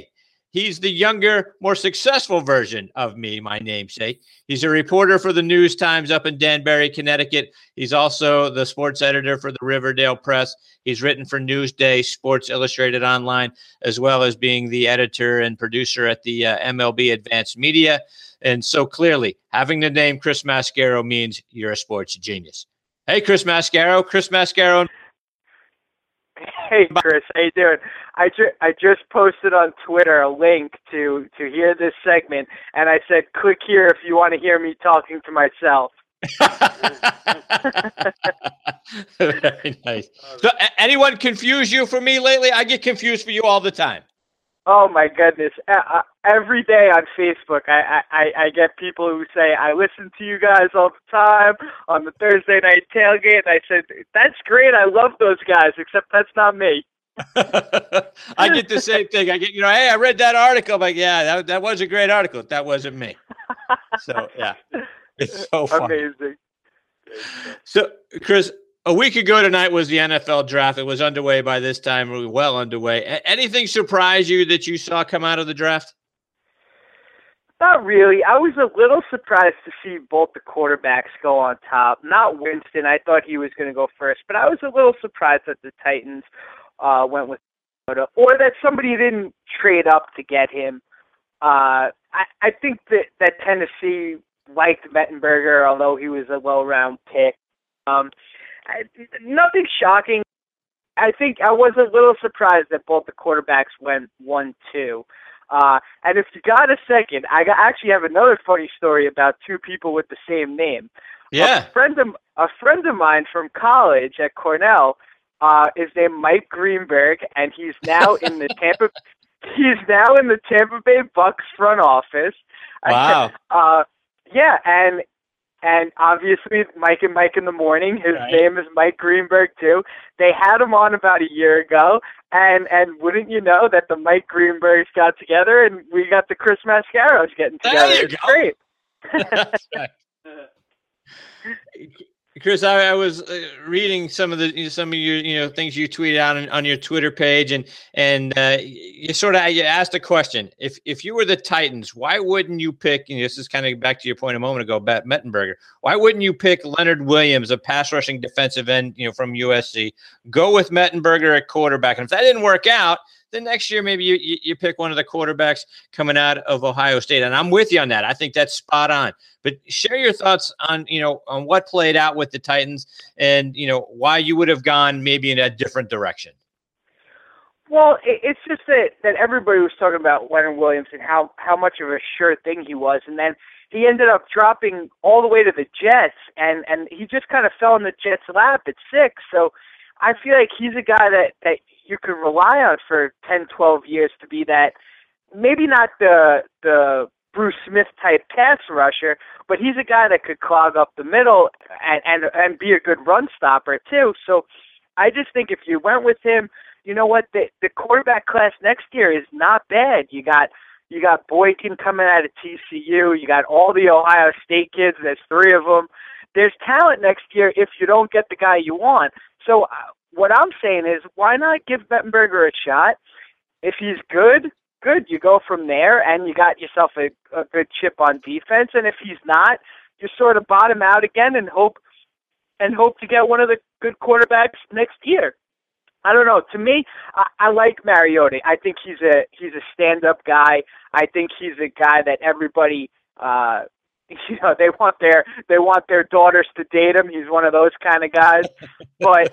he's the younger, more successful version of me, my namesake. He's a reporter for the News Times up in Danbury, Connecticut. He's also the sports editor for the Riverdale Press. He's written for Newsday, Sports Illustrated Online, as well as being the editor and producer at the MLB Advanced Media. And so clearly, having the name Chris Mascaro means you're a sports genius. Hey, Chris Mascaro. Chris Mascaro. Hey, Chris, how you doing? I just posted on Twitter a link to hear this segment, and I said, click here if you want to hear me talking to myself. Very nice. So, anyone confuse you for me lately? I get confused for you all the time. Oh, my goodness. Every day on Facebook, I get people who say, I listen to you guys all the time on the Thursday night tailgate. I said, that's great. I love those guys, except that's not me. I get the same thing. I get, hey, I read that article. I'm like, yeah, that was a great article. That wasn't me. So, yeah, it's so funny. Amazing. So, Chris, a week ago tonight was the NFL draft. It was underway by this time, really well underway. Anything surprise you that you saw come out of the draft? Not really. I was a little surprised to see both the quarterbacks go on top. Not Winston. I thought he was going to go first, but I was a little surprised that the Titans went with Mariota, or that somebody didn't trade up to get him. I think that Tennessee liked Mettenberger, although he was a low-round pick. Nothing shocking. I think I was a little surprised that both the quarterbacks went 1-2. And if you got a second, I actually have another funny story about two people with the same name. Yeah. A friend of mine from college at Cornell is named Mike Greenberg, and he's now in the Tampa Bay Bucks front office. Wow. Yeah, and obviously Mike and Mike in the Morning, his name is Mike Greenberg too. They had him on about a year ago, and wouldn't you know that the Mike Greenbergs got together, and we got the Chris Mascaros getting together. It's great. Right. Chris, I was reading some of your things you tweeted out on your Twitter page, and you asked a question. If you were the Titans, why wouldn't you pick? This is kind of back to your point a moment ago about Mettenberger. Why wouldn't you pick Leonard Williams, a pass rushing defensive end, from USC? Go with Mettenberger at quarterback, and if that didn't work out, then next year maybe you pick one of the quarterbacks coming out of Ohio State. And I'm with you on that. I think that's spot on. But share your thoughts on what played out with the Titans and, why you would have gone maybe in a different direction. Well, it's just that everybody was talking about Leonard Williams and how much of a sure thing he was. And then he ended up dropping all the way to the Jets, and he just kind of fell in the Jets' lap at 6. So I feel like he's a guy that you could rely on for 10, 12 years to be that, maybe not the Bruce Smith type pass rusher, but he's a guy that could clog up the middle and be a good run stopper too. So I just think if you went with him, you know what, the quarterback class next year is not bad. You got Boykin coming out of TCU. You got all the Ohio State kids. There's 3 of them. There's talent next year if you don't get the guy you want. So what I'm saying is, why not give Mettenberger a shot? If he's good, you go from there, and you got yourself a good chip on defense. And if he's not, you sort of bottom out again and hope to get one of the good quarterbacks next year. I don't know. To me, I like Mariota. I think he's a stand-up guy. I think he's a guy that everybody they want their daughters to date him. He's one of those kind of guys. But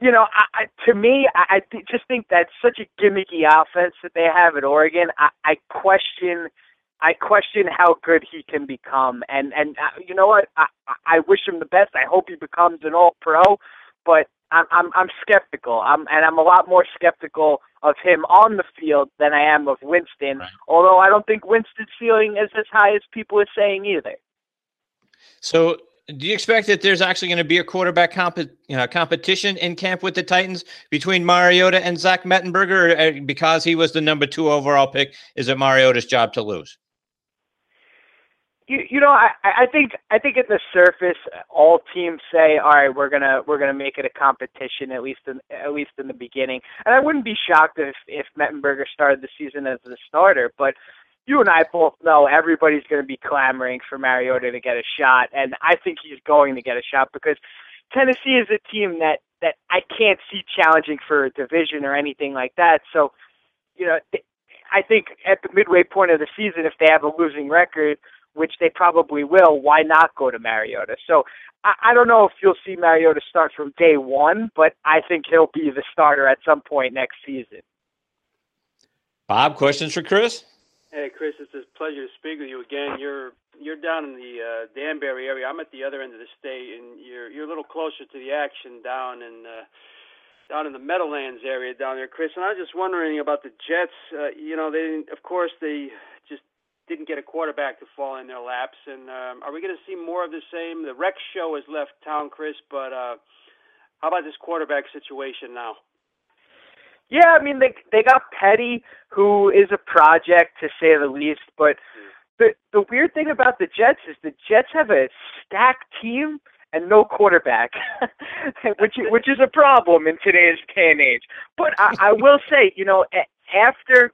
I just think that's such a gimmicky offense that they have at Oregon. I question how good he can become. And you know what? I wish him the best. I hope he becomes an All-Pro. But I'm skeptical. I'm a lot more skeptical of him on the field than I am of Winston. Right. Although I don't think Winston's ceiling is as high as people are saying either. So, do you expect that there's actually going to be a quarterback competition in camp with the Titans between Mariota and Zach Mettenberger, or because he was the number 2 overall pick, is it Mariota's job to lose? I think at the surface, all teams say, all right, we're gonna make it a competition at least in the beginning. And I wouldn't be shocked if Mettenberger started the season as the starter, but you and I both know everybody's going to be clamoring for Mariota to get a shot, and I think he's going to get a shot because Tennessee is a team that I can't see challenging for a division or anything like that. So, I think at the midway point of the season, if they have a losing record, which they probably will, why not go to Mariota? So I don't know if you'll see Mariota start from day one, but I think he'll be the starter at some point next season. Bob, questions for Chris? Hey, Chris, it's a pleasure to speak with you again. You're down in the Danbury area. I'm at the other end of the state, and you're a little closer to the action down in the Meadowlands area down there, Chris. And I was just wondering about the Jets. They just didn't get a quarterback to fall in their laps. And are we going to see more of the same? The Rex show has left town, Chris, but how about this quarterback situation now? Yeah, I mean, they got Petty, who is a project, to say the least. But the weird thing about the Jets is the Jets have a stacked team and no quarterback, which is a problem in today's day and age. But I will say, after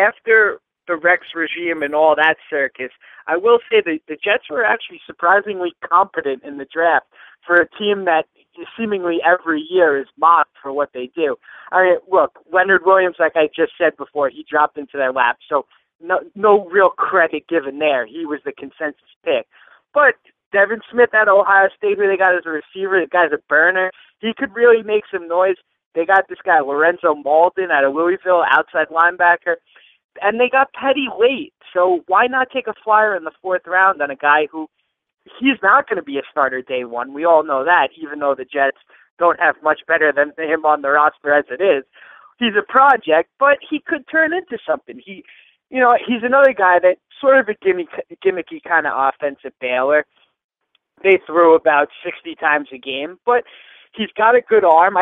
the Rex regime and all that circus, I will say the Jets were actually surprisingly competent in the draft for a team that seemingly every year is mocked for what they do. I mean, look, Leonard Williams, like I just said before, he dropped into their lap, so no real credit given there. He was the consensus pick. But Devin Smith at Ohio State, who they got as a receiver, the guy's a burner. He could really make some noise. They got this guy, Lorenzo Malden, out of Louisville, outside linebacker. And they got Petty late, so why not take a flyer in the fourth round on a guy who he's not going to be a starter day one. We all know that, even though the Jets don't have much better than him on the roster as it is. He's a project, but he could turn into something. He's another guy that sort of a gimmicky kind of offense at Baylor. They threw about 60 times a game, but he's got a good arm.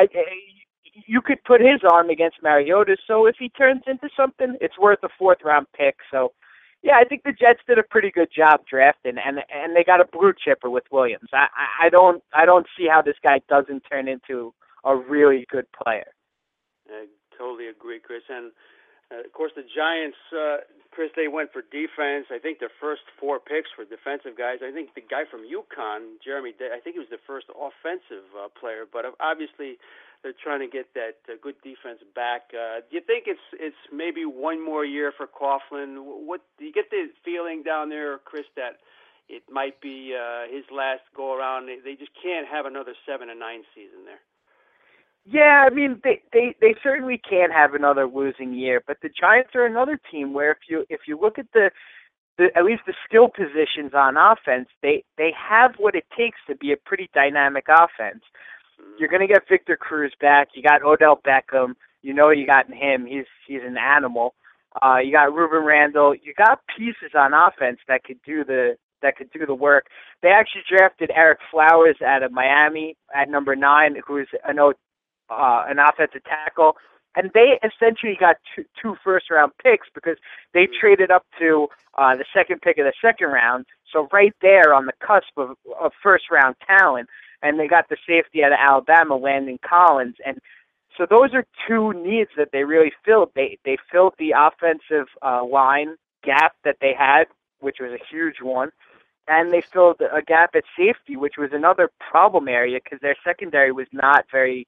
You could put his arm against Mariota, so if he turns into something, it's worth a fourth-round pick. So, yeah, I think the Jets did a pretty good job drafting, and they got a blue chipper with Williams. I don't see how this guy doesn't turn into a really good player. I totally agree, Chris. And of course, the Giants, Chris, they went for defense. I think their first 4 picks were defensive guys. I think the guy from UConn, Jeremy Day, I think he was the first offensive player. But obviously, they're trying to get that good defense back. Do you think it's maybe one more year for Coughlin? What do you get the feeling down there, Chris, that it might be his last go around? They just can't have another 7-9 season there. Yeah, I mean they certainly can't have another losing year, but the Giants are another team where if you look at the at least the skill positions on offense, they have what it takes to be a pretty dynamic offense. You're going to get Victor Cruz back. You got Odell Beckham. You got him. He's an animal. You got Ruben Randall. You got pieces on offense that could do the work. They actually drafted Eric Flowers out of Miami at number 9, who's an offensive tackle. And they essentially got two first-round picks because they traded up to the second pick of the second round. So right there on the cusp of first-round talent. And they got the safety out of Alabama, Landon Collins. And so those are 2 needs that they really filled. They filled the offensive line gap that they had, which was a huge one. And they filled a gap at safety, which was another problem area because their secondary was not very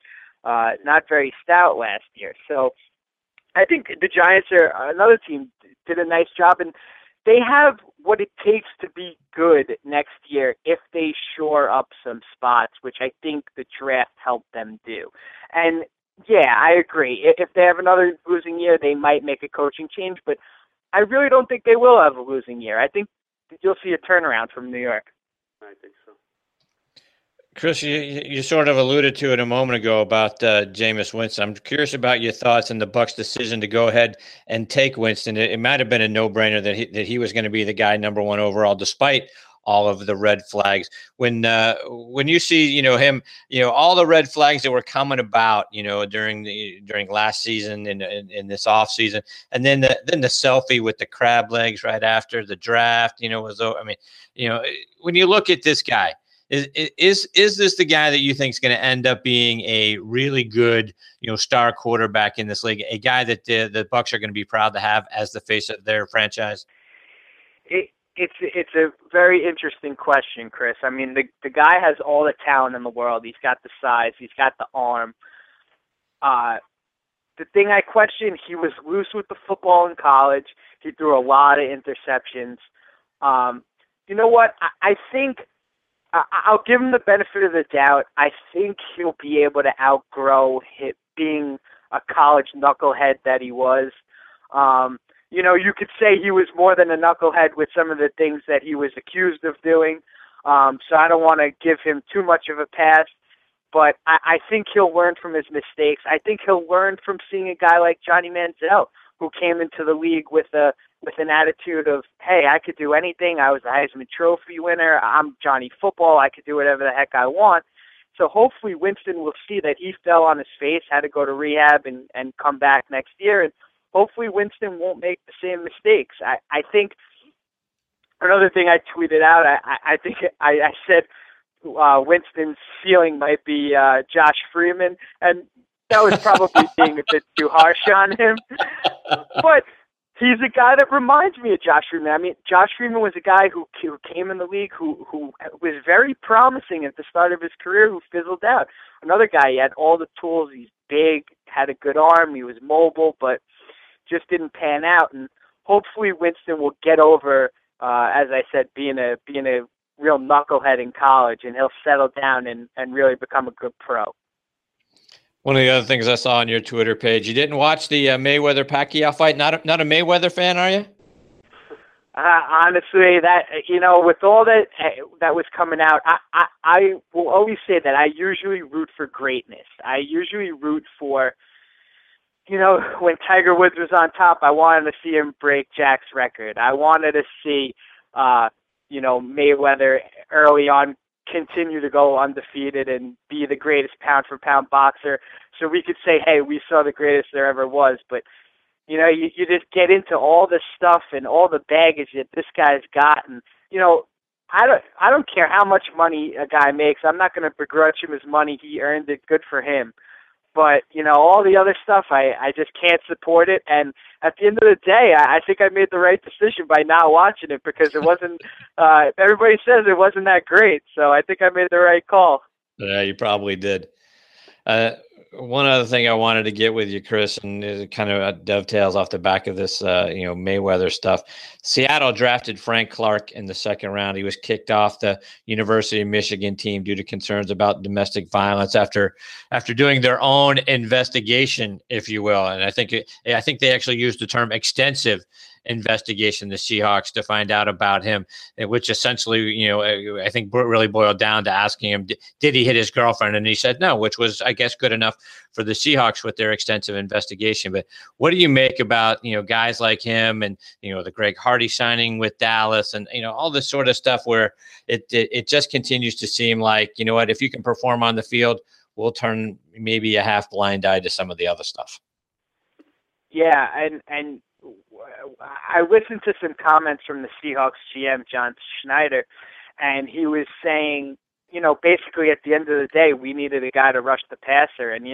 stout last year. So I think the Giants are another team, did a nice job. And they have what it takes to be good next year if they shore up some spots, which I think the draft helped them do. And, yeah, I agree. If they have another losing year, they might make a coaching change, but I really don't think they will have a losing year. I think you'll see a turnaround from New York. I think so. Chris, you sort of alluded to it a moment ago about Jameis Winston. I'm curious about your thoughts on the Bucs' decision to go ahead and take Winston. It might have been a no-brainer that he was going to be the guy number 1 overall, despite all of the red flags. When you see, him, all the red flags that were coming about, during last season and in this off season, and then the selfie with the crab legs right after the draft, when you look at this guy, is this the guy that you think is going to end up being a really good, star quarterback in this league, a guy that the Bucs are going to be proud to have as the face of their franchise? It's a very interesting question, Chris. I mean, the guy has all the talent in the world. He's got the size. He's got the arm. The thing I question, he was loose with the football in college. He threw a lot of interceptions. You know what? I think I'll give him the benefit of the doubt. I think he'll be able to outgrow being a college knucklehead that he was. You could say he was more than a knucklehead with some of the things that he was accused of doing. So I don't want to give him too much of a pass. But I think he'll learn from his mistakes. I think he'll learn from seeing a guy like Johnny Manziel, who came into the league with an attitude of, hey, I could do anything. I was a Heisman Trophy winner. I'm Johnny Football. I could do whatever the heck I want. So hopefully Winston will see that he fell on his face, had to go to rehab and come back next year. And hopefully Winston won't make the same mistakes. I think another thing I tweeted out, I think I said Winston's ceiling might be Josh Freeman, and that was probably being a bit too harsh on him. But he's a guy that reminds me of Josh Freeman. I mean, Josh Freeman was a guy who came in the league who was very promising at the start of his career, who fizzled out. Another guy, he had all the tools. He's big, had a good arm, he was mobile, but just didn't pan out. And hopefully Winston will get over, as I said, being a real knucklehead in college, and he'll settle down and really become a good pro. One of the other things I saw on your Twitter page, you didn't watch the Mayweather-Pacquiao fight? Not a Mayweather fan, are you? Honestly, that with all that was coming out, I will always say that I usually root for greatness. I usually root for, when Tiger Woods was on top, I wanted to see him break Jack's record. I wanted to see, Mayweather early on continue to go undefeated and be the greatest pound-for-pound boxer, so we could say, hey, we saw the greatest there ever was. But you just get into all this stuff and all the baggage that this guy's got, and I don't care how much money a guy makes. I'm not going to begrudge him his money. He earned it. Good for him. But all the other stuff, I just can't support it. And at the end of the day, I think I made the right decision by not watching it, because it wasn't. Everybody says it wasn't that great, so I think I made the right call. Yeah, you probably did. One other thing I wanted to get with you, Chris, and it kind of dovetails off the back of this, Mayweather stuff. Seattle drafted Frank Clark in the second round. He was kicked off the University of Michigan team due to concerns about domestic violence after doing their own investigation, if you will. And I think they actually used the term extensive investigation, the Seahawks, to find out about him, which essentially, I think really boiled down to asking him, did he hit his girlfriend? And he said no, which was, I guess, good enough for the Seahawks with their extensive investigation. But what do you make about, guys like him and, the Greg Hardy signing with Dallas and, all this sort of stuff where it just continues to seem like, if you can perform on the field, we'll turn maybe a half blind eye to some of the other stuff. Yeah. And I listened to some comments from the Seahawks GM, John Schneider, and he was saying, basically at the end of the day, we needed a guy to rush the passer. And,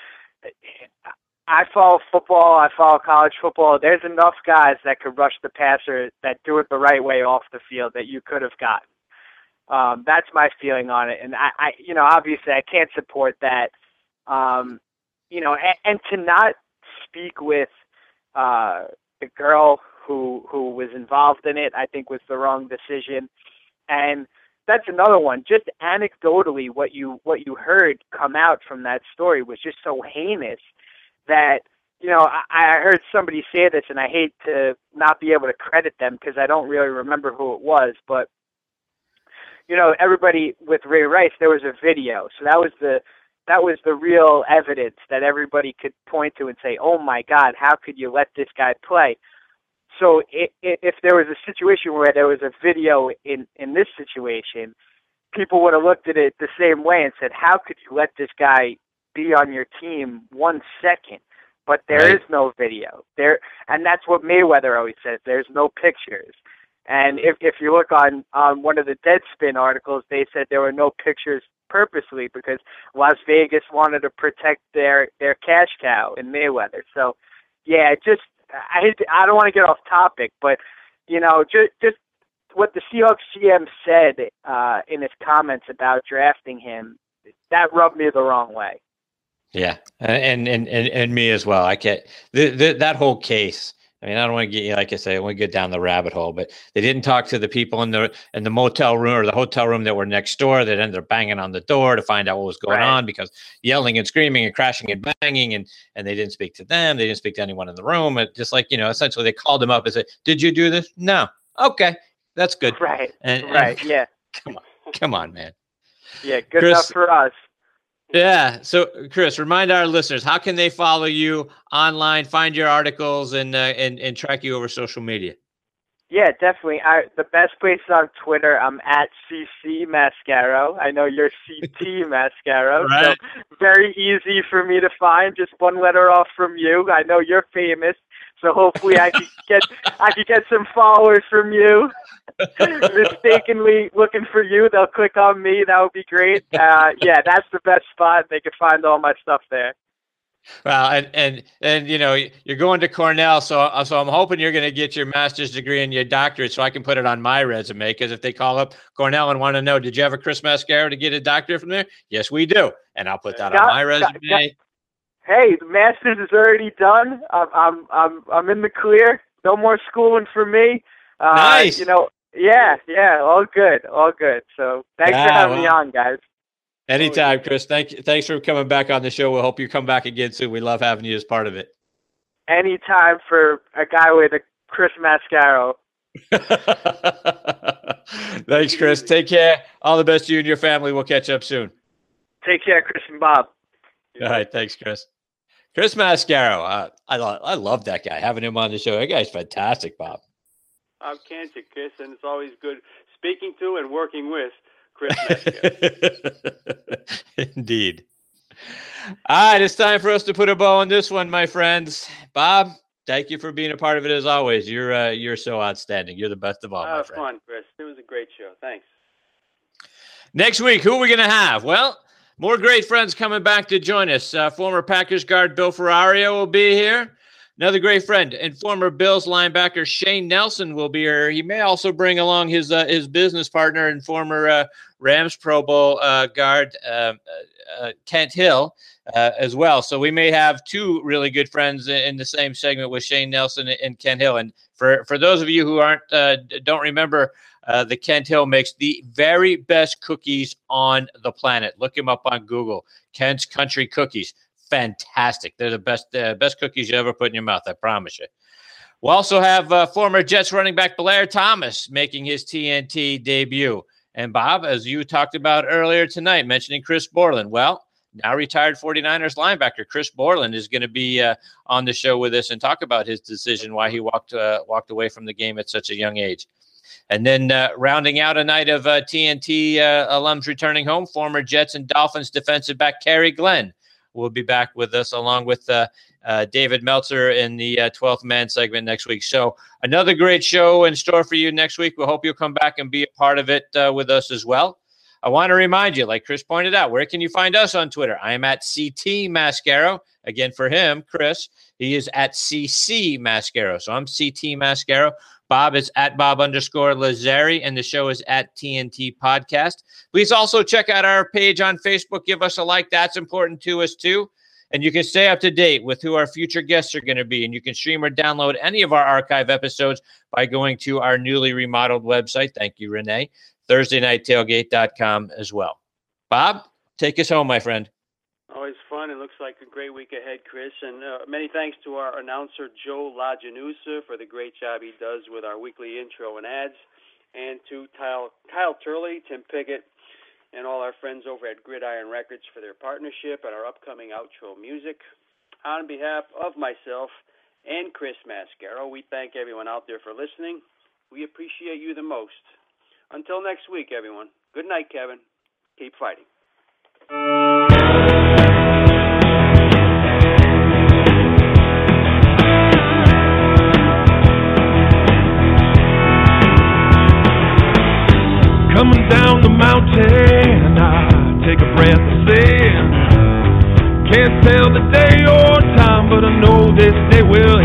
I follow football. I follow college football. There's enough guys that could rush the passer that do it the right way off the field that you could have gotten. That's my feeling on it. And I obviously I can't support that. And to not speak with the girl who was involved in it, I think was the wrong decision. And that's another one. Just anecdotally, what you heard come out from that story was just so heinous that, I heard somebody say this, and I hate to not be able to credit them because I don't really remember who it was, but, everybody with Ray Rice, there was a video. So that was the real evidence that everybody could point to and say, oh my God, how could you let this guy play? So if there was a situation where there was a video in this situation, people would have looked at it the same way and said, how could you let this guy be on your team 1 second? But there is no video there, and that's what Mayweather always says. There's no pictures. And if you look on one of the Deadspin articles, they said there were no pictures purposely because Las Vegas wanted to protect their cash cow in Mayweather. So, yeah, I don't want to get off topic, but just what the Seahawks GM said in his comments about drafting him, that rubbed me the wrong way. Yeah, and me as well. I can't that whole case. I mean, I don't want to get you, like I say, I want to get down the rabbit hole, but they didn't talk to the people in the motel room or the hotel room that were next door that ended up banging on the door to find out what was going on, because yelling and screaming and crashing and banging, and they didn't speak to them. They didn't speak to anyone in the room. It just essentially they called them up and said, "Did you do this?" No. Okay, that's good. Right. And yeah. Come on, man. Yeah, good Chris, enough for us. Yeah. So, Chris, remind our listeners, how can they follow you online, find your articles, and track you over social media? Yeah, definitely. The best place is on Twitter. I'm at CC Mascaro. I know you're CT Mascaro, right. So very easy for me to find. Just one letter off from you. I know you're famous, so hopefully I could get some followers from you. Mistakenly looking for you, they'll click on me. That would be great. Yeah, that's the best spot. They can find all my stuff there. Well, and you're going to Cornell, so I'm hoping you're going to get your master's degree and your doctorate, so I can put it on my resume. Because if they call up Cornell and want to know, did you have a Chris Mascaro to get a doctorate from there? Yes, we do, and I'll put that on my resume. Hey, the master's is already done. I'm in the clear. No more schooling for me. Nice. Yeah, all good. So thanks for having me on, guys. Anytime, Chris. Thanks for coming back on the show. We'll hope you come back again soon. We love having you as part of it. Anytime for a guy with a Chris Mascaro. Thanks, Chris. Take care. All the best to you and your family. We'll catch up soon. Take care, Chris and Bob. All right. Thanks, Chris. Chris Mascaro. I love that guy. Having him on the show. That guy's fantastic, Bob. Can't you, Chris? And it's always good speaking to and working with Chris Mascaro. Indeed. All right, it's time for us to put a bow on this one, my friends. Bob, thank you for being a part of it as always. You're so outstanding. You're the best of all, my friend. Fun, Chris. It was a great show. Thanks. Next week, who are we going to have? Well, more great friends coming back to join us. Former Packers guard Bill Ferrario will be here. Another great friend and former Bills linebacker Shane Nelson will be here. He may also bring along his business partner and former Rams Pro Bowl guard Kent Hill as well. So we may have two really good friends in the same segment with Shane Nelson and Kent Hill. And for those of you who don't remember, the Kent Hill makes the very best cookies on the planet. Look him up on Google. Kent's Country Cookies. Fantastic. They're the best cookies you ever put in your mouth, I promise you. We'll also have former Jets running back Blair Thomas making his TNT debut. And Bob, as you talked about earlier tonight, mentioning Chris Borland. Well, now retired 49ers linebacker Chris Borland is going to be on the show with us and talk about his decision, why he walked away from the game at such a young age. And then rounding out a night of TNT alums returning home, former Jets and Dolphins defensive back Kerry Glenn will be back with us, along with David Meltzer in the 12th Man segment next week. So another great show in store for you next week. We hope you'll come back and be a part of it with us as well. I want to remind you, like Chris pointed out, where can you find us on Twitter? I am at CT Mascaro. Again, for him, Chris, he is at CC Mascaro. So I'm CT Mascaro. Bob is at Bob_Lazari, and the show is at TNT Podcast. Please also check out our page on Facebook. Give us a like. That's important to us, too. And you can stay up to date with who our future guests are going to be. And you can stream or download any of our archive episodes by going to our newly remodeled website. Thank you, Renee. ThursdayNightTailgate.com as well. Bob, take us home, my friend. Always fun. It looks like a great week ahead, Chris. And many thanks to our announcer, Joe Lajanusa, for the great job he does with our weekly intro and ads. And to Kyle Turley, Tim Pickett, and all our friends over at Gridiron Records for their partnership and our upcoming outro music. On behalf of myself and Chris Mascaro. We thank everyone out there for listening. We appreciate you the most. Until next week, everyone. Good night, Kevin. Keep fighting. Coming down the mountain, I take a breath of sin. Can't tell the day or time, but I know this day will